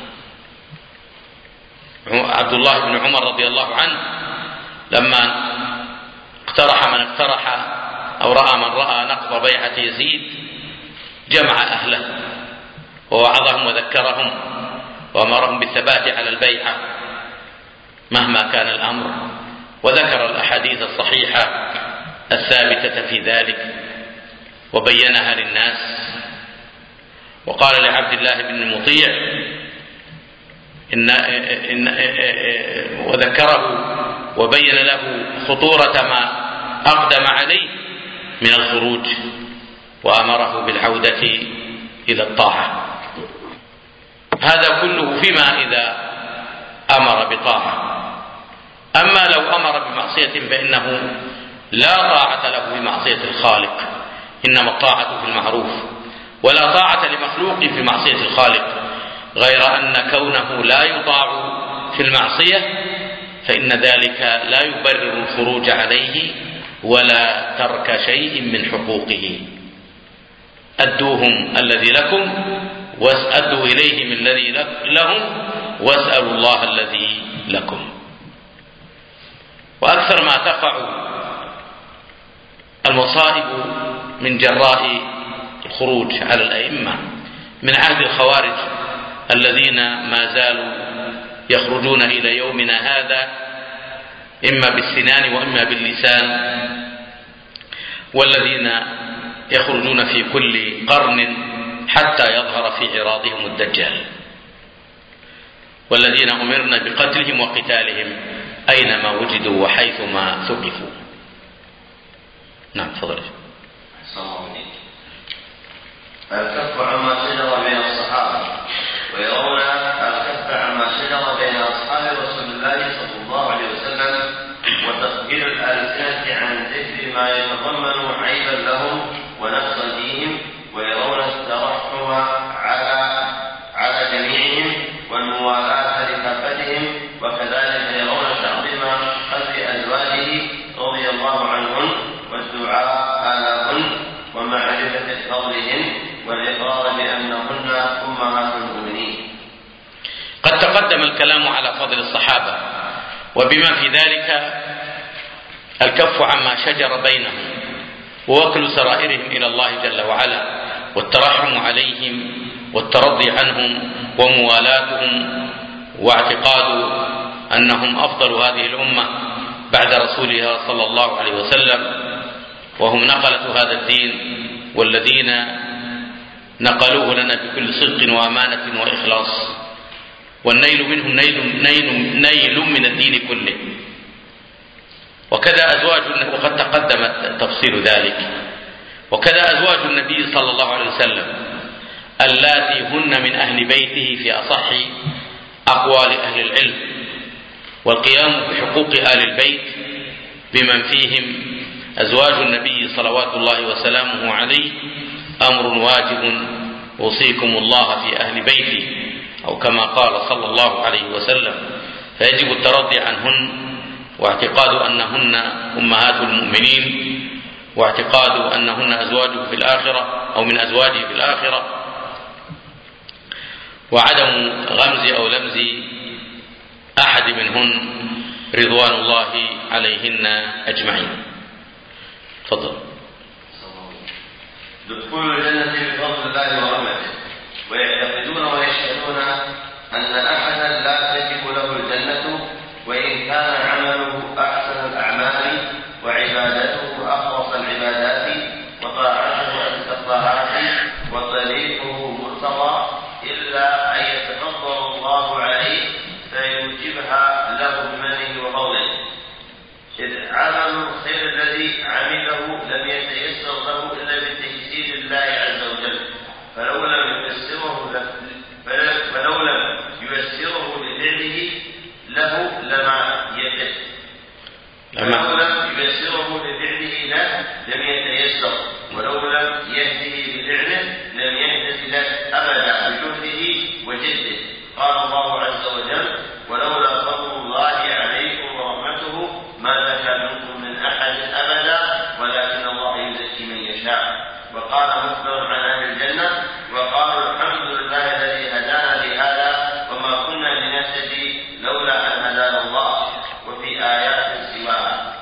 عبد الله بن عمر رضي الله عنه لما اقترح من اقترح أو رأى من رأى نقض بيعة يزيد جمع أهله ووعظهم وذكرهم وأمرهم بالثبات على البيعة مهما كان الأمر، وذكر الأحاديث الصحيحة الثابتة في ذلك وبينها للناس، وقال لعبد الله بن المطيع إن إن وذكره وبين له خطورة ما أقدم عليه من الخروج، وأمره بالعودة إلى الطاعة. هذا كله فيما إذا أمر بطاعة. أما لو أمر بمعصية فإنه لا طاعة له بمعصية الخالق، إنما الطاعة في المعروف، ولا طاعة لمخلوق في معصية الخالق، غير أن كونه لا يطاع في المعصية فإن ذلك لا يبرر الخروج عليه ولا ترك شيء من حقوقه. أدوهم الذي لكم واسأدوا إليهم الذي لهم واسألوا الله الذي لكم. وأكثر ما تقع المصائب من جراء الخروج على الأئمة من عهد الخوارج الذين ما زالوا يخرجون إلى يومنا هذا إما بالسنان وإما باللسان، والذين يخرجون في كل قرن حتى يظهر في عراضهم الدجال، والذين أمرنا بقتلهم وقتالهم أينما وجدوا وحيثما ثقفوا. نعم تفضل. الكف عما شجر بين الصحابة، ويرون الكف عما شجر بين أصحاب رسول الله صلى الله عليه وسلم وتقبيل الألسنة عن ذكر ما يتضمن عيبا لهم ونقصا فيهم، ويرون الترحم على على جميعهم والموالاة لكافتهم، وكذلك يرون تعظيم قدر أزواجه رضي الله عنهن والدعاء لهن ومعرفة فضلهن والإقرار بأنهن أمهات المؤمنين. قد تقدم الكلام على فضل الصحابة وبما في ذلك الكف عما شجر بينهم ووكل سرائرهم إلى الله جل وعلا والترحم عليهم والترضي عنهم وموالاتهم واعتقاد أنهم أفضل هذه الأمة بعد رسولها صلى الله عليه وسلم، وهم نقلة هذا الدين والذين نقلوه لنا بكل صدق وأمانة وإخلاص، والنيل منهم نيل, نيل, نيل من الدين كله. وكذا أزواج، وقد تقدم تفصيل ذلك، وكذا أزواج النبي صلى الله عليه وسلم اللاتي هن من أهل بيته في أصح أقوال أهل العلم، والقيام بحقوق آل البيت بمن فيهم أزواج النبي صلوات الله وسلامه عليه أمر واجب أوصيكم الله في أهل بيتي، أو كما قال صلى الله عليه وسلم، فيجب الترضي عنهن واعتقاد أنهن أمهات المؤمنين، واعتقاد أنهن أزواجه في الآخرة أو من أزواجه في الآخرة، وعدم غمز أو لمز أحد منهن رضوان الله عليهن أجمعين. تفضل. دخول الجنة بفضل الله ورحمته، ويعتقدون ويشهدون أن أحدا لا تجب له الجنة وإن كان عمله أحسن الأعمال وعبادته أخلص العبادات وطاعته أزكى الطاعات وطريقه مرتضى، إلا أن يتفضل الله عليه فيوجبها له بمنه وفضله، إذ عمل الخير الذي عمله لم يتيسر له إلا بتيسير الله عز وجل، فلو لم ييسره فلو لم ييسره لفعله له لما يتيسر فلو لم ييسره لفعله له لم يتيسر، ولو لم يهده لفعله لم يهتد له أبدا بجهده وقال مخبر عن أهل الجنة وقالوا الحمد لله الذي هدانا لهذا وما كنا لنهتدي لولا أن هدانا الله، وفي آيات سواها.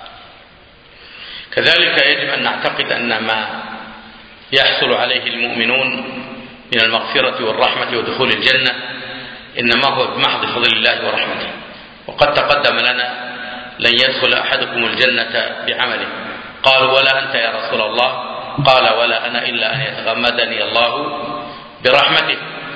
كذلك يجب أن نعتقد أن ما يحصل عليه المؤمنون من المغفرة والرحمة ودخول الجنة إنما هو بمحض فضل الله ورحمته، وقد تقدم لنا لن يدخل أحدكم الجنة بعمله. قالوا ولا أنت يا رسول الله؟ قال ولا أنا إلا أن يتغمدني الله برحمته.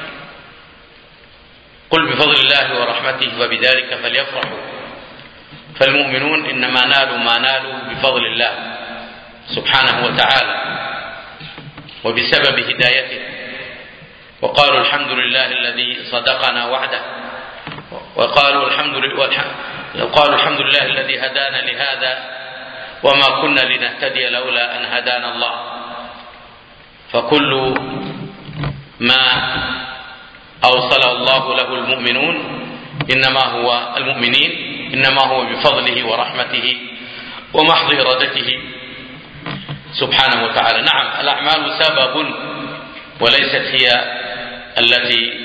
قل بفضل الله ورحمته فبذلك فليفرحوا. فالمؤمنون إنما نالوا ما نالوا بفضل الله سبحانه وتعالى وبسبب هدايته، وقالوا الحمد لله الذي صدقنا وعده، وقالوا الحمد لله وقالوا الحمد لله الذي هدانا لهذا وما كنا لنهتدي لولا أن هدانا الله. فكل ما أوصل الله له المؤمنون إنما هو المؤمنين إنما هو بفضله ورحمته ومحض إرادته سبحانه وتعالى. نعم، الأعمال سبب وليست هي التي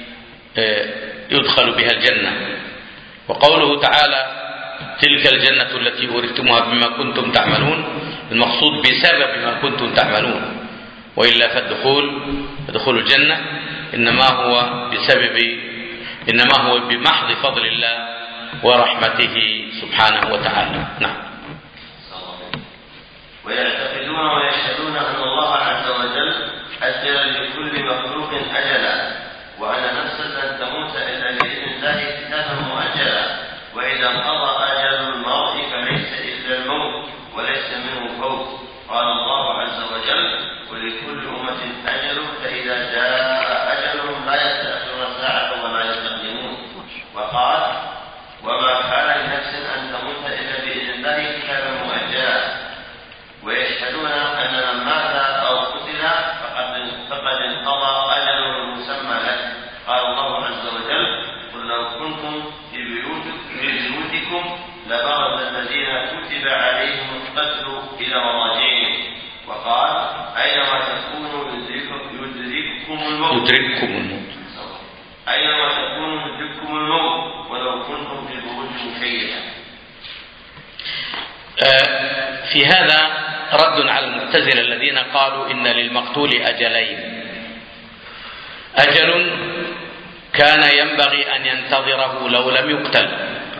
يدخل بها الجنة. وقوله تعالى تلك الجنة التي أورثتموها بما كنتم تعملون، المقصود بسبب ما كنتم تعملون، وإلا فالدخول دخول الجنة إنما هو بسبب إنما هو بمحض فضل الله ورحمته سبحانه وتعالى. نعم. ويعتقدون ويشهدون أن الله عز وجل أجل لكل مخلوق أجلا، وأن نفسا لن تموت إلا بإذن الله كتابا مؤجلا، وإذا انقضى أجل المرء فليس إلا الموت وليس منه فوت. قال الله عز وجل ولكل أمة أجل فإذا جاء أجلهم لا يستأخرون ساعة ولا يستقدمون. وقال وما كان لنفس أن تموت إلا بإذن الله كتابا مؤجلا. ويشهدون أن من مات أو قتل فقد فقد انقضى أجله المسمى له. قال الله عز وجل قل لو كنتم في بيوتكم لبرز الذين كتب عليهم القتل إلى مضاجعهم. وقال أينما تكونوا يدرككم الموت يدرككم الموت أينما تكونوا يدرككم الموت ولو كنتم في بروج مشيدة. في هذا رد على المعتزلة الذين قالوا إن للمقتول أجلين، أجل كان ينبغي أن ينتظره لو لم يقتل،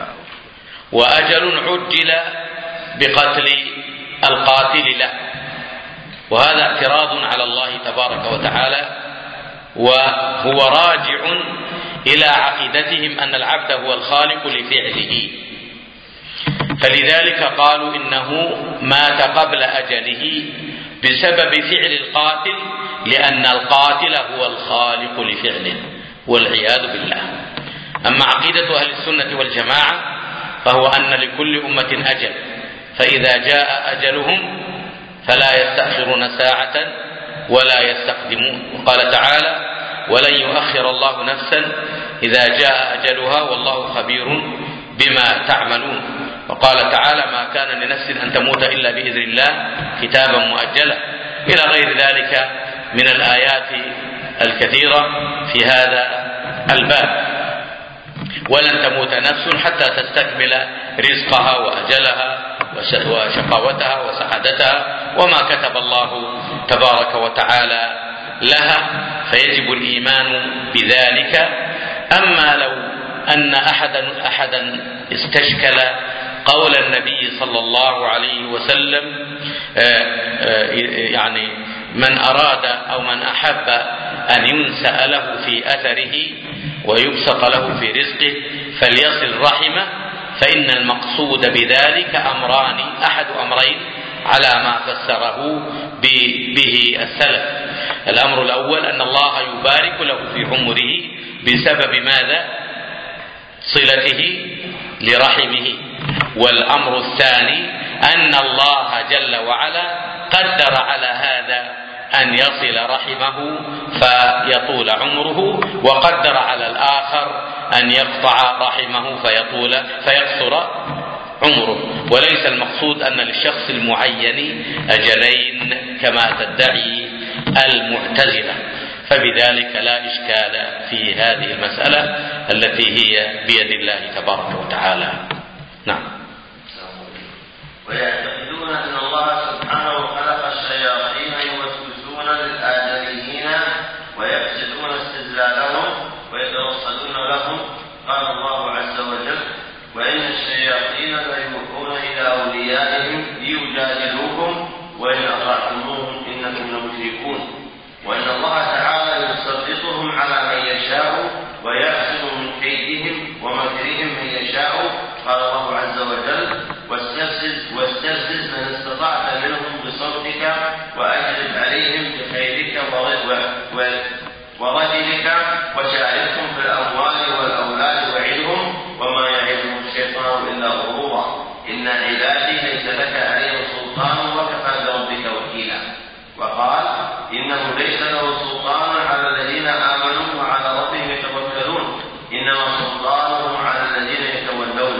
وأجل عجل بقتل القاتل له. وهذا اعتراض على الله تبارك وتعالى، وهو راجع إلى عقيدتهم أن العبد هو الخالق لفعله، فلذلك قالوا إنه مات قبل أجله بسبب فعل القاتل، لأن القاتل هو الخالق لفعله والعياذ بالله. أما عقيدة أهل السنة والجماعة فهو أن لكل أمة أجل، فإذا جاء أجلهم فلا يستأخرون ساعة ولا يستقدمون. وقال تعالى ولن يؤخر الله نفسا إذا جاء أجلها والله خبير بما تعملون. وقال تعالى ما كان لنفس أن تموت إلا بإذن الله كتابا مؤجلا، إلى غير ذلك من الآيات الكثيرة في هذا الباب. ولن تموت نفس حتى تستكمل رزقها وأجلها وشقاوتها وسعادتها وما كتب الله تبارك وتعالى لها، فيجب الإيمان بذلك. أما لو أن أحدا أحدا استشكل قول النبي صلى الله عليه وسلم يعني من أراد أو من أحب أن ينسأ له في أثره ويبسط له في رزقه فليصل رحمه، فإن المقصود بذلك أمران، أحد أمرين على ما فسره به السلف. الأمر الأول أن الله يبارك له في عمره بسبب ماذا؟ صلته لرحمه. والأمر الثاني أن الله جل وعلا قدر على هذا أن يصل رحمه فيطول عمره، وقدر على الآخر أن يقطع رحمه فيطول فيقصر عمره. وليس المقصود أن للشخص المعين أجلين كما تدعي المعتزلة، فبذلك لا إشكال في هذه المسألة التي هي بيد الله تبارك وتعالى. نعم. ويعتقدون أن الله سبحانه خلق الشياطين يوسوسون للآدميين ويفسدون استدلالهم ويتوصلون لهم. قال الله عز وجل: وإن الشياطين ليوحون إلى أوليائهم ليجادلوكم وإن أطعتموهم إنكم لمشركون. وإن الله تعالى يسلطهم على من يشاء ويعصم من كيدهم ومكرهم من يشاء. قال الله عز وجل: واستفزز واستفزز من استطعت منهم بصوتك وأجلب عليهم بخيلك ورجلك وشاركهم في الأموال والأولاد وعدهم وما يعدهم الشيطان إلا غرورا. إن عبادي ليس لك عليهم سلطان وكفى بربك وكيلا. وقال: إنه ليس له سلطان على الذين آمنوا وعلى ربهم يتوكلون إنما سلطانه على الذين يتولونه.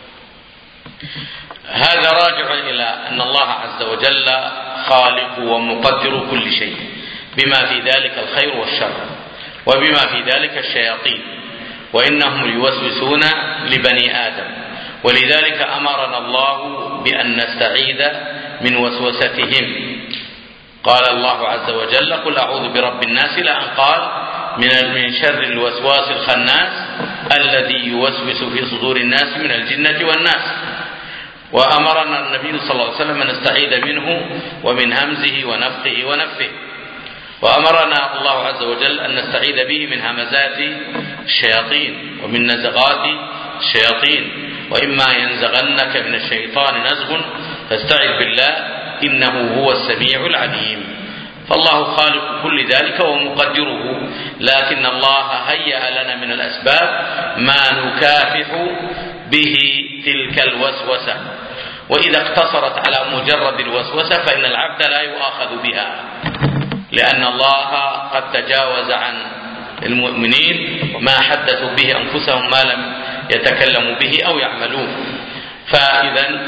هذا راجع إلى أن الله عز وجل خالق ومقدر كل شيء، بما في ذلك الخير والشر، وبما في ذلك الشياطين، وإنهم يوسوسون لبني آدم، ولذلك أمرنا الله بأن نستعيذ من وسوستهم. قال الله عز وجل: قل أعوذ برب الناس، لأن قال من شر الوسواس الخناس الذي يوسوس في صدور الناس من الجنة والناس. وأمرنا النبي صلى الله عليه وسلم أن نستعيذ منه ومن همزه ونفخه ونفه. وأمرنا الله عز وجل أن نستعيذ به من همزات الشياطين ومن نزغات الشياطين، وإما ينزغنك من الشيطان نزغ فاستعذ بالله إنه هو السميع العليم. فالله خالق كل ذلك ومقدره، لكن الله هيأ لنا من الأسباب ما نكافح به تلك الوسوسة، وإذا اقتصرت على مجرد الوسوسة فإن العبد لا يؤاخذ بها، لأن الله قد تجاوز عن المؤمنين ما حدثوا به أنفسهم ما لم يتكلموا به أو يعملوه. فإذا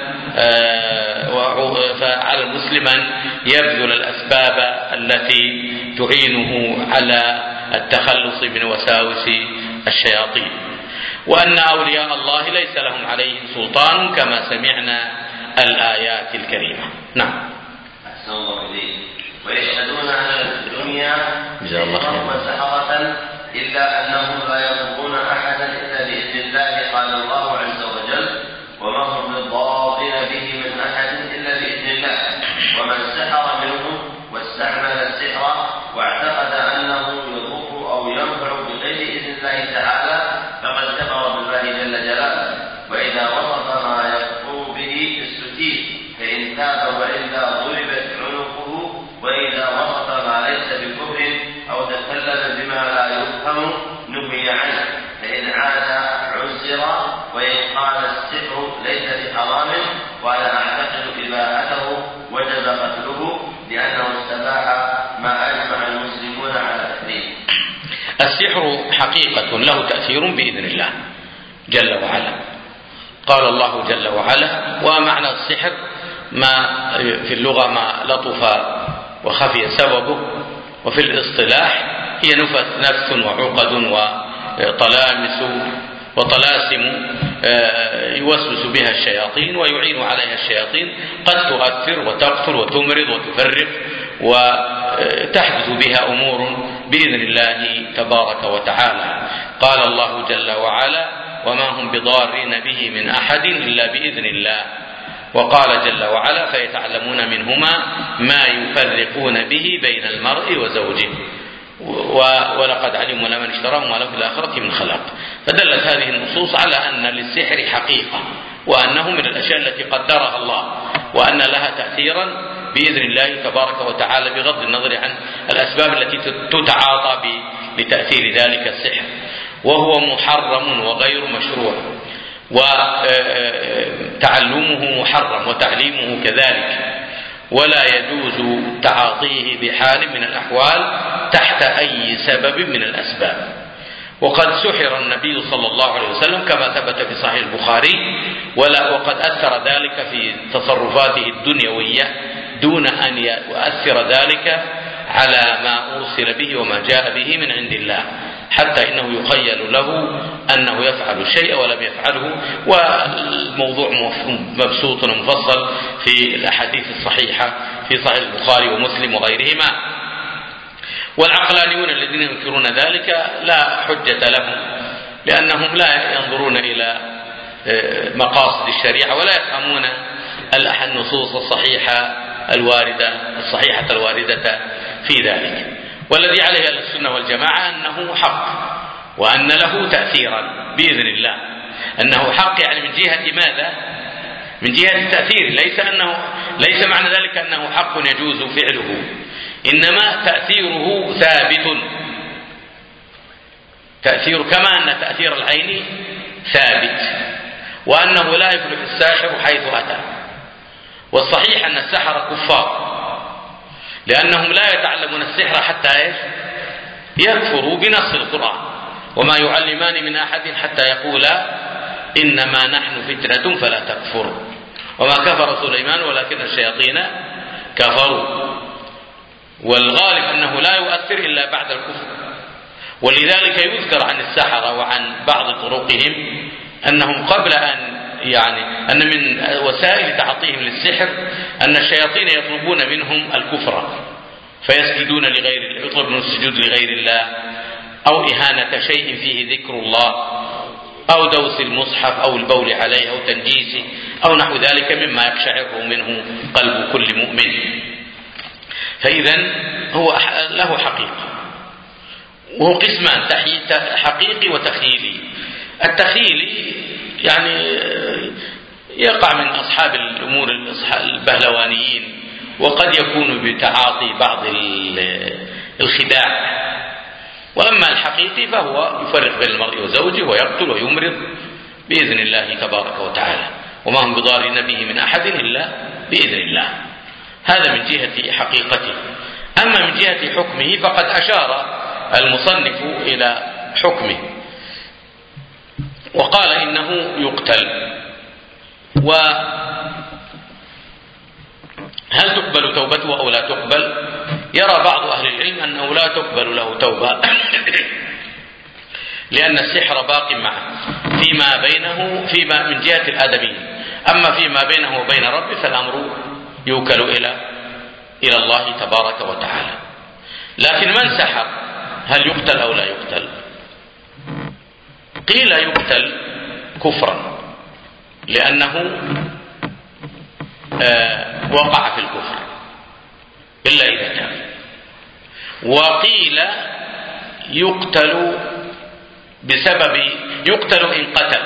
فعلى المسلم أن يبذل الأسباب التي تعينه على التخلص من وساوس الشياطين، وأن أولياء الله ليس لهم عليهم سلطان كما سمعنا الآيات الكريمة. نعم. أحسن الله إليك. ويشهدون أن الدنيا جزاه الله خيرا سحرة إلا أنهم لا يضرون أحدا إلا بإذن الله. قال الله عز وجل: وما هم بضارين به من أحد إلا بإذن الله. ومن سحر منهم واستعمل السحر واعتقد أنه يضر أو ينفع بغير إذن الله تعالى فقد كفر بالله جل جلاله. وإذا وصف ما يكفر به استتيب، فإن تاب وإلا ضربت عنقه. وإذا وصف ما ليس بكفر أو تكلم بما لا يفهم نهي عنه، فإن عاد عزر. وإن قال السحر ليس بحرام وأنا أعتقد إباحته وجب قتله لأنه استباح ما أجمع المسلمون على تحريمه. السحر حقيقة له تأثير بإذن الله جل وعلا. قال الله جل وعلا: ومعنى السحر ما في اللغة ما لطف وخفي سببه، وفي الاصطلاح هي نفث وعقد وطلامس وطلاسم يوسوس بها الشياطين ويعين عليها الشياطين، قد تؤثر وتقتل وتمرض وتفرق وتحدث بها أمور بإذن الله تبارك وتعالى. قال الله جل وعلا: وما هم بضارين به من أحد إلا بإذن الله. وقال جل وعلا: فيتعلمون منهما ما يفرقون به بين المرء وزوجه ولقد علموا لمن اشتراه ما له في الآخرة من خلاق. فدلت هذه النصوص على أن للسحر حقيقة، وأنه من الأشياء التي قدرها الله، وأن لها تأثيرا بإذن الله تبارك وتعالى بغض النظر عن الأسباب التي تتعاطى لتأثير ذلك السحر، وهو محرم وغير مشروع، وتعلمه محرم وتعليمه كذلك، ولا يجوز تعاطيه بحال من الأحوال تحت أي سبب من الأسباب. وقد سحر النبي صلى الله عليه وسلم كما ثبت في صحيح البخاري، وقد أثر ذلك في تصرفاته الدنيوية دون أن يؤثر ذلك على ما أرسل به وما جاء به من عند الله، حتى إنه يخيل له أنه يفعل الشيء ولم يفعله. والموضوع مبسوط ومفصل في الأحاديث الصحيحة في صحيح البخاري ومسلم وغيرهما. والعقلانيون الذين ينكرون ذلك لا حجة لهم، لأنهم لا ينظرون إلى مقاصد الشريعة ولا يفهمون النصوص الصحيحة الواردة الصحيحة الواردة في ذلك. والذي عليه أهل السنة والجماعة أنه حق، وأن له تأثيرا بإذن الله، أنه حق يعني من جهة ماذا؟ من جهة التأثير، ليس أنه ليس معنى ذلك أنه حق يجوز فعله، إنما تأثيره ثابت، تأثير كما أن تأثير العين ثابت، وأنه لا يفلح الساحر حيث أتى. والصحيح أن السحرة كفار، لأنهم لا يتعلمون السحر حتى يكفروا بنص القرآن، وما يعلمان من أحد حتى يقولا إنما نحن فتنة فلا تكفر، وما كفر سليمان ولكن الشياطين كفروا. والغالب أنه لا يؤثر إلا بعد الكفر. ولذلك يذكر عن السحرة وعن بعض طرقهم أنهم قبل أن يعني أن من وسائل تعاطيهم للسحر أن الشياطين يطلبون منهم الكفر، فيسجدون لغير يطلب من السجود لغير الله، أو إهانة شيء فيه ذكر الله، أو دوس المصحف، أو البول عليه، أو تنجيسه، أو نحو ذلك مما يقشعر منه قلب كل مؤمن. فإذا هو له حقيقة، وهو قسمان: حقيقي وتخيلي. التخيلي يعني يقع من أصحاب الأمور البهلوانيين، وقد يكون بتعاطي بعض الخداع. وأما الحقيقي فهو يفرق بين المرء وزوجه ويقتل ويمرض بإذن الله تبارك وتعالى، وما هم بضارين به من أحد إلا بإذن الله. هذا من جهة حقيقته. أما من جهة حكمه فقد أشار المصنف إلى حكمه وقال إنه يقتل. وهل تقبل توبته أو لا تقبل؟ يرى بعض أهل العلم أنه لا تقبل له توبة لأن السحر باق معه فيما بينه فيما من جهة الآدميين، أما فيما بينه وبين ربه فالأمر يوكل إلى إلى الله تبارك وتعالى. لكن من سحر هل يقتل أو لا يقتل؟ قيل يقتل كفرا لأنه آه وقع في الكفر إلا إذا تاب، وقيل يقتل بسبب يقتل إن قتل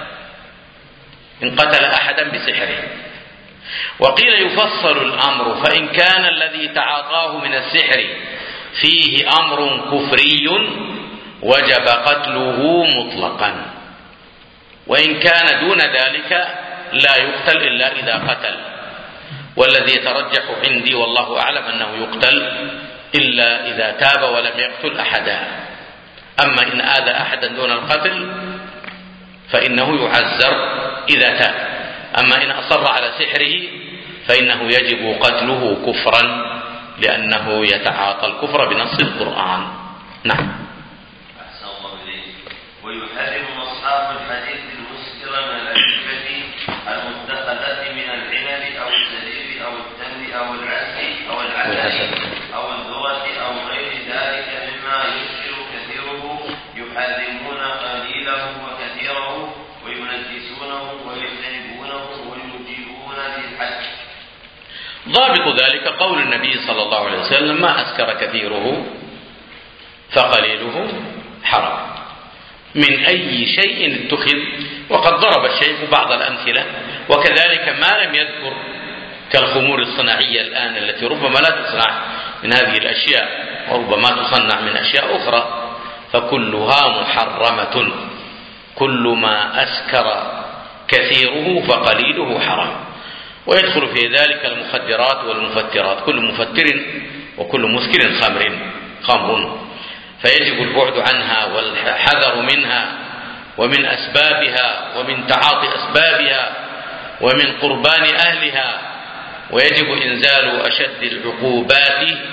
إن قتل أحدا بسحره. وقيل يفصل الأمر، فإن كان الذي تعاطاه من السحر فيه أمر كفري وجب قتله مطلقا، وإن كان دون ذلك لا يقتل إلا إذا قتل. والذي يترجح عندي والله أعلم أنه يقتل إلا إذا تاب ولم يقتل أحدا. أما إن آذى أحدا دون القتل فإنه يعزر إذا تاب. أما إن أصر على سحره فإنه يجب قتله كفرا لأنه يتعاطى الكفر بنص القرآن. نعم. أحسن الله إليك. ويحرم أصحاب الحديث المسكر من الأشربة المتخذة من العنب أو الزبيب أو التمر أو العسل أو العسل أو الذرة أو غير ذلك مما يسكر كثيره، يحرمون قليله وكثيره، وينجسونه ويجتنبونه ويوجبون للحج. ضابط ذلك قول النبي صلى الله عليه وسلم: ما أسكر كثيره فقليله حرام، من أي شيء اتخذ. وقد ضرب الشيخ بعض الأمثلة، وكذلك ما لم يذكر كالخمور الصناعية الآن التي ربما لا تصنع من هذه الأشياء وربما تصنع من أشياء أخرى، فكلها محرمة. كل ما أسكر كثيره فقليله حرام. ويدخل في ذلك المخدرات والمفترات، كل مفتر وكل مسكر خمر خمر فيجب البعد عنها والحذر منها ومن أسبابها ومن تعاطي أسبابها ومن قربان أهلها، ويجب إنزال أشد العقوبات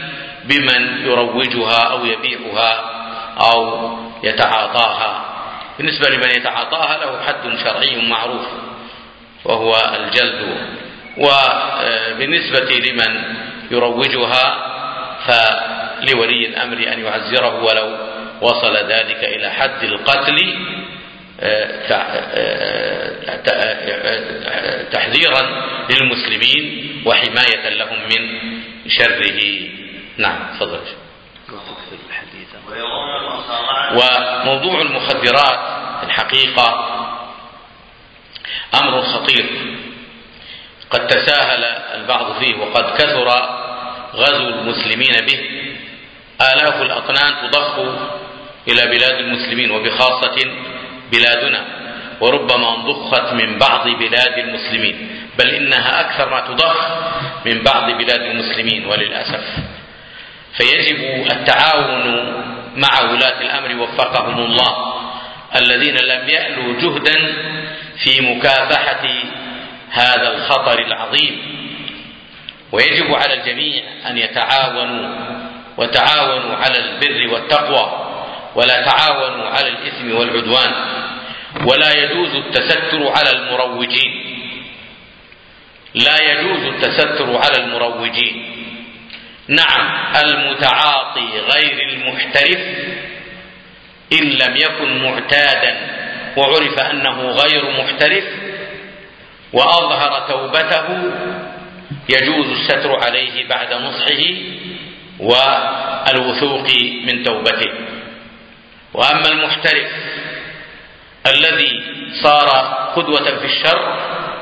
بمن يروجها أو يبيعها أو يتعاطاها. بالنسبة لمن يتعاطاها له حد شرعي معروف وهو الجلد، وبالنسبة لمن يروجها فلولي الأمر أن يعزره ولو وصل ذلك إلى حد القتل تحذيرا للمسلمين وحماية لهم من شره. نعم تفضل. وموضوع المخدرات الحقيقة أمر خطير قد تساهل البعض فيه، وقد كثر غزو المسلمين به. آلاف الأطنان تضخ إلى بلاد المسلمين وبخاصة بلادنا، وربما انضخت من بعض بلاد المسلمين، بل إنها أكثر ما تضخ من بعض بلاد المسلمين وللأسف. فيجب التعاون مع ولاة الأمر وفقهم الله الذين لم يألوا جهدا في مكافحة هذا الخطر العظيم. ويجب على الجميع أن يتعاونوا، وتعاونوا على البر والتقوى ولا تعاونوا على الإثم والعدوان. ولا يجوز التستر على المروجين، لا يجوز التستر على المروجين. نعم المتعاطي غير المحترف إن لم يكن معتادا وعرف أنه غير محترف وأظهر توبته يجوز الستر عليه بعد نصحه والوثوق من توبته. وأما المحترف الذي صار قدوة في الشر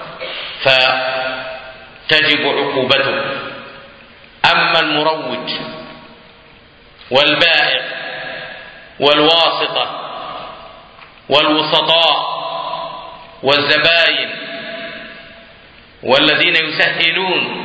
فتجب عقوبته. أما المروج والبائع والواسطة والوسطاء والزباين والذين يسهلون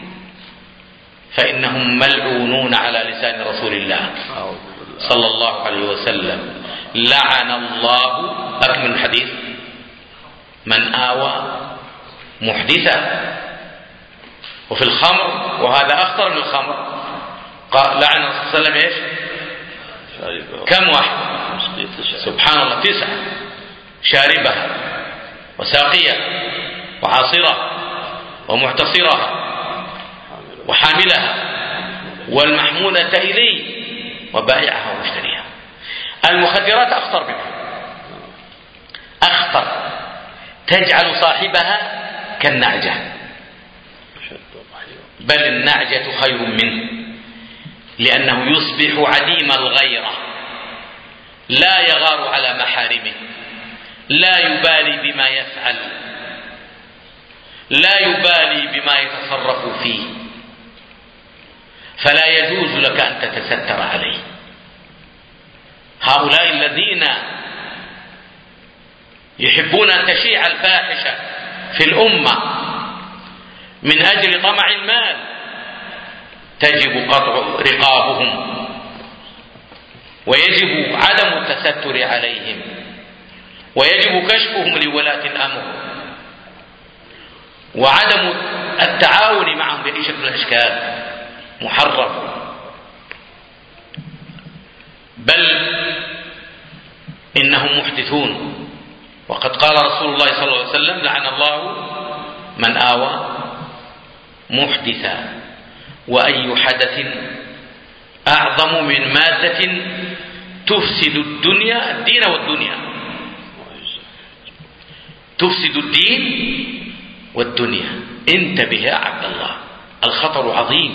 فإنهم ملعونون على لسان رسول الله صلى الله عليه وسلم. لعن الله، أكمل الحديث، من آوى محدثا. وفي الخمر، وهذا أخطر من الخمر، قال لعن الرسول صلى الله عليه وسلم إيش؟ كم واحد؟ سبحان الله، تسعة: شاربها وساقيها وعاصرة ومعتصرها وحاملها والمحمولة إليه وبائعها ومشتريها. المخدرات أخطر منها، أخطر، تجعل صاحبها كالنعجة، بل النعجة خير منه، لأنه يصبح عديم الغيرة، لا يغار على محارمه، لا يبالي بما يفعل، لا يبالي بما يتصرف فيه، فلا يجوز لك أن تتستر عليه. هؤلاء الذين يحبون أن تشيع الفاحشة في الأمة من أجل طمع المال تجب قطع رقابهم، ويجب عدم التستر عليهم، ويجب كشفهم لولاة الأمر، وعدم التعاون معهم بأي شكل من الأشكال محرم. بل إنهم محدثون، وقد قال رسول الله صلى الله عليه وسلم: لعن الله من آوى محدثا. وأي حدث أعظم من مادة تفسد الدنيا الدين والدنيا، تفسد الدين والدنيا. انتبه يا عبد الله، الخطر عظيم،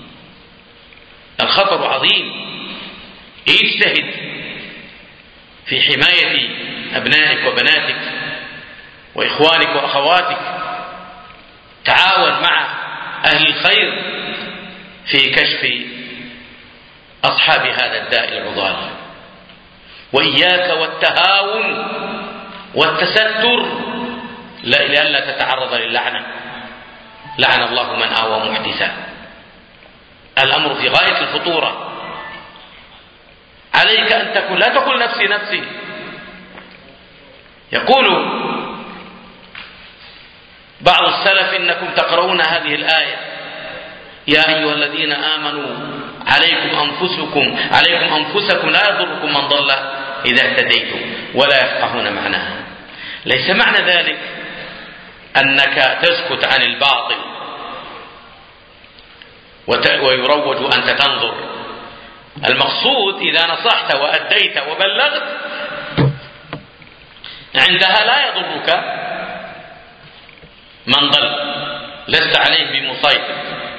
الخطر عظيم. اجتهد في حماية أبنائك وبناتك وإخوانك وأخواتك، تعاون مع أهل الخير في كشف أصحاب هذا الداء العضال. وإياك والتهاون والتستر لئلا تتعرض للعنة. لعن الله من آوى محدثا. الأمر في غاية الخطورة. عليك أن تكون، لا تقول نفسي نفسي. يقول بعض السلف: إنكم تقرؤون هذه الآية: يا أيها الذين آمنوا عليكم أنفسكم عليكم أنفسكم لا يضركم من ضل إذا اهتديتم ولا يفقهون معناها. ليس معنى ذلك أنك تسكت عن الباطل ويروج أنت تنظر. المقصود إذا نصحت وأديت وبلغت عندها لا يضرك من ضل، لست عليه بمسيطر.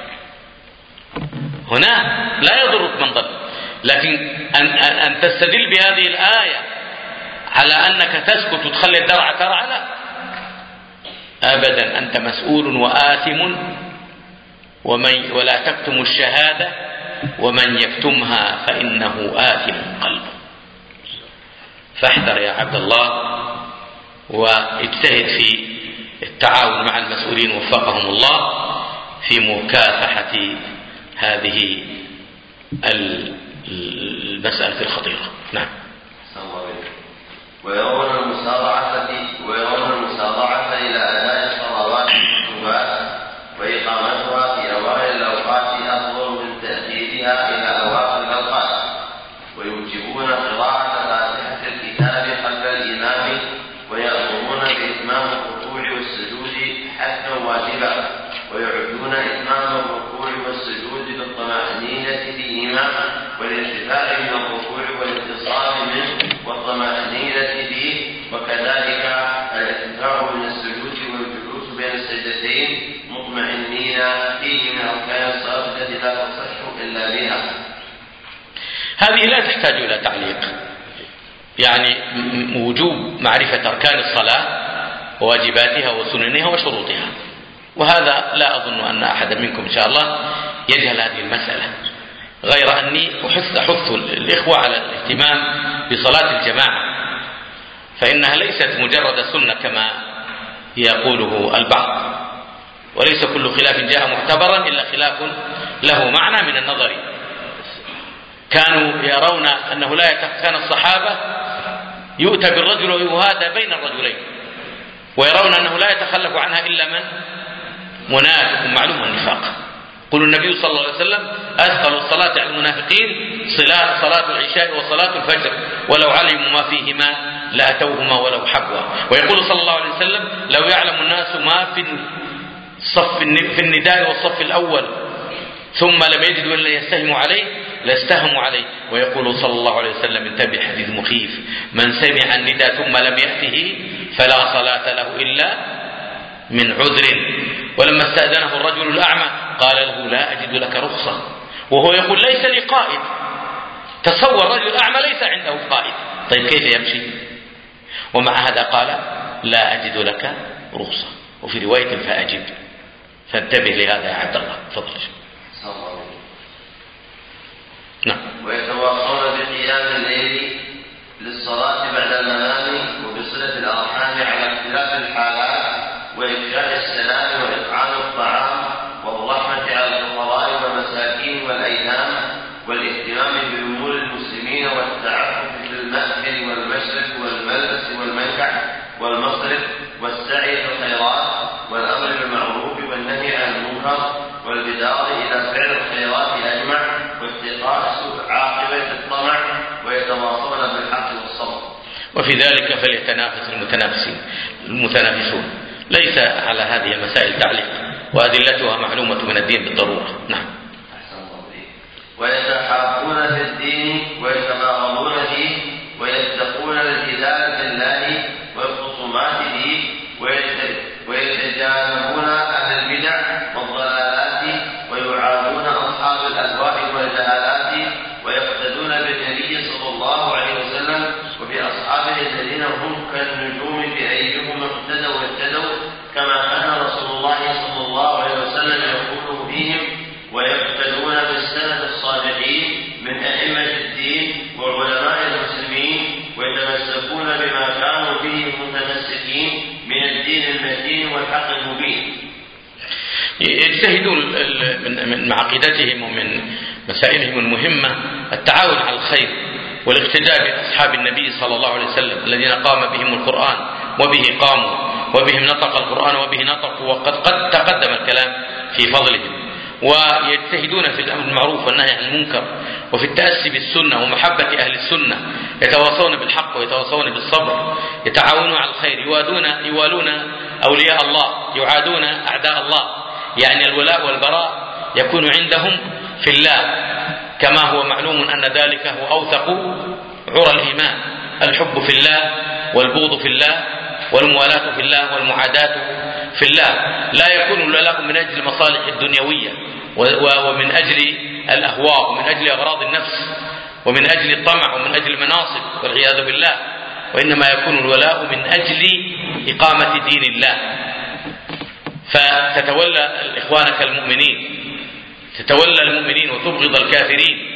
هنا لا يضرك من ضل، لكن أن, أن تستدل بهذه الآية على أنك تسكت وتخلي الدرع ترعى، لا أبدا، أنت مسؤول وآثم. ومن ولا تكتم الشهادة ومن يكتمها فإنه آثم قلبه. فاحذر يا عبد الله واجتهد في التعاون مع المسؤولين وفقهم الله في مكافحة هذه المسألة الخطيرة. نعم. ويرون المسارعة ويرون المسارعة إلى أداء الصلوات المكتوبات وإقامتها في أوائل الأوقات أفضل من تأخيرها إلى أواخر الأوقات، ويوجبون قراءة فاتحة الكتاب خلف الإمام، ويأمرون بإتمام الركوع والسجود حتى واجبا، ويعدون إتمام الركوع والسجود بالطمأنينة فيهما والارتفاع من الركوع والاتصال منه والطمأنينة فيه، وكذلك الارتفاع من السجود والجلوس بين السجدتين مطمئنين فيه من أركان الصلاة التي لا تصح إلا بها. هذه لا تحتاج إلى تعليق، يعني وجوب معرفة أركان الصلاة وواجباتها وسننها وشروطها، وهذا لا أظن أن أحد منكم إن شاء الله يجهل هذه المسألة، غير أني أحث أحث الإخوة على الاهتمام بصلاة الجماعة، فإنها ليست مجرد سنة كما يقوله البعض، وليس كل خلاف جاء معتبرا إلا خلاف له معنى من النظر. كانوا يرون أنه لا كان الصحابة يؤتى بالرجل ويهادى بين الرجلين، ويرون أنه لا يتخلف عنها إلا من منافق معلوم النفاق. قل النبي صلى الله عليه وسلم أثقل الصلاة على المنافقين صلاة العشاء وصلاة الفجر ولو علموا ما فيهما لأتوهما ولو حبوا. ويقول صلى الله عليه وسلم لو يعلم الناس ما في الصف في النداء والصف الأول ثم لم يجدوا إلا يستهموا عليه لاستهموا عليه. ويقول صلى الله عليه وسلم انتبه حديث مخيف من سمع النداء ثم لم يأته فلا صلاة له إلا من عذر. ولما استأذنه الرجل الأعمى قال له لا أجد لك رخصة، وهو يقول ليس لي قائد. تصور رجل أعمى ليس عنده قائد، طيب كيف يمشي؟ ومع هذا قال لا أجد لك رخصة، وفي رواية فأجب. فانتبه لهذا يا عبد الله. تفضل. نعم. ويتواصون بقيام الليل للصلاة بعد المنام وبصلة الأرحام على اختلاف الحالات وإفشاء السلام وإطعام الطعام والرحمة على الفقراء والمساكين والأيتام والاهتمام بأمور المسلمين والتعفف في المأكل والمشرب والملبس والمنكح والمصرف والسعي في الخيرات والأمر بالمعروف والنهي عن المنكر والبدار إلى فعل الخيرات أجمع واتقاء سوء عاقبة الطمع ويتواصون بالحق والصبر. وفي ذلك فليتنافس المتنافسين المتنافسون. ليس على هذه المسائل تعليق، وأدلتها معلومة من الدين بالضرورة. نعم. ويتحابون في الدين ويتباغضون فيه ويتقون الجدال في الله والخصومات فيه ويتجانبون أهل البدع والضلالات ويعادون أصحاب الأهواء والجهالات ويقتدون بالنبي صلى الله عليه وسلم وبأصحابه الذين هم كالنجوم بأيهم اقتدوا واهتدوا كما كان رسول الله صلى الله عليه وسلم يقول فيهم ويقتدون بالسلف الصالحين من أئمة الدين وعلماء المسلمين ويتمسكون بما كانوا به متمسكين من الدين المتين والحق المبين. يجتهدون من عقيدتهم ومن مسائلهم المهمة التعاون على الخير والاقتداء بأصحاب النبي صلى الله عليه وسلم الذين قام بهم القرآن وبه قاموا وبهم نطق القرآن وبه نطقوا، وقد قد تقدم الكلام في فضلهم. ويجتهدون في الأمر بالمعروف والنهي عن المنكر وفي التأسي بالسنة ومحبة أهل السنة، يتواصون بالحق ويتواصون بالصبر، يتعاونون على الخير، يوالون يوالون أولياء الله، يعادون أعداء الله. يعني الولاء والبراء يكون عندهم في الله، كما هو معلوم أن ذلك هو أوثق عرى الإيمان، الحب في الله والبغض في الله والموالاة في الله والمعاداة في الله. لا يكون الولاء من أجل المصالح الدنيوية ومن أجل الأهواء ومن أجل أغراض النفس ومن أجل الطمع ومن أجل المناصب والعياذ بالله، وإنما يكون الولاء من أجل إقامة دين الله. فتتولى إخوانك المؤمنين، تتولى المؤمنين وتبغض الكافرين.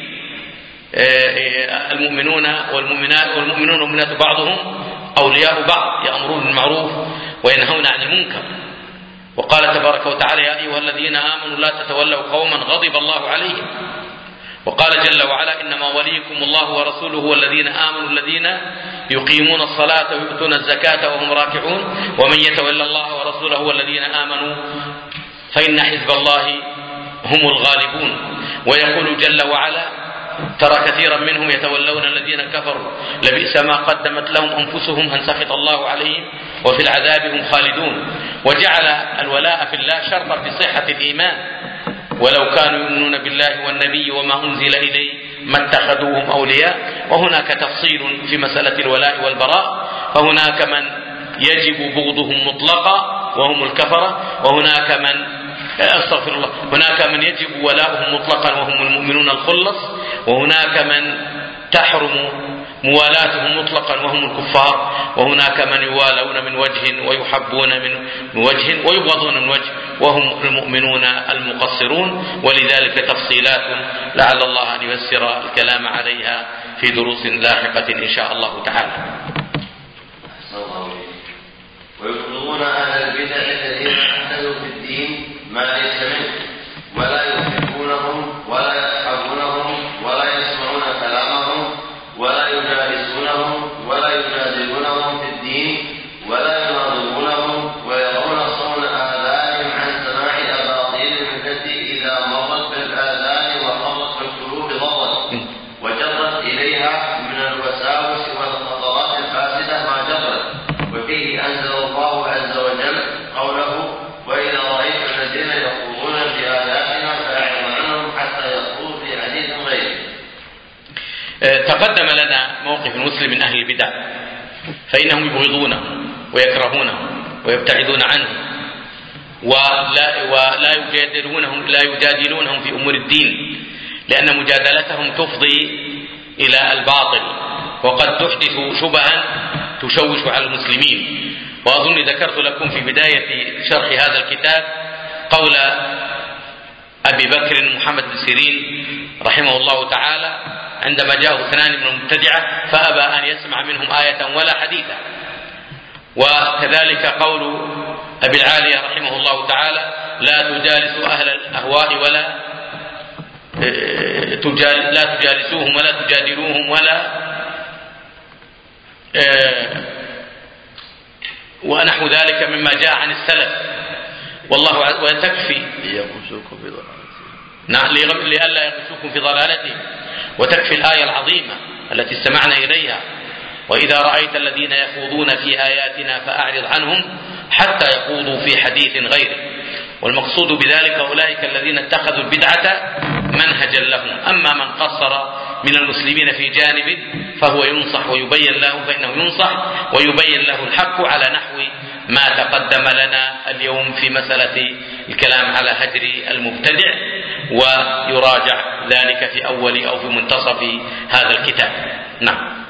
المؤمنون والمؤمنات والمؤمنون والمؤمنات بعضهم أولياء بعض، يأمرون بالمعروف وينهون عن المنكر. وقال تبارك وتعالى: يا أيها الذين آمنوا لا تتولوا قوما غضب الله عليهم. وقال جل وعلا: إنما وليكم الله ورسوله والذين آمنوا الذين يقيمون الصلاة ويؤتون الزكاة وهم راكعون ومن يتولى الله ورسوله والذين آمنوا فإن حزب الله هم الغالبون. ويقول جل وعلا: ترى كثيرا منهم يتولون الذين كفروا لبئس ما قدمت لهم أنفسهم أن سخط الله عليهم وفي العذاب هم خالدون. وجعل الولاء في الله شرطا في صحة الإيمان: ولو كانوا يؤمنون بالله والنبي وما أنزل إليه ما اتخذوهم أولياء. وهناك تفصيل في مسألة الولاء والبراء، فهناك من يجب بغضهم مطلقا وهم الكفرة، وهناك من أستغفر الله هناك من يجب ولاؤهم مطلقا وهم المؤمنون الخلص، وهناك من تحرم موالاتهم مطلقا وهم الكفار، وهناك من يوالون من وجه ويحبون من وجه ويبغضون من وجه وهم المؤمنون المقصرون. ولذلك تفصيلات لعل الله أن ييسر الكلام عليها في دروس لاحقة إن شاء الله تعالى. ويبغضون أهل البدع الذين احدثوا في الدين ما ليس منه ولا يحبونهم ولا يصحبونهم ولا يسمعون كلامهم ولا يجالسونهم ولا يجادلونهم في الدين ولا يناظرونهم، ويرون صون آذانهم عن سماع أباطيلهم التي إذا مرت بالآذان وخرت بالقلوب ضرت وجرت إليها من الوساوس والخطرات الفاسدة ما جرت. وفيه أنزل الله عز وجل قوله: وإذا رأيت الذين يخوضون في آياتنا فأعرض عنهم حتى يخوضوا في حديث غيره. تقدم لنا موقف المسلم من أهل البدع، فإنهم يبغضونهم ويكرهونهم ويبتعدون عنهم ولا, ولا يجادلونهم لا يجادلونهم في أمور الدين، لأن مجادلتهم تفضي إلى الباطل وقد تحدث شبها تشوش على المسلمين. وأظن ذكرت لكم في بداية شرح هذا الكتاب قول أبي بكر محمد بن سيرين رحمه الله تعالى عندما جاءه اثنان من المبتدعة فأبى أن يسمع منهم آية ولا حديثا. وكذلك قول أبي العالية رحمه الله تعالى: لا تجالسوا أهل الأهواء ولا تجال لا تجالسوهم ولا تجادلوهم ولا ونحو ذلك مما جاء عن السلف. والله وتكفي ليغمسوكم في ضلالتهم نعم لئلا يغمسوكم في ضلالتهم. وتكفي الآية العظيمة التي استمعنا إليها: وإذا رأيت الذين يخوضون في آياتنا فأعرض عنهم حتى يخوضوا في حديث غيره. والمقصود بذلك أولئك الذين اتخذوا البدعة منهجا لهم. أما من قصر من المسلمين في جانب فهو ينصح ويبين له فإنه ينصح ويبين له الحق على نحو ما تقدم لنا اليوم في مسألة الكلام على هجر المبتدع، ويراجع ذلك في أول أو في منتصف هذا الكتاب. نعم.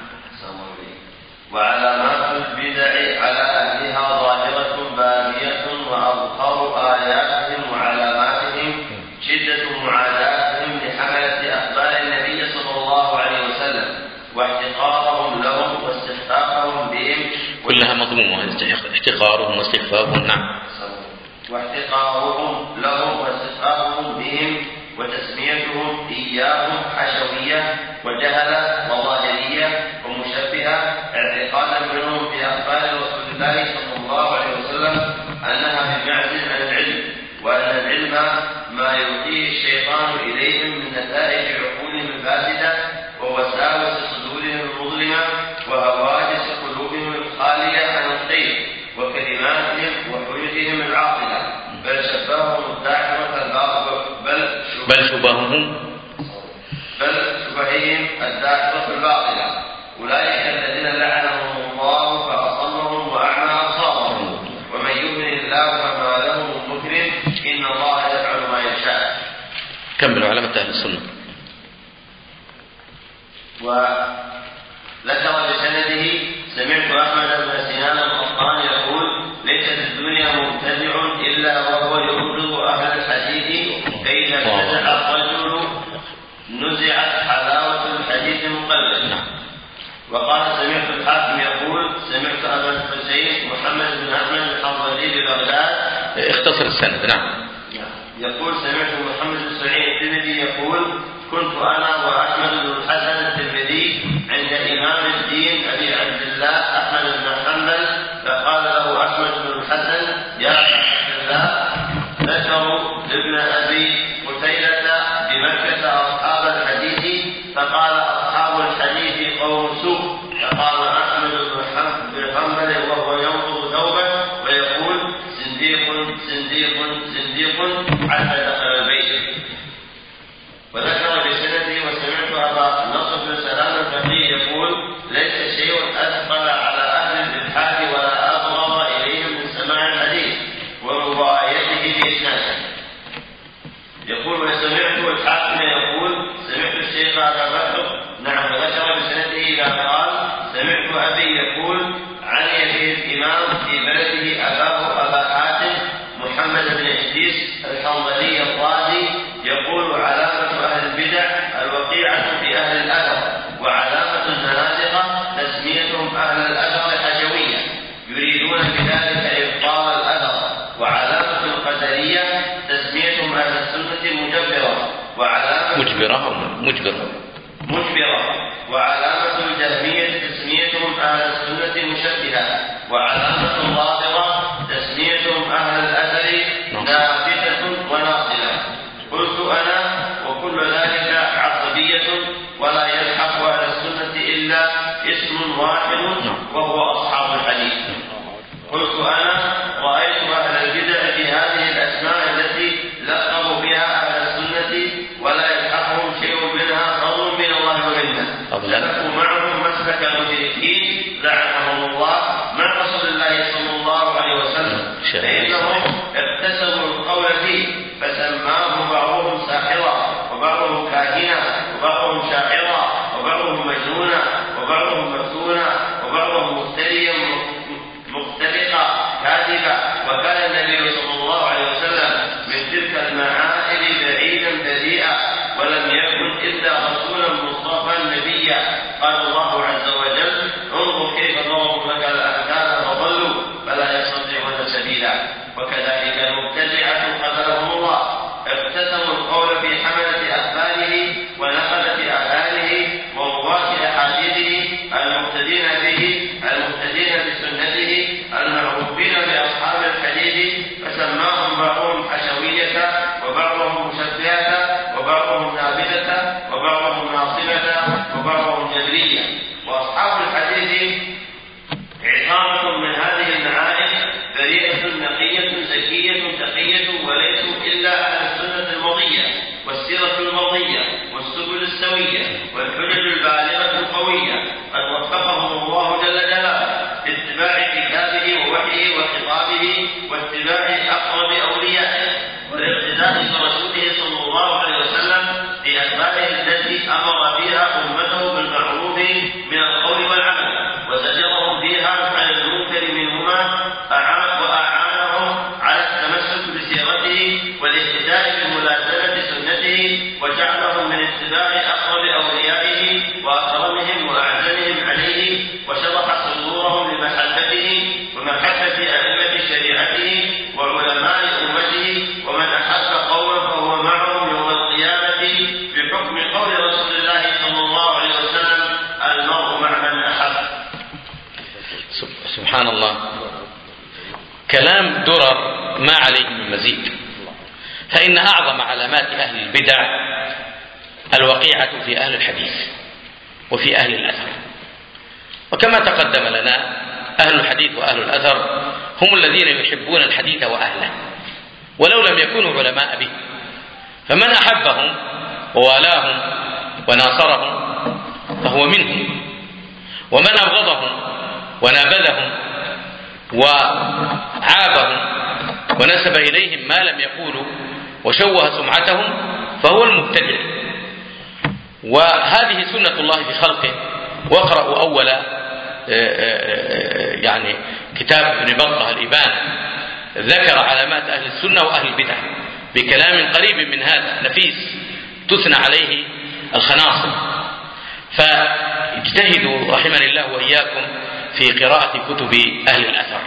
وعلامات البدع على أهلها ظاهرة بانية، وأظهر آياتهم وعلاماتهم شدة معاداتهم لحملة أخبار النبي صلى الله عليه وسلم واحتقارهم لهم واستخفافهم بهم. كلها مضمومة: احتقارهم واستخفافهم. نعم. واحتقارهم لهم واستخفافهم بهم وتسميتهم إياهم حشوية وجهلة وظاهرية ومشبهة، اعتقادا منهم في أخبار رسول الله صلى الله عليه وسلم أنها بمعزل عن العلم، وأن العلم ما يعطيه شبههم بل شبههم الداخلة الباطلة أولئك الذين لعنهم الله فأصمهم وأعمى أبصارهم ومن يهن الله فما له من مكرم إن الله يفعل ما يشاء. كملوا علامة أهل السنة. وذكر بسنده سمعت أحمد بن سنان القطان يقول ليست الدنيا مبتدع إلا وهو يبغض أهل الحديث فإذا ابتدع الرجل نزعت حلاوة الحديث من قلبه. وقال سمعت الحاكم يقول سمعت أبا الحسين محمد بن أحمد الحنظلي ببغداد. اختصر السند. نعم. يقول سمعت محمد بن سعيد الترمذي يقول كنت أنا وأحمد بن الحسن الترمذي عند إمام الدين أبي عبد الله أحمد بن حنبل فقال له أحمد بن الحسن يا أبا عبد الله ذكروا ابن أبي قتيلة بمكة أصحاب الحديث فقال أصحاب الحديث قوم سوء. فقال أحمد بن حنبل وهو ينقض ثوبه ويقول زنديق زنديق زنديق حتى دخل البيت. وذكر بسنده وسمعت أبا نصر بن سلام الفقيه يقول ليس شيء أثقل على أهل الإلحاد ولا أضرر إليهم من سماع الحديث وروايته بإسناده. يقول وسمعت الحاكم يقول سمعت الشيخ أبا بكر نعم وذكر بسنده إلى قال سمعت أبي يقول عني به الإمام في بلده أباه أبا حاتم محمد بن إدريس الحنظلي الرازي يقول علامة أهل البدع الوقيعة في أهل الأثر وعلامة الزنادقة تسميتهم أهل الأثر الحشوية يريدون بذلك إبطال الأثر. وعلامة القدرية تسميتهم أهل السنة مجبرة وعلامة مجبرة مجبرة مجبرة وعلامة الجهمية تسميتهم أهل السنة مشبهة وعلامة الرافضة تسميتهم أهل الأثر نافذة وناصلة. قلت أنا وكل ذلك عصبية ولا يلحق أهل السنة إلا اسم واحد وهو أصحاب الحديث. قلت أنا رأيت أهل البدع بهذه الأسماء التي لقبوا بها أهل السنة ولا يلحقهم شيء منها فضل من الله ومنا سلكوا معهم مسلك المشركين لعنهم الله مع رسول الله صلى الله عليه وسلم فإنهم اقتسموا القول فيه فسماه بعضهم ساحرا وبعضهم كاهنا وبعضهم شاعرا وبعضهم مجنونا وبعضهم مفتونا وبعضهم مفتريا مختلقا كاذبا. وكان النبي صلى الله عليه وسلم من تلك المعائل بعيدا بريئا ولم يكن إلا رسولا مصطفى نبيا. قال الله عز وجل انظر كيف ضربوا لك الأمثال فضلوا فلا يستطيعون سبيلا. وكذلك المبتدعة قتلهم الله اقتسموا القول في حملة أخباره ونقلة أهاله ورواة أحاديثه المقتدين به المقتدين بسنته المعروفين بأصحاب الحديث فسماهم بعضهم حشوية وبعضهم مشبهة وبعضهم نابذة وبعضهم ناصبة وبعضهم جبرية. وأصحاب الحديث عصامة من هذه المعارف بريئة نقية زكية تقية وليسوا إلا أهل السنة المضية والسيرة المضية والسبل السوية والحجج البالغة القوية قد وفقهم الله جل جلاله لاتباع كتابه ووحيه وخطابه واتباع أقرب أوليائه والاقتداء برسوله صلى الله عليه وسلم بأخباره التي أمر بها أمته بالمعروف من القول والعمل وزجرهم فيها عن المنكر منهما وأعانهم على التمسك بسيرته والاهتداء بملازمة سنته وجعلهم من اتباع أقرب أوليائه وأكرمهم وأعزمهم عليه وشرح صدورهم لمحبته ومحبة أئمة شريعته وعلماء أمته ومن أحب قوما فهو معهم يوم القيامة بحكم قول رسول الله صلى الله عليه وسلم المرء مع من أحب. سبحان الله. كلام درر ما عليه من مزيد. فإن أعظم علامات أهل البدع الوقيعة في أهل الحديث وفي أهل الأثر. وكما تقدم لنا أهل الحديث وأهل الأثر هم الذين يحبون الحديث وأهله ولو لم يكونوا علماء به. فمن أحبهم ووالاهم وناصرهم فهو منهم، ومن أبغضهم ونابذهم وعابهم ونسب إليهم ما لم يقولوا وشوه سمعتهم فهو المبتدع. وهذه سنة الله في خلقه. واقرأوا أول يعني كتاب ابن بطة الإبانة ذكر علامات أهل السنة وأهل البدع بكلام قريب من هذا نفيس تثنى عليه الخناصر. فاجتهدوا رحمني الله وإياكم في قراءة كتب أهل الأثر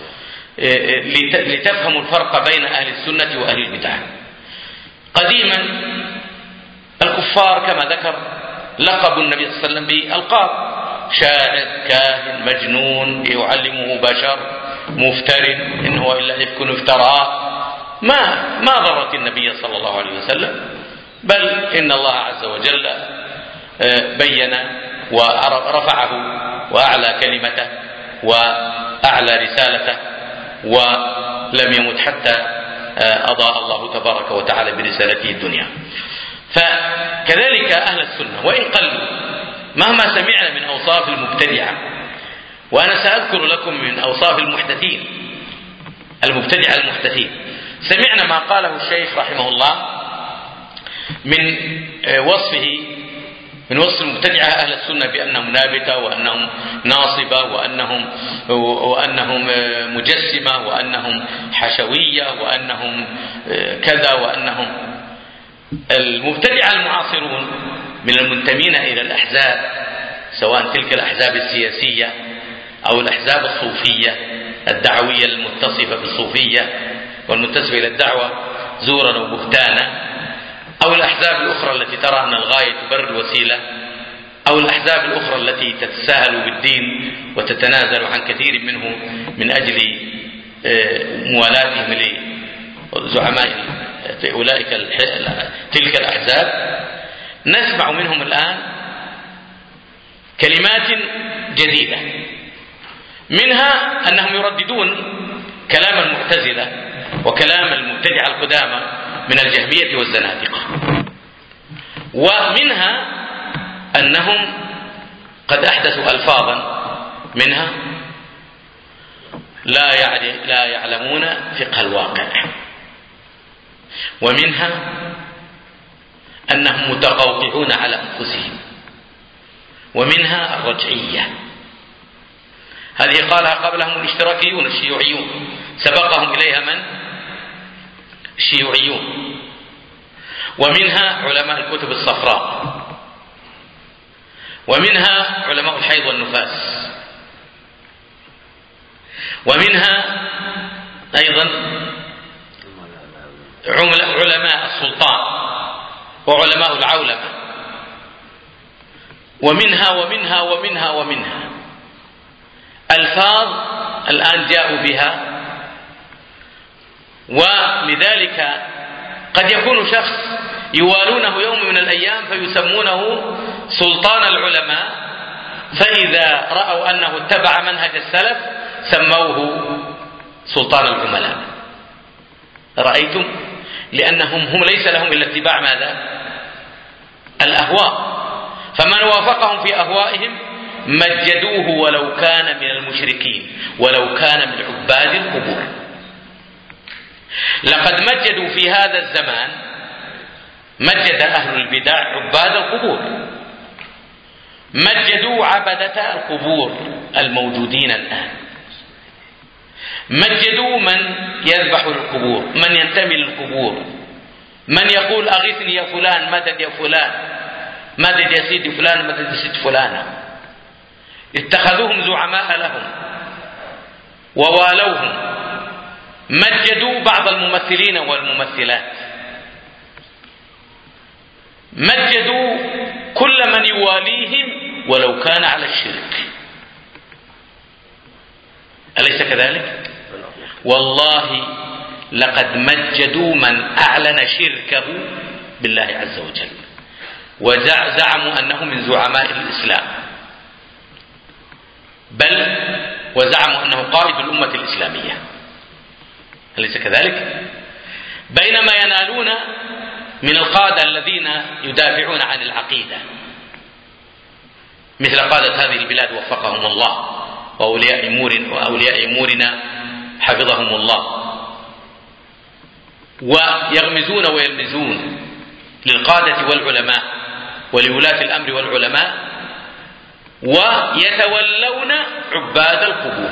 لتفهموا الفرق بين أهل السنة وأهل البدع. قديما الكفار كما ذكر لقبوا النبي صلى الله عليه وسلم بألقاب: شاعر، كاهن، مجنون، يعلمه بشر، مفتر، إن هو إلا إفك افتراه. ما ما ضرت النبي صلى الله عليه وسلم، بل إن الله عز وجل بين ورفعه وأعلى كلمته وأعلى رسالته ولم يمت حتى أضاء الله تبارك وتعالى برسالته الدنيا. فكذلك أهل السنة وإن قلوا مهما سمعنا من أوصاف المبتدعة، وأنا سأذكر لكم من أوصاف المحدثين المبتدعة المحدثين. سمعنا ما قاله الشيخ رحمه الله من وصفه من وصف المبتدعة أهل السنة بأنهم نابتة وأنهم ناصبة وأنهم وأنهم مجسمة وأنهم حشوية وأنهم كذا وأنهم. المبتدعة المعاصرون من المنتمين إلى الأحزاب، سواء تلك الأحزاب السياسية أو الأحزاب الصوفية الدعوية المتصفة بالصوفية والمنتسبة إلى الدعوة زورا وبهتانا، أو الأحزاب الأخرى التي ترى أن الغاية تبرر الوسيلة، أو الأحزاب الأخرى التي تتساهل بالدين وتتنازل عن كثير منه من أجل موالاتهم لزعماء أولئك تلك الأحزاب. نسمع منهم الآن كلمات جديدة، منها أنهم يرددون كلام المعتزلة وكلام المبتدعة القدامى من الجهمية والزنادقة، ومنها أنهم قد أحدثوا ألفاظا منها لا لا يعلمون فقه الواقع، ومنها أنهم متقوقعون على أنفسهم، ومنها الرجعية. هذه قالها قبلهم الاشتراكيون الشيوعيون، سبقهم إليها من؟ الشيوعيون. ومنها علماء الكتب الصفراء، ومنها علماء الحيض والنفاس، ومنها أيضا علماء السلطان وعلماء العولمة، ومنها ومنها ومنها ومنها ألفاظ الآن جاءوا بها. ولذلك قد يكون شخص يوالونه يوم من الأيام فيسمونه سلطان العلماء، فإذا رأوا أنه اتبع منهج السلف سموه سلطان العملاء. رأيتم؟ لأنهم هم ليس لهم إلا اتباع ماذا؟ الأهواء. فمن وافقهم في أهوائهم مجدوه ولو كان من المشركين ولو كان من عباد القبور. لقد مجدوا في هذا الزمان، مجد أهل البدع عباد القبور، مجدوا عبدة القبور الموجودين الآن، مجدوا من يذبح للقبور، من ينتمي للقبور، من يقول أغثني يا فلان، مدد يا فلان، مدد يا سيدي فلان، مدد يا سيدي فلانة. اتخذوهم زعماء لهم ووالوهم. مجدوا بعض الممثلين والممثلات، مجدوا كل من يواليهم ولو كان على الشرك. أليس كذلك؟ والله لقد مجدوا من أعلن شركه بالله عز وجل وزعموا أنه من زعماء الإسلام، بل وزعموا أنه قائد الأمة الإسلامية. أليس كذلك؟ بينما ينالون من القادة الذين يدافعون عن العقيدة، مثل قادة هذه البلاد وفقهم الله، وأولياء أمور وأولياء أمورنا حفظهم الله، ويغمزون ويلمزون للقادة والعلماء ولولاة الأمر والعلماء، ويتولون عباد القبور.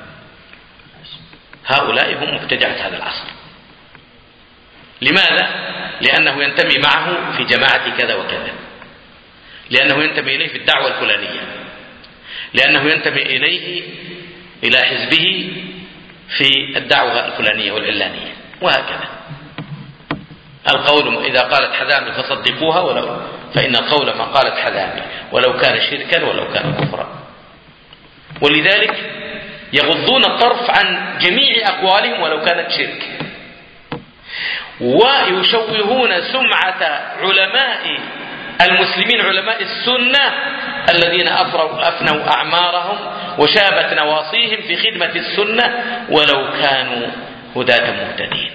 هؤلاء هم مبتدعة هذا العصر. لماذا؟ لأنه ينتمي معه في جماعة كذا وكذا، لأنه ينتمي إليه في الدعوة الفلانية، لأنه ينتمي إليه إلى حزبه في الدعوة الفلانية والعلانية، وهكذا. القول إذا قالت حذامي فصدقوها ولو فإن القول ما قالت حذامي ولو كان شركا ولو كان كفرا. ولذلك يغضون الطرف عن جميع أقوالهم ولو كانت شرك، ويشوهون سمعة علماء المسلمين علماء السنة الذين أفنوا أعمارهم وشابت نواصيهم في خدمة السنة ولو كانوا هداة مهتدين.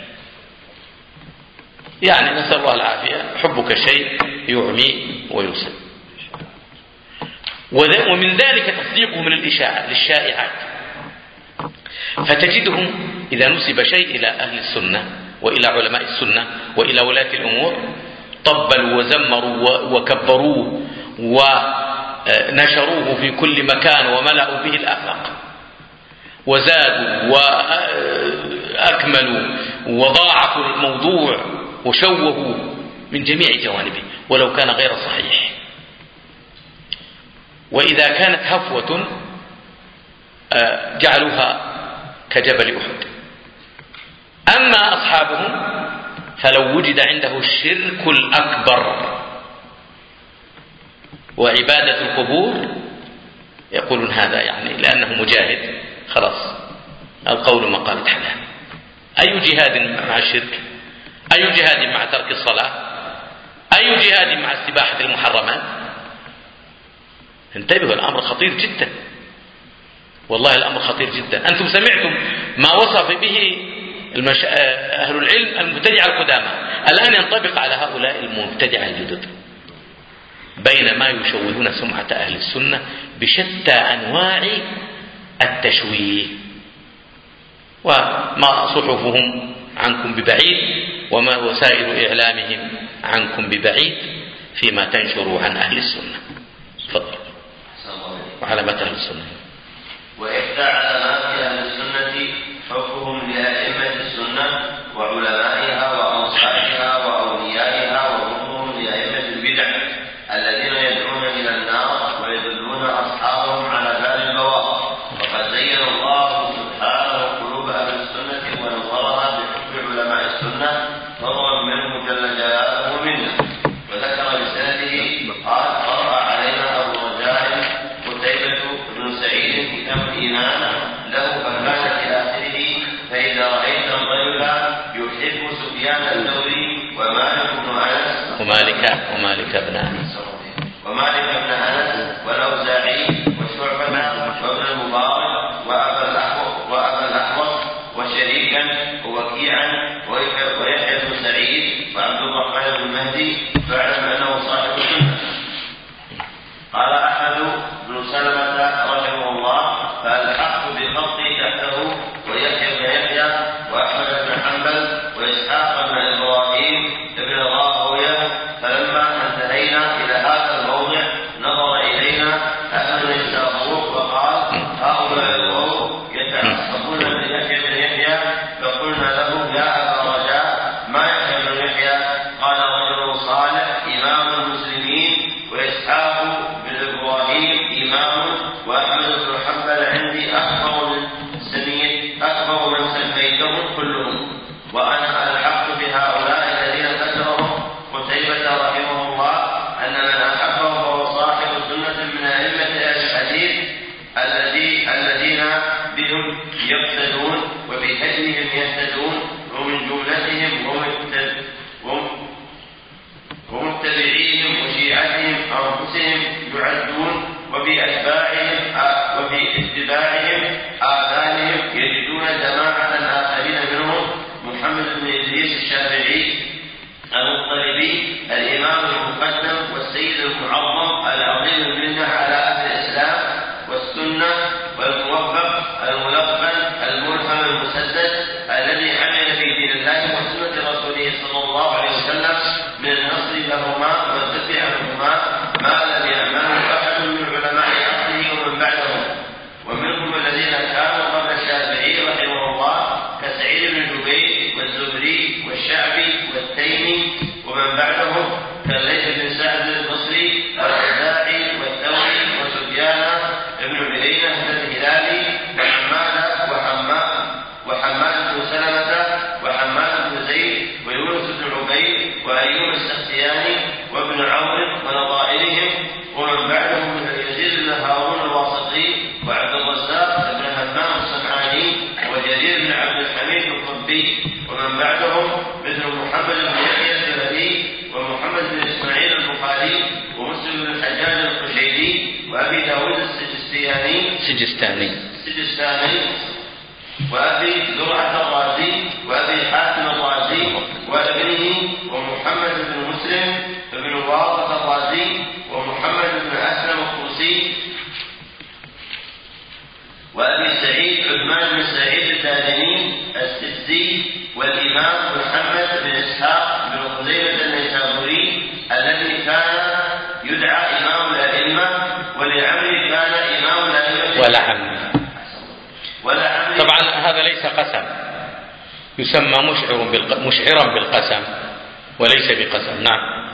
يعني نسأل الله العافية. حبك شيء يعمي ويسد. ومن ذلك تصديقهم للإشاعة للشائعات، فتجدهم إذا نسب شيء إلى أهل السنة وإلى علماء السنة وإلى ولاة الأمور طبلوا وزمروا وكبروه ونشروه في كل مكان وملأوا به الآفاق، وزادوا وأكملوا وضاعفوا الموضوع وشوهوا من جميع جوانبه ولو كان غير صحيح. وإذا كانت هفوة جعلوها كجبل أحد. أما أصحابهم فلو وجد عنده الشرك الأكبر وعبادة القبور يقولون هذا يعني لأنه مجاهد خلاص القول ما قالت حلال. أي جهاد مع الشرك؟ أي جهاد مع ترك الصلاة؟ أي جهاد مع استباحة المحرمات؟ انتبهوا، الأمر خطير جدا، والله الأمر خطير جدا. أنتم سمعتم ما وصف به المش... أهل العلم المبتدعة القدامى، الآن ينطبق على هؤلاء المبتدعة الجدد، بينما يشوهون سمعة أهل السنة بشتى أنواع التشويه. وما صحفهم عنكم ببعيد وما وسائل إعلامهم عنكم ببعيد فيما تنشروا عن أهل السنة. تفضل. وعلامات أهل السنة. وإحدى علامات أهل السنة حبهم لأئمة السنة وعلمائها وأنصارها وأوليائها وحبهم لأئمة البدع الذين يدعون إلى النار ويدلون أصحابهم على دار البوار. وقد زين الله سبحانه قلوب أهل السنة ونصرها بحب علماء السنة فضلا منه جل جلاله منه. وذكر بسنده قال قرأ علينا أبو رجاء قتيبة بن سعيد كتاب الإيمان له فكان في آخره فإذا رأيت الرجل يحب سفيان الثوري ومالك بن أنس ومالك ومالك بن أنس ومالك بن أنس والأوزاعي وشعبة وابن المبارك وأبا الأحوص وأبا الأحوص وشريكا ووكيعا ويحيى بن سعيد وعبد الرحمن بن مهدي فاعلم أنه صاحب السنة. قال أحمد بن سلمة رحمه الله فالحق بخطي تحته ويحيى بن يحيى وأحمد بن حنبل وإسحاق بن إبراهيم بن راهويه. فلما انتهينا إلى هذا الموضع نظر إلينا أهل النسابور وقال هؤلاء القوم يتعصبون من يحيى بن يحيى. فقلنا له يا أبا رجاء ما يحيى بن يحيى؟ قال رجل صالح إمام المسلمين وإسحاق بن إبراهيم إمام وأحمد بن حنبل عندي أكبر من سميت أكبر من سميتهم كلهم. وأنا ألحقت بهؤلاء الذين ذكرهم قتيبة رحمه الله أن من أحبهم فهو صاحب سنة من أئمة أهل الحديث الذي الذين بهم يقتدون وبهديهم يهتدون ومن جملتهم ومتبعيهم وشيعتهم أنفسهم يعدون وبأتباعهم وباتباعهم آذانهم يجدون جماعة آخرين منهم محمد بن إدريس الشافعي المطلبي الإمام المقدم والسيد المعظم العظيم المنة على أهل الإسلام والسنة والموفق الملقن الملهم المسدد الذي عمل في دين الله وسنة رسوله صلى الله عليه وسلم من النصر لهما والدفع عنهما ما لم يعمله أحد من علماء عصره ومن بعدهم، ومنهم الذين كانوا قبل الشافعي رحمه الله كسعيد بن جبير والزهري والشعبي والتيمي، ومن بعدهم كالليث بن سعد البصري والأوزاعي والثوري وسفيان بن عيينة الهلالي وحماد وحماد وحماد بن سلمة وحماد بن زيد ويونس بن عبيد وأيوب السختياني وابن عون ونظائرهم، ومن بعدهم من يزيد بن هارون الواسطي وعبد الرزاق بن همام الصنعاني وجرير بن عبد الحميد الطبي، ومن بعدهم مثل محمد بن يحيى الزهري ومحمد بن إسماعيل البخاري ومسلم بن الحجاج القشيري وأبي داود السجستاني سجستاني سجستاني وأبي زرعة الرازي وأبي حاتم الرازي وابنه ومحمد بن مسلم بن واقف الرازي ومحمد بن أسلم الطوسي وأبي سعيد عثمان بن سعيد الدارمي السدي والإمام محمد بن إسحاق بن خزيمة النيسابوري الذي كان يدعى إمام الأئمة ولعمري كان إمام الأئمة ولعمري ولعمري طبعا هذا ليس قسم، يسمى مشعر بالق... مشعرا بالقسم وليس بقسم. نعم.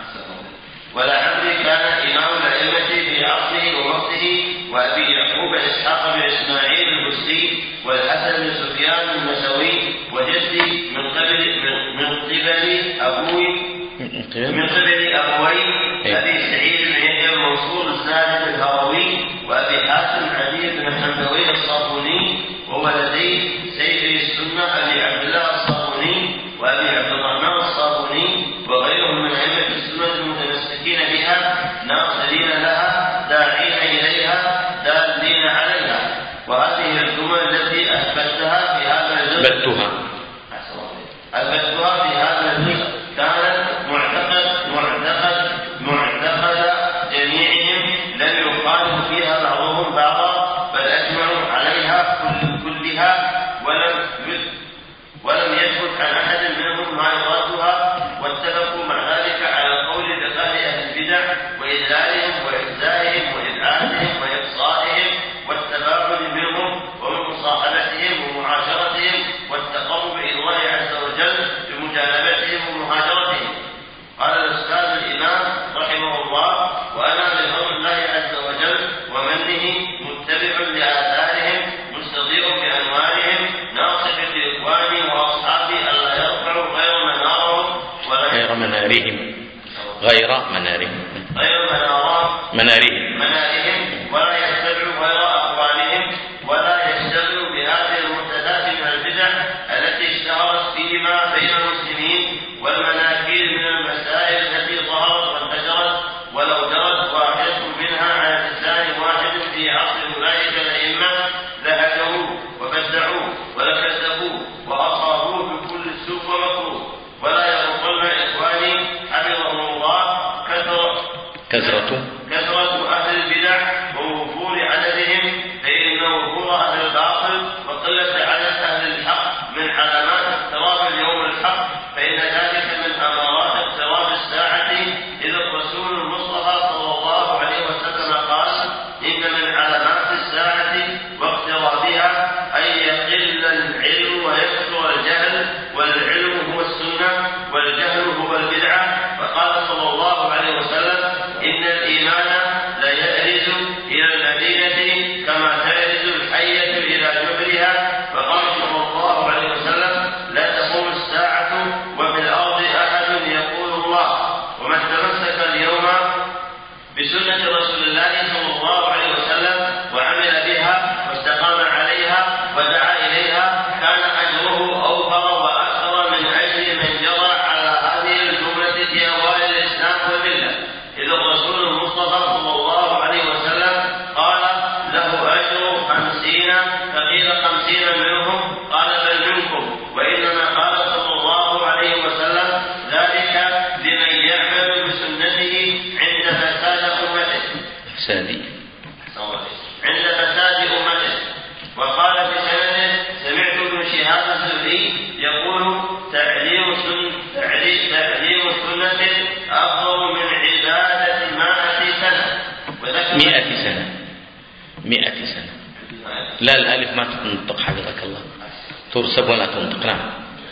ولعمري كان إمام الأئمة في عصره ووقته، وأبي يعقوب إسحاق بن إسماعيل البصري والحسن بن سفيان النسوي وجدي من قبل من قبل أبوي من قبل أبوي أبي سعيد بن يحيى المنصور الزاهد الهروي وأبي حاتم علي بن حمدوي الصابوني وولدي سيد السنة أبي عبد الله الصابوني وأبي عبد الرحمن الصابوني وغيرهم من أئمة السنة المتمسكين بها ناصرين لها داعين إليها دالين عليها. وهذه الجمل التي أثبتها في هذا الجزء بتها أثبتها في هذا الجزء كانت معتقد معتقد معتقد جميعهم لم يخالف فيها بعضهم بعضا، بل أجمعوا عليها كلها ولم ولم يثبت عن أحد منهم ما يرادها، واتفقوا مع ذلك على القول بقهر أهل البدع وإذلالهم وإجزائهم وإبعادهم وإقصائهم والتباعد منهم ومصاحبتهم ومعاشرتهم والتقرب إلى الله عز وجل بمجانبتهم ومهاجرتهم. قال الأستاذ الإمام رحمه الله: وأنا بفضل الله عز وجل ومنه متبع لآثارهم مستضيء بأنوارهم ناصح لإخواني وأصحابي ألا يرفعوا غير منارهم غير منارهم غير منارهم غير منارهم منارهم منارهم ولا يتبعوا غير أقوالهم ولا يشتغلوا بهذه المحدثات من البدع التي اشتهرت فيما بين المسلمين والمناكير من المسائل التي ظهرت وانتشرت، ولو جرت واحدة منها على لسان واحد في عصر أولئك الأئمة لهجروا وبدعوا ولكذبوا وأصابوا بكل سوء ومكروه. ولا يغفلن إخواني حفظهم الله كثرة كثرة كثرة أهل البدع ووفور عددهم، فإن وفور أهل الباطل وقلة عدد أهل الحق من علامات اقتراب اليوم الحق، فإن ذلك من أمارات اقتراب الساعة، إذ الرسول المصطفى صلى الله عليه وسلم قال: إن من علامات الساعة واقترابها أن يقل العلم ويكثر الجهل، والعلم هو السنة والجهل هو البدعة. فقال صلى الله عليه وسلم: إن الإيمان لا يأرز إلى المدينة كما تأرز الحية إلى جحرها. فقال صلى الله عليه وسلم: لا تقوم الساعة وفي الأرض أحد يقول الله. ومن تمسك اليوم بسنة رسول الله صلى الله عليه وسلم وعمل بها واستقام عليها ودعا إليها كان أجره أوفر وأكثر من أجر من جرى على هذه الجملة في أوائل الإسلام والملة، إذ الرسول المصطفى صلى الله عليه وسلم قال: له أجر خمسين، فقيل خمسين منهم، قال: بل منكم. وإنما قال صلى الله عليه وسلم ذلك السادي عند فساد أمته. وقال في سنده سمعت ابن شهاب الزهري يقول تعليم سنة تعليم سنة أفضل من عبادة مائة سنة. مئة سنة مئة سنة. لا الألف ما تنطق حفظك الله، ترسب ولا تنطق. نعم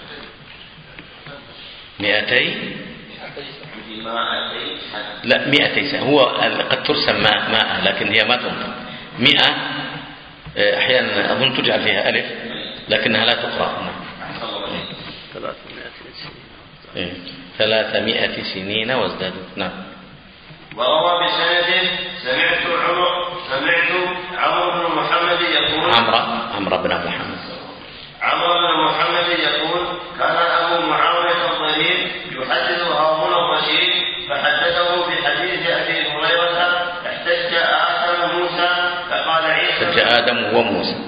مئتي لا مئتي سنة. هو قد ترسم ماء ماء لكن هي ما تنطق. مئة أحيانا أظن تجعل فيها ألف لكنها لا تقرأ. نعم ثلاثمائة سنين وازدادوا. نعم. وروى بسنده سمعت عمر سمعت عمرو بن محمد يقول عمرو عمرو بن محمد عمرو بن محمد يقول كان أبو معاوية الضرير يحدث هارون الرشيد فحدثه بحديث أبي هريرة احتج آدم موسى فقال عيسى احتج آدم وموسى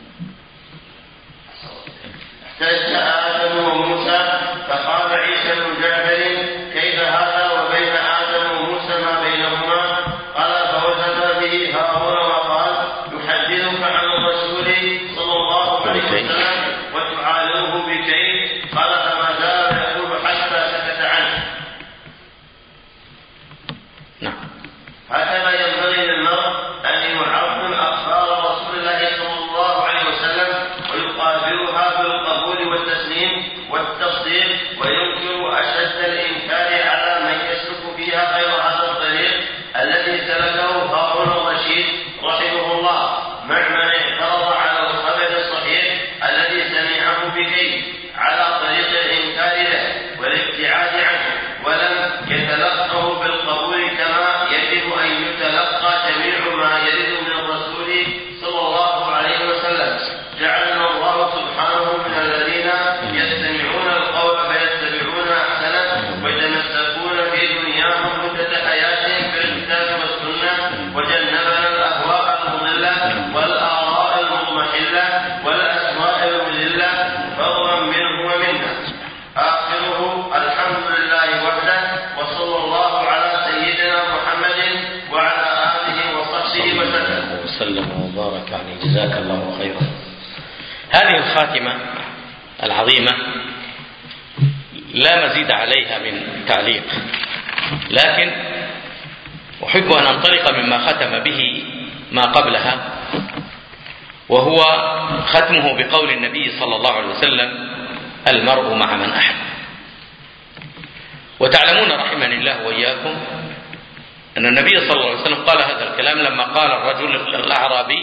احتج آدم وموسى فقال عيسى بن جعفر كيف هذا وبين آدم وموسى ما بينهما؟ قال فوجد به هارون وقال يحدثك عن الرسول صلى الله عليه وسلم وتعالوه بكي. قال فما زال يقول حتى سكت عنه. نعم. هكذا ينبغي للمرء أن يعظم أخبار رسول الله صلى الله عليه وسلم ويقابلها بالقبول والتسليم والتصديق وينكر أشد الإنكار على من يسلك فيها غير هذا الطريق الذي سلكه هارون الرشيد رحمه الله مع من اعترض على الخبر الصحيح الذي سمعه بكي على طريق الإنكار له والابتعاد عنه ولم يتلقه بالقبول كما يجب أن يتلقى جميع ما يرد من الرسول صلى الله عليه وسلم. جعلنا الله سبحانه من الذين يستمعون القول فيتبعون أحسنه ويتمسكون في دنياهم مدة حياتهم بالكتاب والسنة وجنبنا الأهواء المضلة والآراء المضمحلة والأسواء المذلة فضلا منه ومنا. آخره الحمد لله وحده وصلى الله على سيدنا محمد وعلى آله وصحبه وسلم وسلم وبارك عليه. جزاك الله خيرا. هذه الخاتمة العظيمة لا مزيد عليها من تعليق، لكن أحب أن أنطلق مما ختم به ما قبلها، وهو ختمه بقول النبي صلى الله عليه وسلم المرء مع من أحب. وتعلمون رحمني الله وإياكم أن النبي صلى الله عليه وسلم قال هذا الكلام لما قال الرجل الأعرابي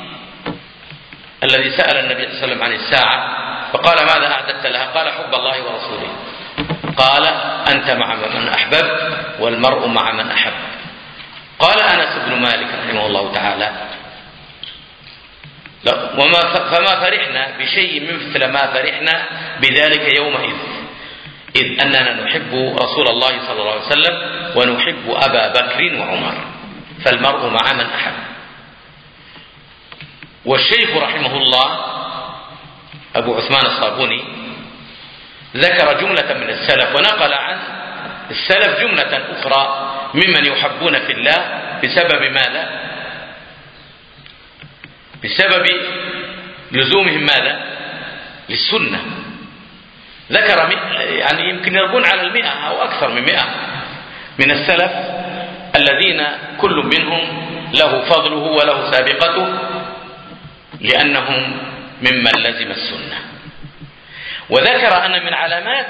الذي سأل النبي صلى الله عليه وسلم عن الساعة فقال ماذا أعددت لها؟ قال حب الله ورسوله. قال أنت مع من أحببت والمرء مع من أحب. قال أنس بن مالك رحمه الله تعالى وما فما فرحنا بشيء مثل ما فرحنا بذلك يومئذ إذ أننا نحب رسول الله صلى الله عليه وسلم ونحب أبا بكر وعمر فالمرء مع من أحب. والشيخ رحمه الله أبو عثمان الصابوني ذكر جملة من السلف ونقل عن السلف جملة أخرى ممن يحبون في الله بسبب ماذا؟ بسبب لزومهم ماذا؟ للسنة. ذكر يعني يمكن يربون على المئة أو أكثر من مئة من السلف الذين كل منهم له فضله وله سابقته لأنهم ممن لزم السنة. وذكر أن من علامات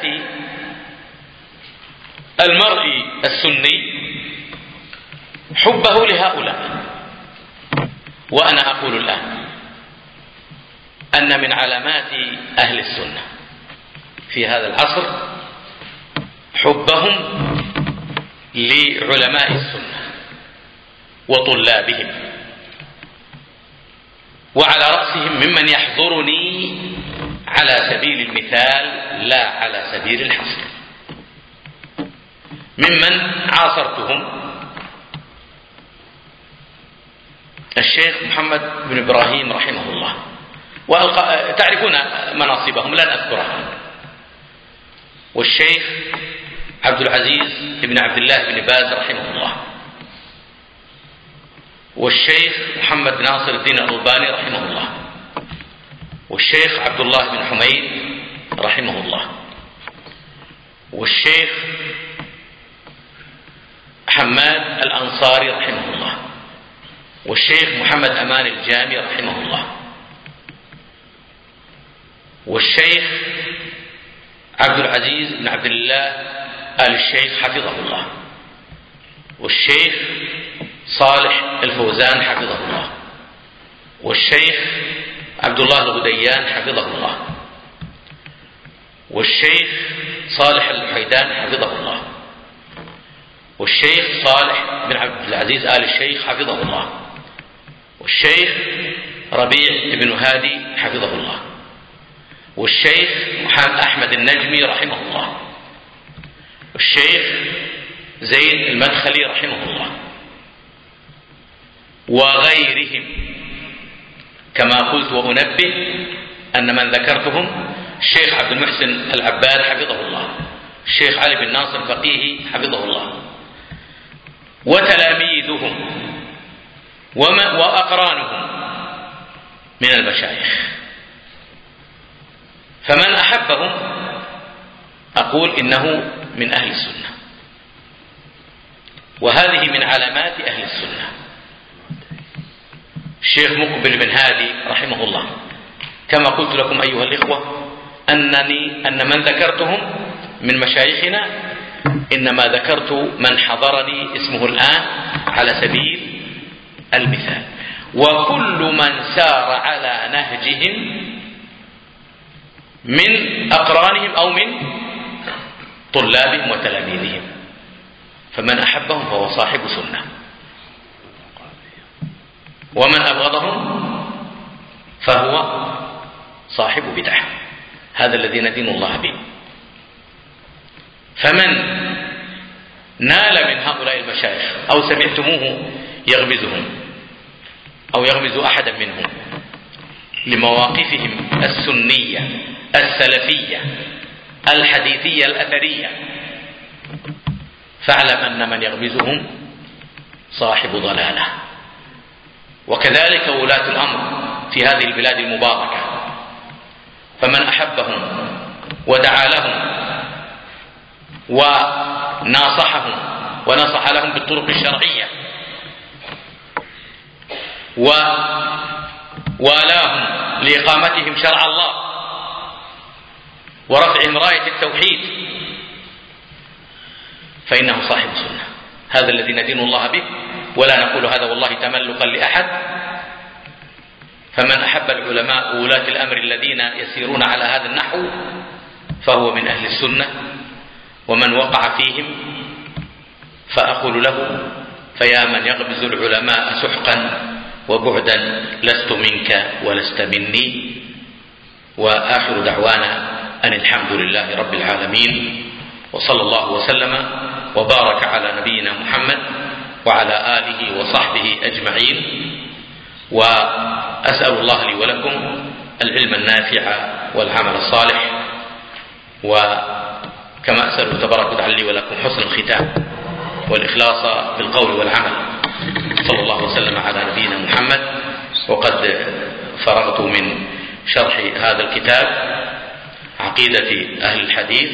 المرء السني حبه لهؤلاء. وأنا أقول الآن أن من علامات أهل السنة في هذا العصر حبهم لعلماء السنة وطلابهم، وعلى رأسهم ممن يحضرني على سبيل المثال لا على سبيل الحصر ممن عاصرتهم الشيخ محمد بن إبراهيم رحمه الله، وتعرفون مناصبهم لن أذكرها، والشيخ عبد العزيز بن عبد الله بن باز رحمه الله، والشيخ محمد ناصر الدين الألباني رحمه الله، والشيخ عبد الله بن حميد رحمه الله، والشيخ حماد الأنصاري رحمه الله، والشيخ محمد أمان الجامي رحمه الله، والشيخ عبد العزيز بن عبد الله آل الشيخ حفظه الله، والشيخ صالح الفوزان حفظه الله، والشيخ عبد الله الغديان حفظه الله، والشيخ صالح الحيدان حفظه الله، والشيخ صالح بن عبد العزيز آل الشيخ حفظه الله، والشيخ ربيع بن هادي حفظه الله، والشيخ محمد أحمد النجمي رحمه الله، والشيخ زيد المدخلي رحمه الله، وغيرهم. كما قلت وأنبه أن من ذكرتهم الشيخ عبد المحسن العباد حفظه الله، الشيخ علي بن ناصر الفقيهي حفظه الله، وتلاميذهم وأقرانهم من المشايخ. فمن أحبهم أقول إنه من أهل السنة، وهذه من علامات أهل السنة. الشيخ مقبل بن هادي رحمه الله، كما قلت لكم أيها الإخوة أنني أن من ذكرتهم من مشايخنا إنما ذكرت من حضرني اسمه الآن على سبيل المثال، وكل من سار على نهجهم من أقرانهم أو من طلابهم وتلاميذهم، فمن أحبهم فهو صاحب سنة، ومن أبغضهم فهو صاحب بدعة. هذا الذي ندين الله به. فمن نال من هؤلاء المشايخ أو سمعتموه يغمزهم أو يغمز أحدا منهم لمواقفهم السنية السلفية الحديثية الأثرية، فاعلم أن من يغمزهم صاحب ضلالة. وكذلك ولاة الأمر في هذه البلاد المباركة، فمن أحبهم ودعا لهم وناصحهم ونصح لهم بالطرق الشرعية ووالاهم لإقامتهم شرع الله ورفعهم راية التوحيد فإنه صاحب سنة. هذا الذي ندين الله به، ولا نقول هذا والله تملقا لأحد. فمن أحب العلماء وولاة الأمر الذين يسيرون على هذا النحو فهو من أهل السنة، ومن وقع فيهم فأقول له فيا من يغمز العلماء سحقا وبعدا لست منك ولست مني. وآخر دعوانا أن الحمد لله رب العالمين، وصلى الله وسلم وبارك على نبينا محمد وعلى آله وصحبه أجمعين. وأسأل الله لي ولكم العلم النافع والعمل الصالح، وكما أسأل تبارك وتعالى لي ولكم حسن الختام والإخلاص بالقول والعمل. صلى الله وسلم على نبينا محمد. وقد فرغت من شرح هذا الكتاب عقيدة أهل الحديث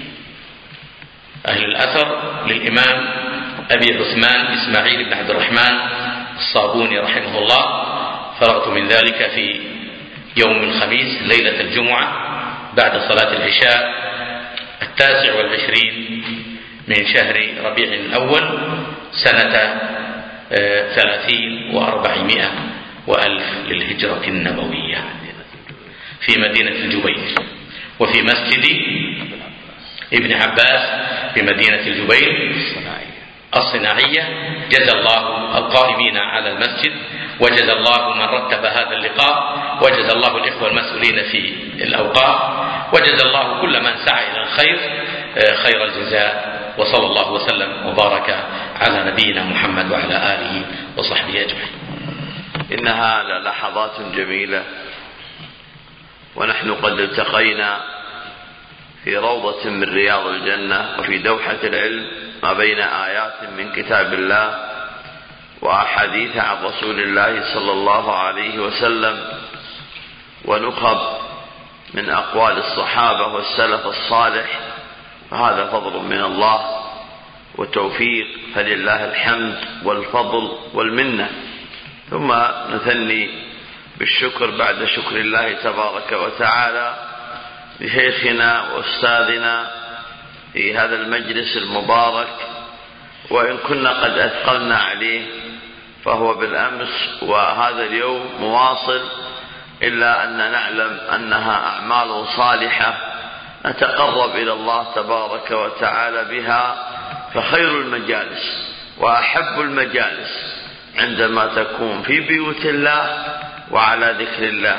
أهل الأثر للإمام أبي عثمان إسماعيل بن عبد الرحمن الصابوني رحمه الله. فرغت من ذلك في يوم الخميس ليلة الجمعة بعد صلاة العشاء التاسع والعشرين من شهر ربيع الأول سنة ثلاثين وأربعمائة وألف للهجرة النبوية في مدينة الجبيل، وفي مسجد ابن عباس بمدينة الجبيل الصناعية. جزى الله القائمين على المسجد، وجزى الله من رتب هذا اللقاء، وجزى الله الإخوة المسؤولين في الأوقاف، وجزى الله كل من سعى إلى الخير خير الجزاء. وصلى الله وسلم وبارك على نبينا محمد وعلى آله وصحبه أجمعين. إنها للحظات جميلة، ونحن قد التقينا في روضة من رياض الجنة وفي دوحة العلم ما بين آيات من كتاب الله وأحاديث عن رسول الله صلى الله عليه وسلم ونخب من أقوال الصحابة والسلف الصالح، فهذا فضل من الله وتوفيق، فلله الحمد والفضل والمنة. ثم نثني بالشكر بعد شكر الله تبارك وتعالى لشيخنا وأستاذنا في هذا المجلس المبارك، وإن كنا قد أثقلنا عليه فهو بالأمس وهذا اليوم مواصل، إلا أن نعلم أنها أعمال صالحة نتقرب إلى الله تبارك وتعالى بها، فخير المجالس وأحب المجالس عندما تكون في بيوت الله وعلى ذكر الله.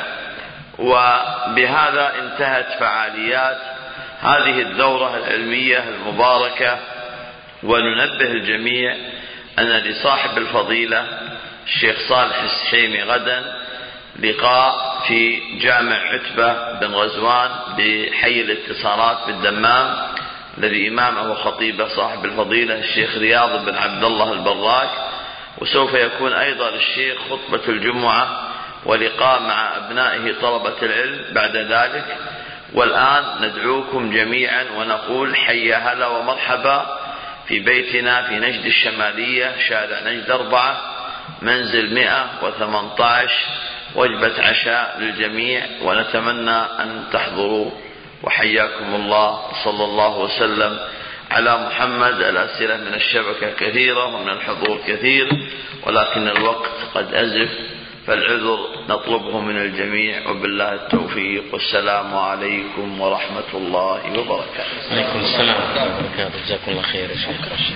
وبهذا انتهت فعاليات هذه الدورة العلمية المباركة، وننبه الجميع أن لصاحب الفضيلة الشيخ صالح السحيمي غدا لقاء في جامع عتبة بن غزوان بحي الاتصالات بالدمام، الذي إمامه خطيبه صاحب الفضيلة الشيخ رياض بن عبد الله البراك، وسوف يكون أيضا للشيخ خطبة الجمعة ولقاء مع أبنائه طلبة العلم بعد ذلك. والآن ندعوكم جميعا ونقول حي هلا ومرحبا في بيتنا في نجد الشمالية، شارع نجد أربعة، منزل مئة وثمانية عشر، وجبة عشاء للجميع، ونتمنى أن تحضروا وحياكم الله. صلى الله وسلم على محمد. الأسئلة من الشبكة كثيرة ومن الحضور كثير، ولكن الوقت قد أزف، فالعذر نطلبه من الجميع، وبالله التوفيق، والسلام عليكم ورحمة الله وبركاته. عليكم السلام ورحمة الله وبركاته. جزاكم الله خير يا شيخ.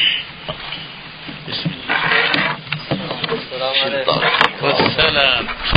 بسم الله. السلام عليكم. والسلام.